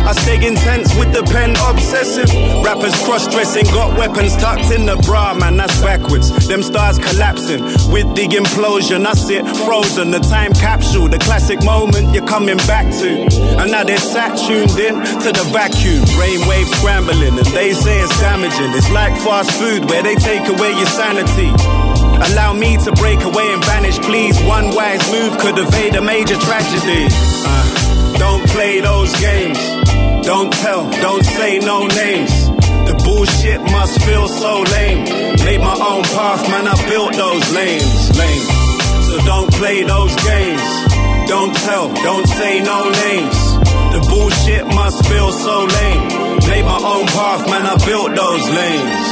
Speaker 9: I stay intense with the pen, obsessive. Rappers cross-dressing, got weapons tucked in the bra, man, that's backwards. Them stars collapsing with the implosion. I sit frozen, the time capsule, the classic moment you're coming back to. And now they're sat tuned in to the vacuum. Brainwaves scrambling, and they say it's damaging. It's like fast food where they take away your sanity. Allow me to break away and vanish, please. One wise move could evade a major tragedy. Don't play those games. Don't tell, don't say no names. The bullshit must feel so lame. Made my own path, man, I built those lanes. So don't play those games. Don't tell, don't say no names. The bullshit must feel so lame. Made my own path, man, I built those lanes.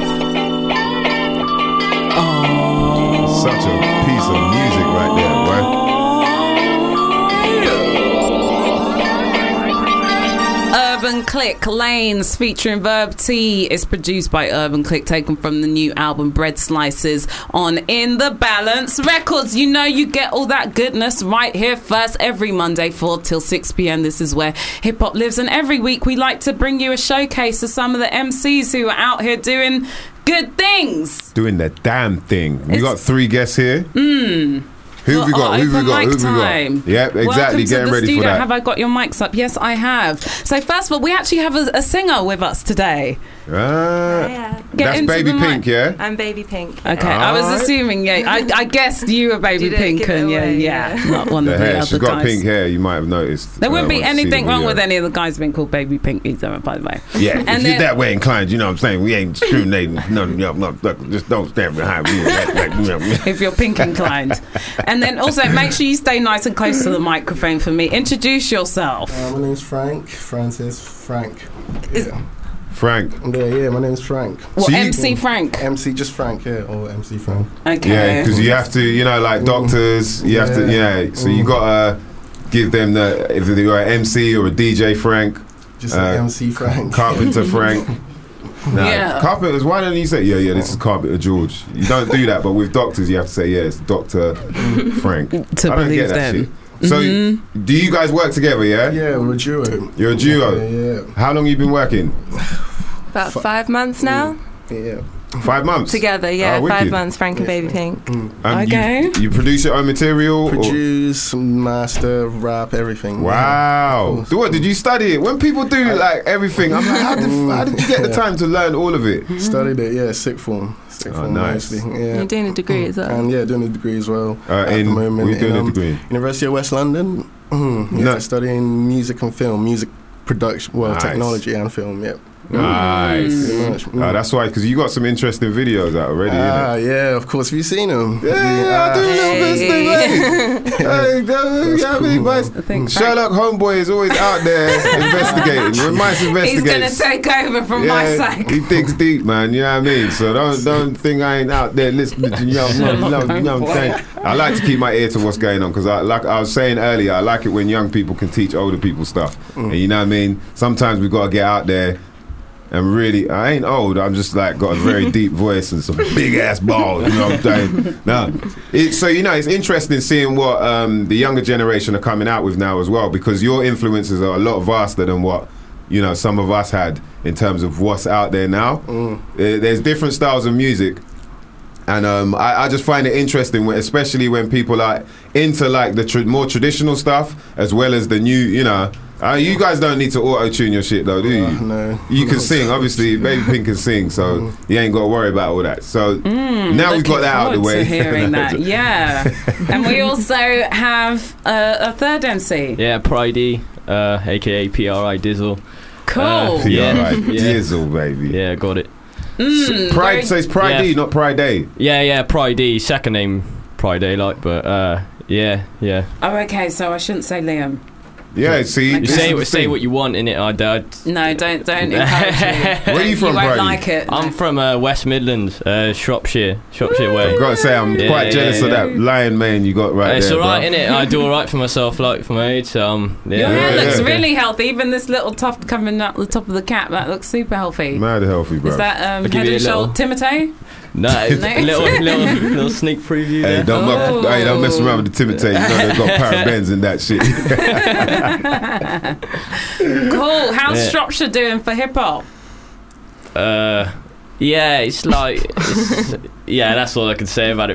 Speaker 5: Such a piece of music right there, bro.
Speaker 4: Urban Click Lanes featuring Verb T is produced by Urban Click, taken from the new album Bread Slices on In the Balance Records. You know you get all that goodness right here first every Monday 4 till 6 p.m. This is where hip hop lives, and every week we like to bring you a showcase of some of the MCs who are out here doing good things.
Speaker 5: Doing the damn thing. We got 3 guests here. Who have we got?
Speaker 4: Who have we got?
Speaker 5: Yep, exactly. Getting ready for that.
Speaker 4: Have I got your mics up? Yes, I have. So first of all, we actually have a singer with us today.
Speaker 5: That's Baby Pink, yeah?
Speaker 7: I'm Baby Pink.
Speaker 4: Okay, I was assuming, I guessed you were Baby Pink, and not one of the other guys.
Speaker 5: She's got pink hair, you might have noticed.
Speaker 4: There wouldn't be anything wrong with any of the guys being called Baby Pink either, by the way.
Speaker 5: Yeah, if you're that way inclined, you know what I'm saying? We ain't discriminating. No, just don't stand behind me.
Speaker 4: If you're pink inclined. And then also, make sure you stay nice and close to the microphone for me. Introduce yourself.
Speaker 22: My name's Frank. Frank.
Speaker 5: Frank.
Speaker 22: Yeah, my name's Frank.
Speaker 4: What, MC Frank?
Speaker 22: MC, just Frank, yeah, or MC Frank.
Speaker 4: Okay.
Speaker 5: Yeah, because you have to, you know, like doctors, you have to, so you gotta give them if you're an MC or a DJ Frank.
Speaker 22: Just like MC Frank.
Speaker 5: Carpenter Frank. Carpenters, why don't you say, this is Carpenter George? You don't do that, but with doctors, you have to say, it's Dr. Frank. I don't get that shit. So, do you guys work together, yeah?
Speaker 22: Yeah, we're a duo.
Speaker 5: You're a duo?
Speaker 22: Yeah.
Speaker 5: How long have you been working?
Speaker 7: About 5 months now.
Speaker 22: Yeah.
Speaker 5: 5 months?
Speaker 7: Together, 5 months, Frank and Baby Pink.
Speaker 4: Okay.
Speaker 5: You produce your own material?
Speaker 22: Produce, master, rap, everything.
Speaker 5: Wow. What, did you study it? When people do like everything, I'm like, how did you get the time to learn all of it?
Speaker 22: Studied it, sixth form.
Speaker 5: Nice.
Speaker 22: Mostly, yeah.
Speaker 7: You're doing a degree as well?
Speaker 22: And doing a degree as well. At the moment,
Speaker 5: what are you doing a degree?
Speaker 22: University of West London. Studying music and film, music production, technology and film,
Speaker 5: Nice. That's why, because you got some interesting videos out already.
Speaker 22: Yeah, of course. Have you seen them?
Speaker 5: Yeah, I do love this thing, mate. Sherlock Homeboy is always out there investigating. When Mice investigates,
Speaker 4: he's going to take over from my side.
Speaker 5: He thinks deep, man. You know what I mean? So don't think I ain't out there listening to you know what I'm saying? I like to keep my ear to what's going on, because like I was saying earlier, I like it when young people can teach older people stuff. And you know what I mean? Sometimes we've got to get out there. And really, I ain't old. I'm just like got a very deep voice and some big ass balls. You know what I'm saying? So it's interesting seeing what the younger generation are coming out with now as well, because your influences are a lot vaster than what some of us had in terms of what's out there now. There's different styles of music, and I just find it interesting, especially when people are into like the more traditional stuff as well as the new. You guys don't need to auto-tune your shit though, do you?
Speaker 22: No.
Speaker 5: You can sing, obviously. Baby Pink can sing, so you ain't got to worry about all that. So now we've got that out of the way.
Speaker 4: To hearing that, yeah. And we also have a third MC.
Speaker 23: Yeah, Pride, aka PRI Dizzle.
Speaker 4: Cool.
Speaker 5: PRI Dizzle, baby.
Speaker 23: Yeah, got it.
Speaker 5: Pride, so it's Pride D, not Pride Day.
Speaker 23: Yeah, Pride D. Second name Pride Day, but yeah.
Speaker 4: Oh, okay. So I shouldn't say Liam.
Speaker 5: Yeah, see,
Speaker 23: you say what you want in it.
Speaker 4: No, don't encourage me.
Speaker 5: Where are you from,
Speaker 4: You won't
Speaker 5: Brady?
Speaker 4: like it.
Speaker 23: I'm from West Midlands, Shropshire way.
Speaker 5: I've got to say, I'm quite jealous of that lion mane you got right there.
Speaker 23: It's alright, innit? I do alright for myself, like for my age. So,
Speaker 4: Your hair looks really healthy. Even this little tuft coming out the top of the cap, that looks super healthy.
Speaker 5: Mad healthy, bro.
Speaker 4: Is that Head and Shoulders Timotei?
Speaker 23: No, little sneak preview.
Speaker 5: Hey, don't mess around with the Timotei. You know they've got parabens and that shit.
Speaker 4: Cool. How's Shropshire doing for hip hop?
Speaker 23: Yeah, it's like, yeah, that's all I can say about it.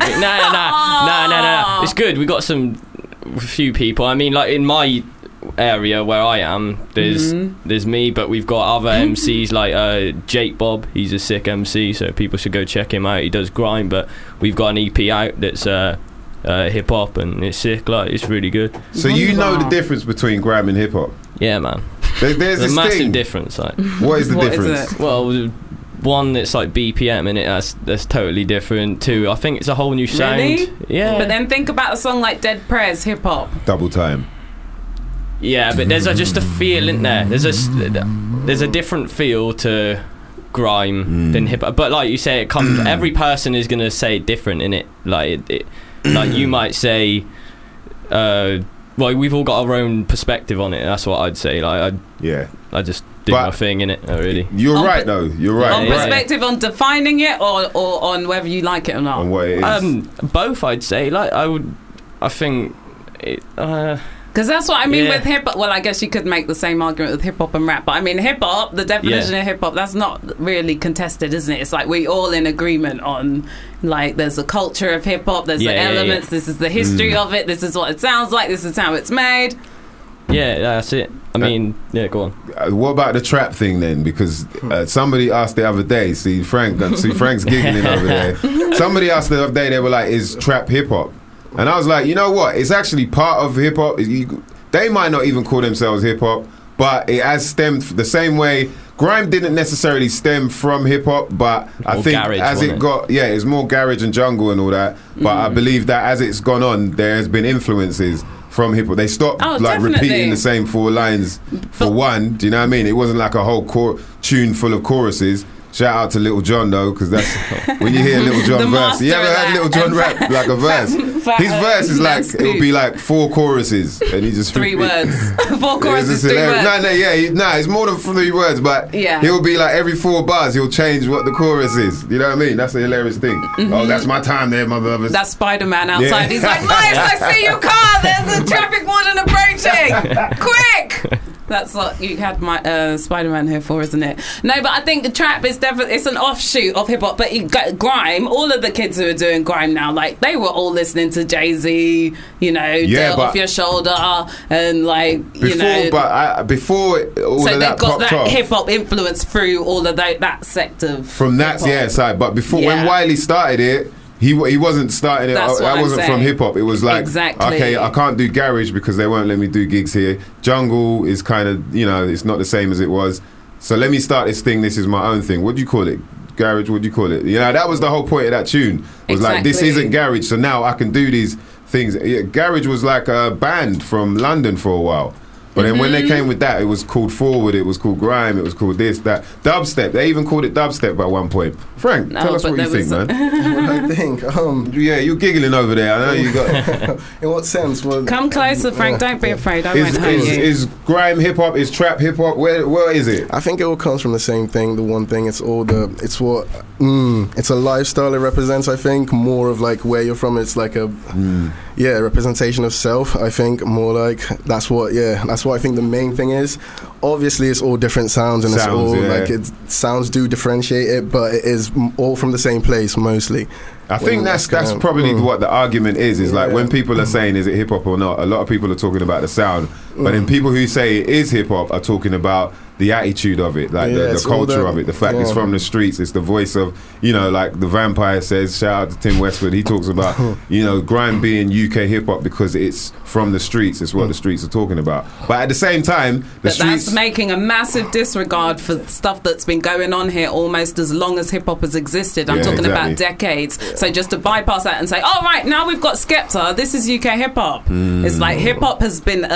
Speaker 23: No. It's good. We got a few people. I mean, like in my area where I am, there's me, but we've got other MCs like Jake Bob. He's a sick MC, so people should go check him out. He does grime, but we've got an EP out that's hip hop, and it's sick. Like, it's really good.
Speaker 5: So you know the difference between grime and hip hop?
Speaker 23: Yeah, man.
Speaker 5: There's
Speaker 23: a massive
Speaker 5: thing.
Speaker 23: difference. Like,
Speaker 5: what is the difference?
Speaker 23: Is it? Well, one, that's like BPM in it. That's totally different. Two, I think it's a whole new sound.
Speaker 4: Really?
Speaker 23: Yeah.
Speaker 4: But then think about a song like Dead Prez, hip hop.
Speaker 5: Double time.
Speaker 23: Yeah, but there's just a feel in there. There's a different feel to grime than hip hop. But like you say, it comes. Every person is gonna say different in it. Like like you might say. Well, we've all got our own perspective on it. That's what I'd say. Like, I just do my thing in it. Really.
Speaker 5: You're right, though. You're right.
Speaker 4: On perspective on defining it, or on whether you like it or not.
Speaker 5: On what it is.
Speaker 23: Both, I'd say. Like, I think.
Speaker 4: Because that's what I mean with hip hop. Well, I guess you could make the same argument with hip hop and rap, but I mean hip hop. The definition of hip hop, that's not really contested, isn't it? It's like we all in agreement on, like, there's a culture of hip hop. There's the elements. This is the history of it. This is what it sounds like. This is how it's made.
Speaker 23: Yeah, that's it. I mean, go on.
Speaker 5: What about the trap thing then? Because somebody asked the other day. See Frank's giggling over there. Somebody asked the other day. They were like, "Is trap hip hop?" And I was like, you know what? It's actually part of hip hop. They might not even call themselves hip hop, but it has stemmed the same way. Grime didn't necessarily stem from hip hop, but I think
Speaker 23: garage,
Speaker 5: as it got, it's more garage and jungle and all that. But I believe that as it's gone on, there has been influences from hip hop. They stopped repeating the same 4 lines for one. Do you know what I mean? It wasn't like a whole tune full of choruses. Shout out to Little John though, because that's when you hear Little John verse. You ever heard Little John rap like a verse? His verse is like it'll be like 4 choruses, and he just
Speaker 4: 3 words. 4 choruses, 3 words.
Speaker 5: It's more than 3 words, but he'll be like every 4 bars he'll change what the chorus is. You know what I mean? That's the hilarious thing. Oh, that's my time there, my brothers.
Speaker 4: That's Spider-Man outside. He's like, Miles, I see your car. There's a traffic warden approaching. Quick! That's what you had my Spider-Man here for, isn't it? No, but I think the trap is definitely, it's an offshoot of hip-hop. But grime, all of the kids who are doing grime now, like, they were all listening to Jay-Z, you know, Dirt Off Your Shoulder, and like,
Speaker 5: before all of that popped off. So they've got that
Speaker 4: hip-hop influence through all of that sector.
Speaker 5: From that, side. But before, when Wiley started it, he wasn't starting it. That wasn't from hip hop. It was like, okay, I can't do garage because they won't let me do gigs here. Jungle is kind of, you know, it's not the same as it was. So let me start this thing. This is my own thing. What do you call it? Garage? What do you call it? You know, that was the whole point of that tune. Was like, this isn't garage, so now I can do these things. Garage was like a band from London for a while. But then when they came with that, it was called Forward, it was called Grime, it was called this, that. Dubstep, they even called it Dubstep at one point. Frank, tell us what you think, man.
Speaker 22: What I think?
Speaker 5: Yeah, you're giggling over there. I know you got...
Speaker 22: In what sense? Well,
Speaker 4: come closer, Frank, don't be afraid, I won't hurt you.
Speaker 5: Is Grime hip-hop, is trap hip-hop, where is it?
Speaker 22: I think it all comes from the same thing, the one thing, it's a lifestyle it represents, I think, more of like where you're from, it's like a... representation of self, I think, more like, that's what I think the main thing is. Obviously, it's all different sounds, and sounds do differentiate it, but it is all from the same place mostly.
Speaker 5: I think that's probably what the argument is like when people are saying is it hip hop or not, a lot of people are talking about the sound, but then people who say it is hip hop are talking about the attitude of it, like the culture of it, the fact it's from the streets, it's the voice of, you know, like the Vampire says, shout out to Tim Westwood, he talks about, you know, grime being UK hip hop because it's from the streets, it's what the streets are talking about. But at the same time,
Speaker 4: that's making a massive disregard for stuff that's been going on here almost as long as hip hop has existed. I'm talking about decades. So just to bypass that and say, oh right, now we've got Skepta, this is UK hip hop. It's like hip hop has been a torch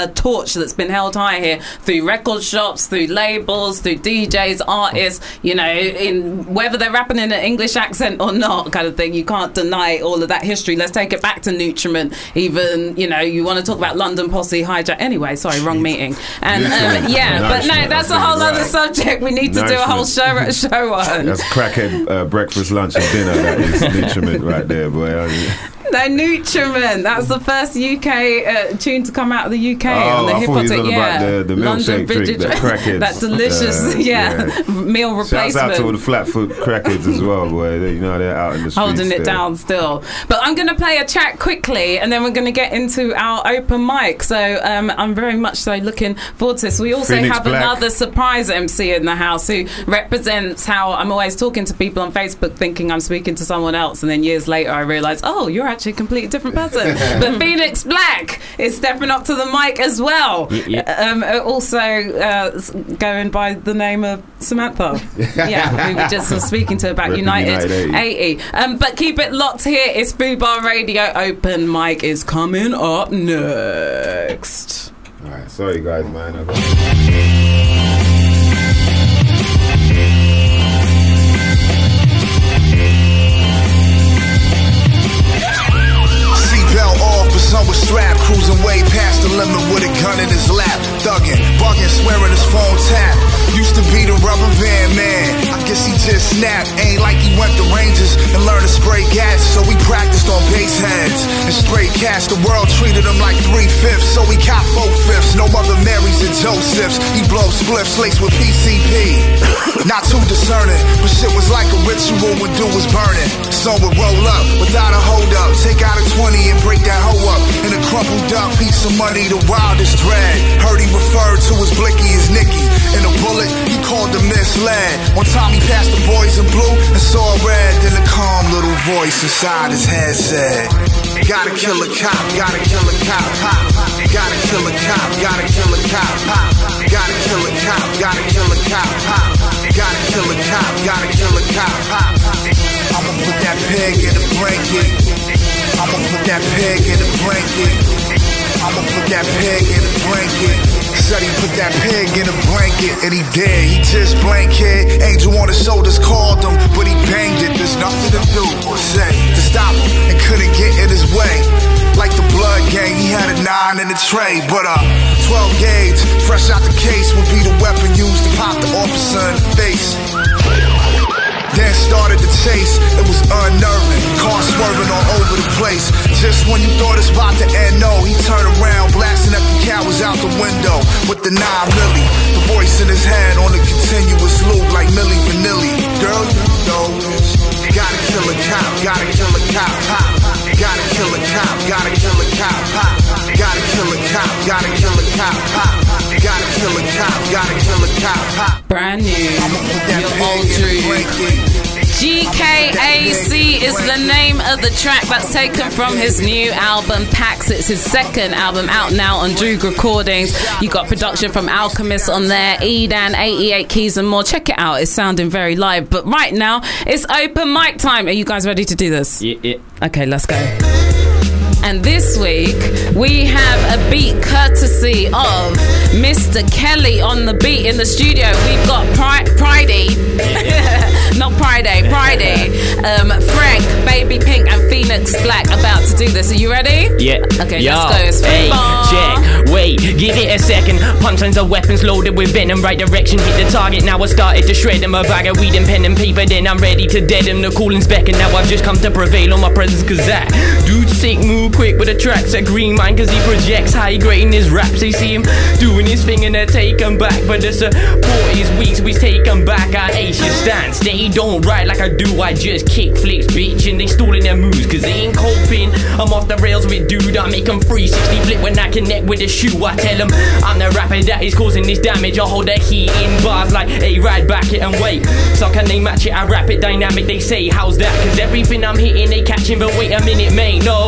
Speaker 4: torch that's been held high here through record shops, through labels, through DJs, artists, you know, in whether they're rapping in an English accent or not, kind of thing. You can't deny all of that history. Let's take it back to Nutriment. Even, you know, you want to talk about London Posse, Hijack. Anyway, sorry, wrong meeting. And but no, that's a whole other subject. We need to do a whole show on.
Speaker 5: That's crackhead breakfast, lunch, and dinner. That is Nutriment right there, boy.
Speaker 4: No, Nutriment. That's the first UK tune to come out of the UK on the hip hop.
Speaker 5: About the milkshake drink, that crackheads.
Speaker 4: That delicious, meal replacement.
Speaker 5: Shouts out to all the Flatfoot crackheads as well, boy. You know, they're out in the streets
Speaker 4: holding it down still. But I'm going to play a track quickly, and then we're going to get into our open mic. So I'm very much so looking forward to this. We also have another surprise MC in the house who represents how I'm always talking to people on Facebook thinking I'm speaking to someone else, and then years later I realise, oh, you're actually a completely different person. But Phoenix Black is stepping up to the mic as well. Also going by the name of Samantha. We were just speaking to about United 80. But keep it locked here. It's Fubar Radio. Open mic is coming up next.
Speaker 5: Alright, sorry guys, man.
Speaker 3: Son was strapped, cruising way past the limit with a gun in his lap. Thugging, bugging, swearing his phone tap. Used to be the rubber band man. I guess he just snapped. Ain't like he went to Rangers and learned to spray gas. So we practiced on base heads and straight cast. The world treated him like 3/5, so he caught 4/5. No other Marys and Josephs. He blow spliffs laced with PCP. Not too discerning, but shit was like a ritual when dude was burning. Son would roll up without a hold up, take out a 20 and break that hoe up. In a crumpled up piece of money, the wildest dread. Heard he referred to his blicky as Nicky. In a bullet, he called him misled. One time he passed the boys in blue and saw red. Then a calm little voice inside his head said, gotta kill a cop, gotta kill a cop, pop. Gotta kill a cop, gotta kill a cop, pop. Gotta kill a cop, gotta kill a cop, pop. Gotta kill a cop, gotta kill a cop, pop. I'ma put that pig in the blanket. I'ma put that pig in the blanket. I'ma put that pig in the blanket. Said he put that pig in a blanket, and he did. He just blanked. Angel on his shoulders called him, but he banged it. There's nothing to do or say to stop him, and couldn't get in his way. Like the blood gang, he had a 9 in the tray, but 12 gauge, fresh out the case, would be the weapon used to pop the officer in the face. Then started the chase, it was unnerving. Car swerving all over the place. Just when you thought it's about to end, no, he turned around, blasting up the cowards out the window with the 9 milli. The voice in his head on a continuous loop like Milli Vanilli. Girl, you know this. Gotta kill a cop, gotta kill a cop, pop. Gotta kill a cop, gotta kill a cop, pop. Gotta kill a cop, gotta kill a cop, pop. Gotta kill a cop, gotta kill a cop, pop.
Speaker 4: Brand new, your old dream. GKAC is the name of the track that's taken from his new album Pax. It's his second album out now on Droog Recordings. You got production from Alchemist on there, Edan, 88 Keys and more. Check it out, it's sounding very live. But right now it's open mic time. Are you guys ready to do this?
Speaker 23: Yeah.
Speaker 4: Okay, let's go. And this week we have a beat courtesy of Mr. Kelly on the beat in the studio. We've got Friday. Not Friday. Frank, Baby Pink and Phoenix Black about to do this. Are you ready?
Speaker 23: Yeah.
Speaker 4: Okay, let's go.
Speaker 23: Hey, check. Wait, give it a second. Punchlines of weapons loaded with venom. Right direction, hit the target. Now I started to shred them. A bag of weed and pen and paper. Then I'm ready to dead him. The calling's back and now I've just come to prevail on my presence. Cause that dude sick, move quick with the tracks at green mine. Cause he projects high grade in his raps. They see him doing his thing and they take him back. But the support is weak, so we take him back. I ace your stance. They don't ride like I do. I just kick flicks, bitch. And they stalling their moves cause they ain't coping. I'm off the rails with dude. I make them 360 flip when I connect with the shoe. I tell them I'm the rapper that is causing this damage. I hold the heat in bars like, hey, ride back it and wait. So can they match it? I rap it dynamic. They say, how's that? Cause everything I'm hitting they catching. But wait a minute, mate. No,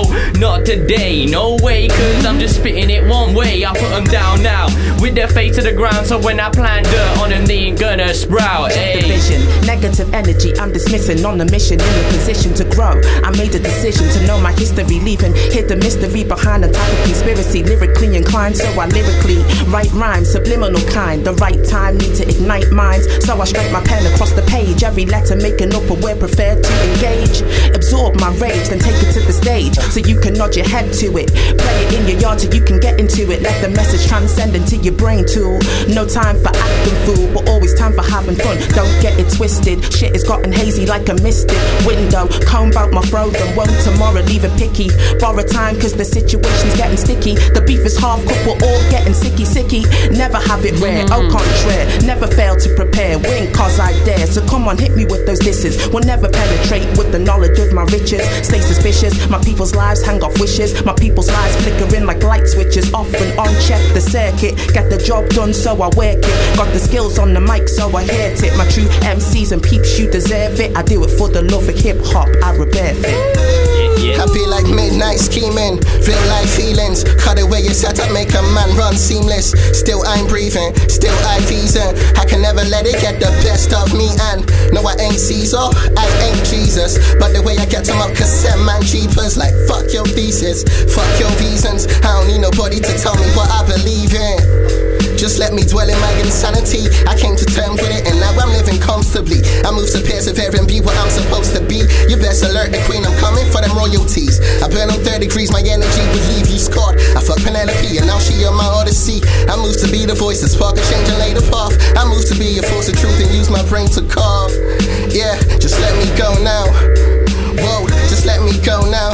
Speaker 18: not today. No way, cause I'm just spitting it one way. I put them down now with their face to the ground, so when I plant dirt on them, they ain't gonna sprout.
Speaker 8: Division, negative energy, I'm dismissing. On a mission, in a position to grow. I made a decision to know my history, leaving hidden mystery behind a type of conspiracy. Lyrically inclined, so I lyrically write rhymes, subliminal kind. The right time, need to ignite minds, so I strike my pen across the page. Every letter making up a word preferred to engage. Absorb my rage, then take it to the stage, so you can nod your head to it. Play it in your yard till you can get into it. Let the message transcend into your brain tool. No time for acting fool, but always time for having fun. Don't get it twisted, shit is gotten hazy like a misted window. Comb out my throat and won't tomorrow leave it picky. Borrow time cause the situation's getting sticky. The beef is half cooked, we're all getting sicky. Never have it rare, au contraire. Never fail to prepare, win cause I dare. So come on, hit me with those disses. We'll never penetrate with the knowledge of my riches. Stay suspicious, my people's lives hang off wishes. My people's lives flickering like light switches. Off and on, check the circuit. Get the job done so I work it. Got the skills on the mic so I hit it. My true MCs and peeps, you deserve it. I do it for the love of hip hop, I rebirth it.
Speaker 10: I feel like midnight scheming, real life feelings. Cut the way you set up, make a man run seamless. Still I'm breathing, still I reason. I can never let it get the best of me. And no, I ain't Caesar, I ain't Jesus, but the way I get them up, cassette man cheapers. Like fuck your thesis, fuck your reasons. I don't need nobody to tell me what I believe in. Just let me dwell in my insanity. I came to terms with it and now I'm living comfortably. I move to persevere and be what I'm supposed to be. You best alert the queen, I'm coming for them royalties. I burn on 30 degrees, my energy would leave you scarred. I fuck Penelope and now she on my odyssey. I move to be the voice that spark a change and lay the path. I move to be a force of truth and use my brain to carve. Yeah, just let me go now. Whoa, just let me go now.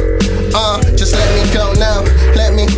Speaker 10: Just let me go now. Let me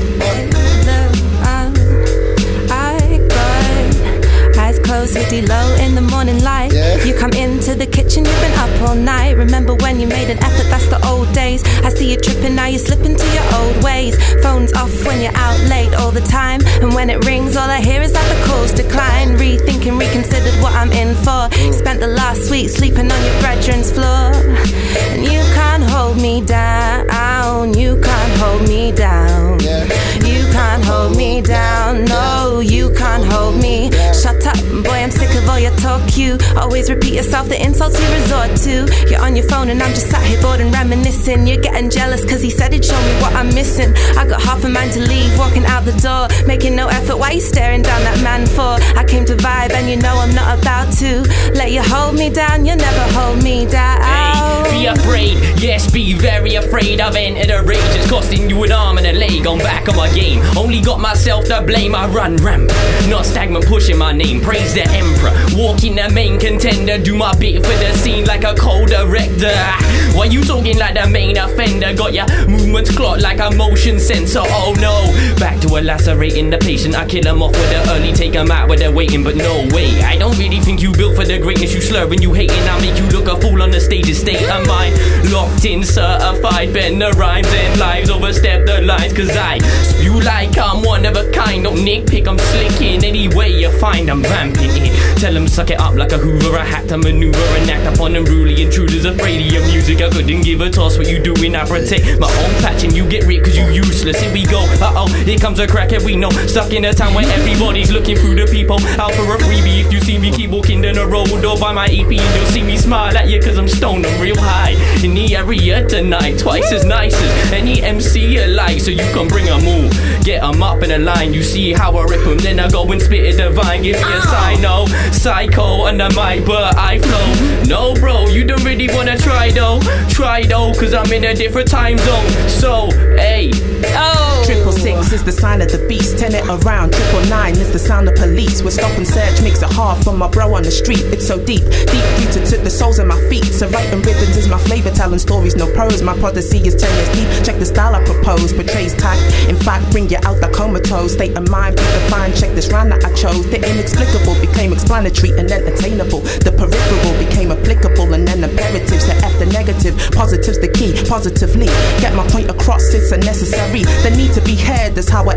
Speaker 7: eyes closed, hoodie low in the morning light. You come into the kitchen, you've been up all night. Remember when you made an effort, that's the old days. I see you tripping, now you're slipping to your old ways. Phone's off when you're out late all the time, and when it rings, all I hear is that the calls decline. Rethinking, reconsidered what I'm in for. Spent the last week sleeping on your brethren's floor, and you can't hold me down. You can't hold me down. You can't hold me down. No, you can't hold me. Shut up, boy, I'm sick of all your talk. You always repeat yourself, the insults you resort to. You're on your phone and I'm just sat here bored and reminiscing. You're getting jealous cause he said he'd show me what I'm missing. I got half a mind to leave, walking out the door, making no effort. Why you staring down that man for? I came to vibe and you know I'm not about to let you hold me down. You'll never hold me down.
Speaker 18: Hey, be afraid, yes, be very afraid. I've entered a rage, it's costing you an arm and a leg. I'm back on my game, only got myself to blame. I run rampant, not stagnant, pushing my name. Praise the emperor, walking the main contender. Do my bit for the scene like a co-director. Why you talking like the main offender? Got your movements clocked like a motion sensor. Oh no, back to a lacerating the patient. I kill him off with the early, take him out with the waiting. But no way, I don't really think you built for the greatness. You slurring, you hating, I make you look a fool on the stage. State of mind, locked in, certified. Bend the rhymes and lives, overstep the lines. Cause I spew like I'm one of a kind. Don't nitpick, I'm slicking any way you find. I'm ramping it, tell them suck it up like a hoover. I had to maneuver and act upon unruly intruders. Afraid of your music, I couldn't give a toss. What you doing, I protect my own patch and you get ripped cause you useless. Here we go, uh-oh, here comes a crackhead we know. Stuck in a town where everybody's looking through the people. Out for a freebie, if you see me keep walking down the road or by my EP, and you'll see me smile at you cause I'm stoned, I'm real high in the area tonight. Twice as nice as any MC you like, so you can bring them all, get them up in a line. You see how I rip them, then I go and spit it divine. Give me a sign, no, psycho on the mic, but I flow. No bro, you don't really wanna try though, cause I'm in a different time zone. So, hey, oh.
Speaker 8: 666 is the sign of the beast. Turn it around, 999 is the sound of police. With stop and search makes it hard for my bro on the street. It's so deep rooted to the soles of my feet. So writing rhythms is my flavor, telling stories, no prose. My prophecy is 10 years deep. Check the style I propose, portrays tact. In fact, bring you out the comatose. State of mind, be defined. Check this rhyme that I chose. The inexplicable became explanatory and entertainable. The peripheral became applicable and then imperatives. So F the negative, positive's the key. Positively, get my point across, it's a necessary. The need to be heard, that's how I execute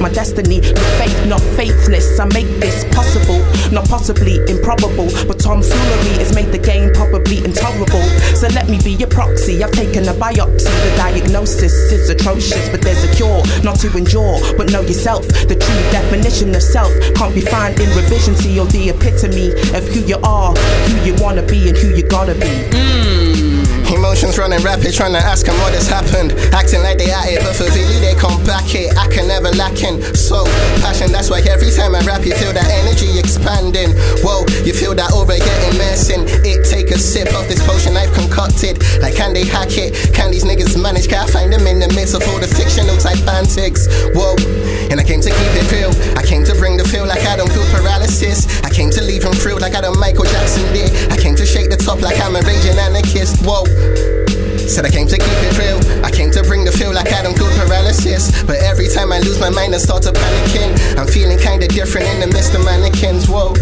Speaker 8: my destiny. With faith, not faithless, I make this possible. Not possibly improbable, but tomfoolery has made the game probably intolerable. So let me be your proxy, I've taken a biopsy. The diagnosis is atrocious, but there's a cure. Not to endure, but know yourself. The true definition of self can't be found in revision. See, you're the epitome of who you are, who you wanna be, and who you gotta be.
Speaker 10: Emotions running rapid, trying to ask them what has happened. Acting like they at it, but for really they come back it. I can never lacking. So passion, that's why every time I rap you feel that energy expanding. Whoa, you feel that over getting messing. It take a sip of this potion I've concocted. Like can they hack it? Can these niggas manage? Can I find them in the midst of all the fictional type antics? Whoa, and I came to keep it real. I came to bring the feel like I don't feel paralysis. I came to leave him thrilled like I don't Michael Jackson did. I came to shake the top like I'm a raging anarchist. Whoa. Said I came to keep it real. I came to bring the feel like I don't feel paralysis. But every time I lose my mind and start to panicking, I'm feeling kinda different in the midst of mannequins. Whoa.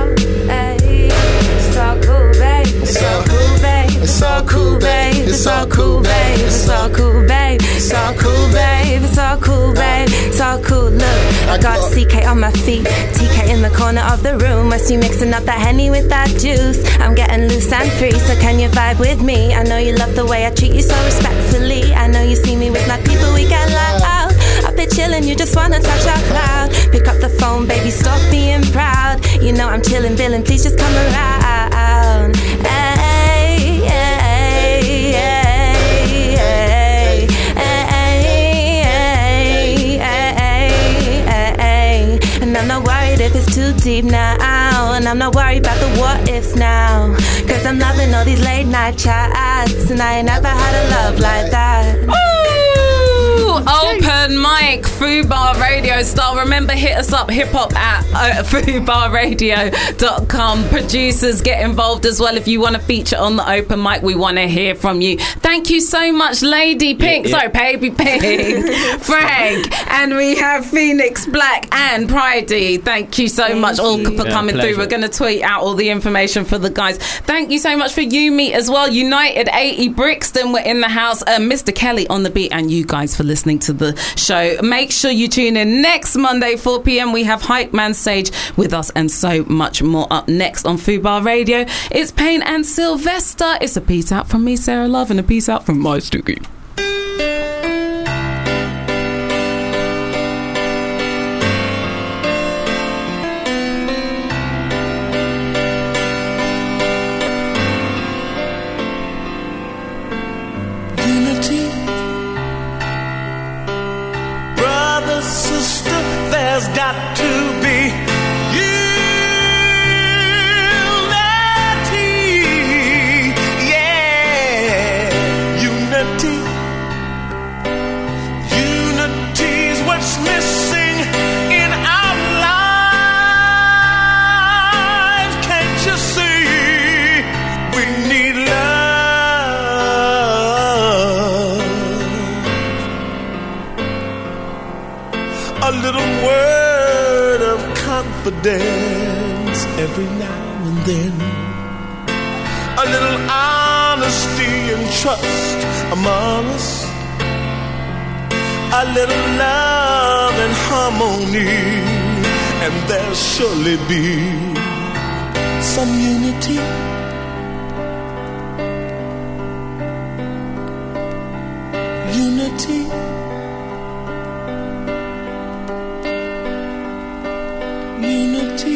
Speaker 7: It's all cool, babe. It's all cool, babe. It's all cool, babe. It's all cool, babe. It's all cool, babe. It's all cool, babe. It's all cool, babe. It's all cool. Look, I got CK on my feet, TK in the corner of the room. I see mixing up that Henny with that juice. I'm getting loose and free, so can you vibe with me? I know you love the way I treat you so respectfully. I know you see me with my people, we get loud. Up here chilling, you just wanna touch our cloud. Pick up the phone, baby, stop being proud. You know I'm chilling, villain, please just come around. Hey, hey, hey, hey, hey, hey, hey. And I'm not worried if it's too deep now. And I'm not worried about the what ifs now. Cause I'm loving all these late night chats. And I ain't never had a love like that.
Speaker 4: Open mic, Fubar Radio Star. Remember, hit us up, hip-hop at fubarradio.com. Producers, get involved as well if you want to feature on the open mic. We want to hear from you. Thank you so much, Lady Pink. Sorry, Baby Pink. Frank. And we have Phoenix Black and Pridey. Thank you so much all for coming through. We're going to tweet out all the information for the guys. Thank you so much for Yumi as well. United 80 Brixton were in the house. Mr. Kelly on the beat, and you guys for listening to the show. Make sure you tune in next Monday 4 p.m. We have Hype Man Sage with us and so much more up next on Fubar Radio. It's Payne and Sylvester. It's a peace out from me, Sarah Love, and a peace out from my Stoogie.
Speaker 2: There's got to be unity, yeah, unity. Unity's what's missing in our lives. Can't you see? We need love. A little word of confidence every now and then, a little honesty and trust among us, a little love and harmony, and there'll surely be some unity. Unity. Unity.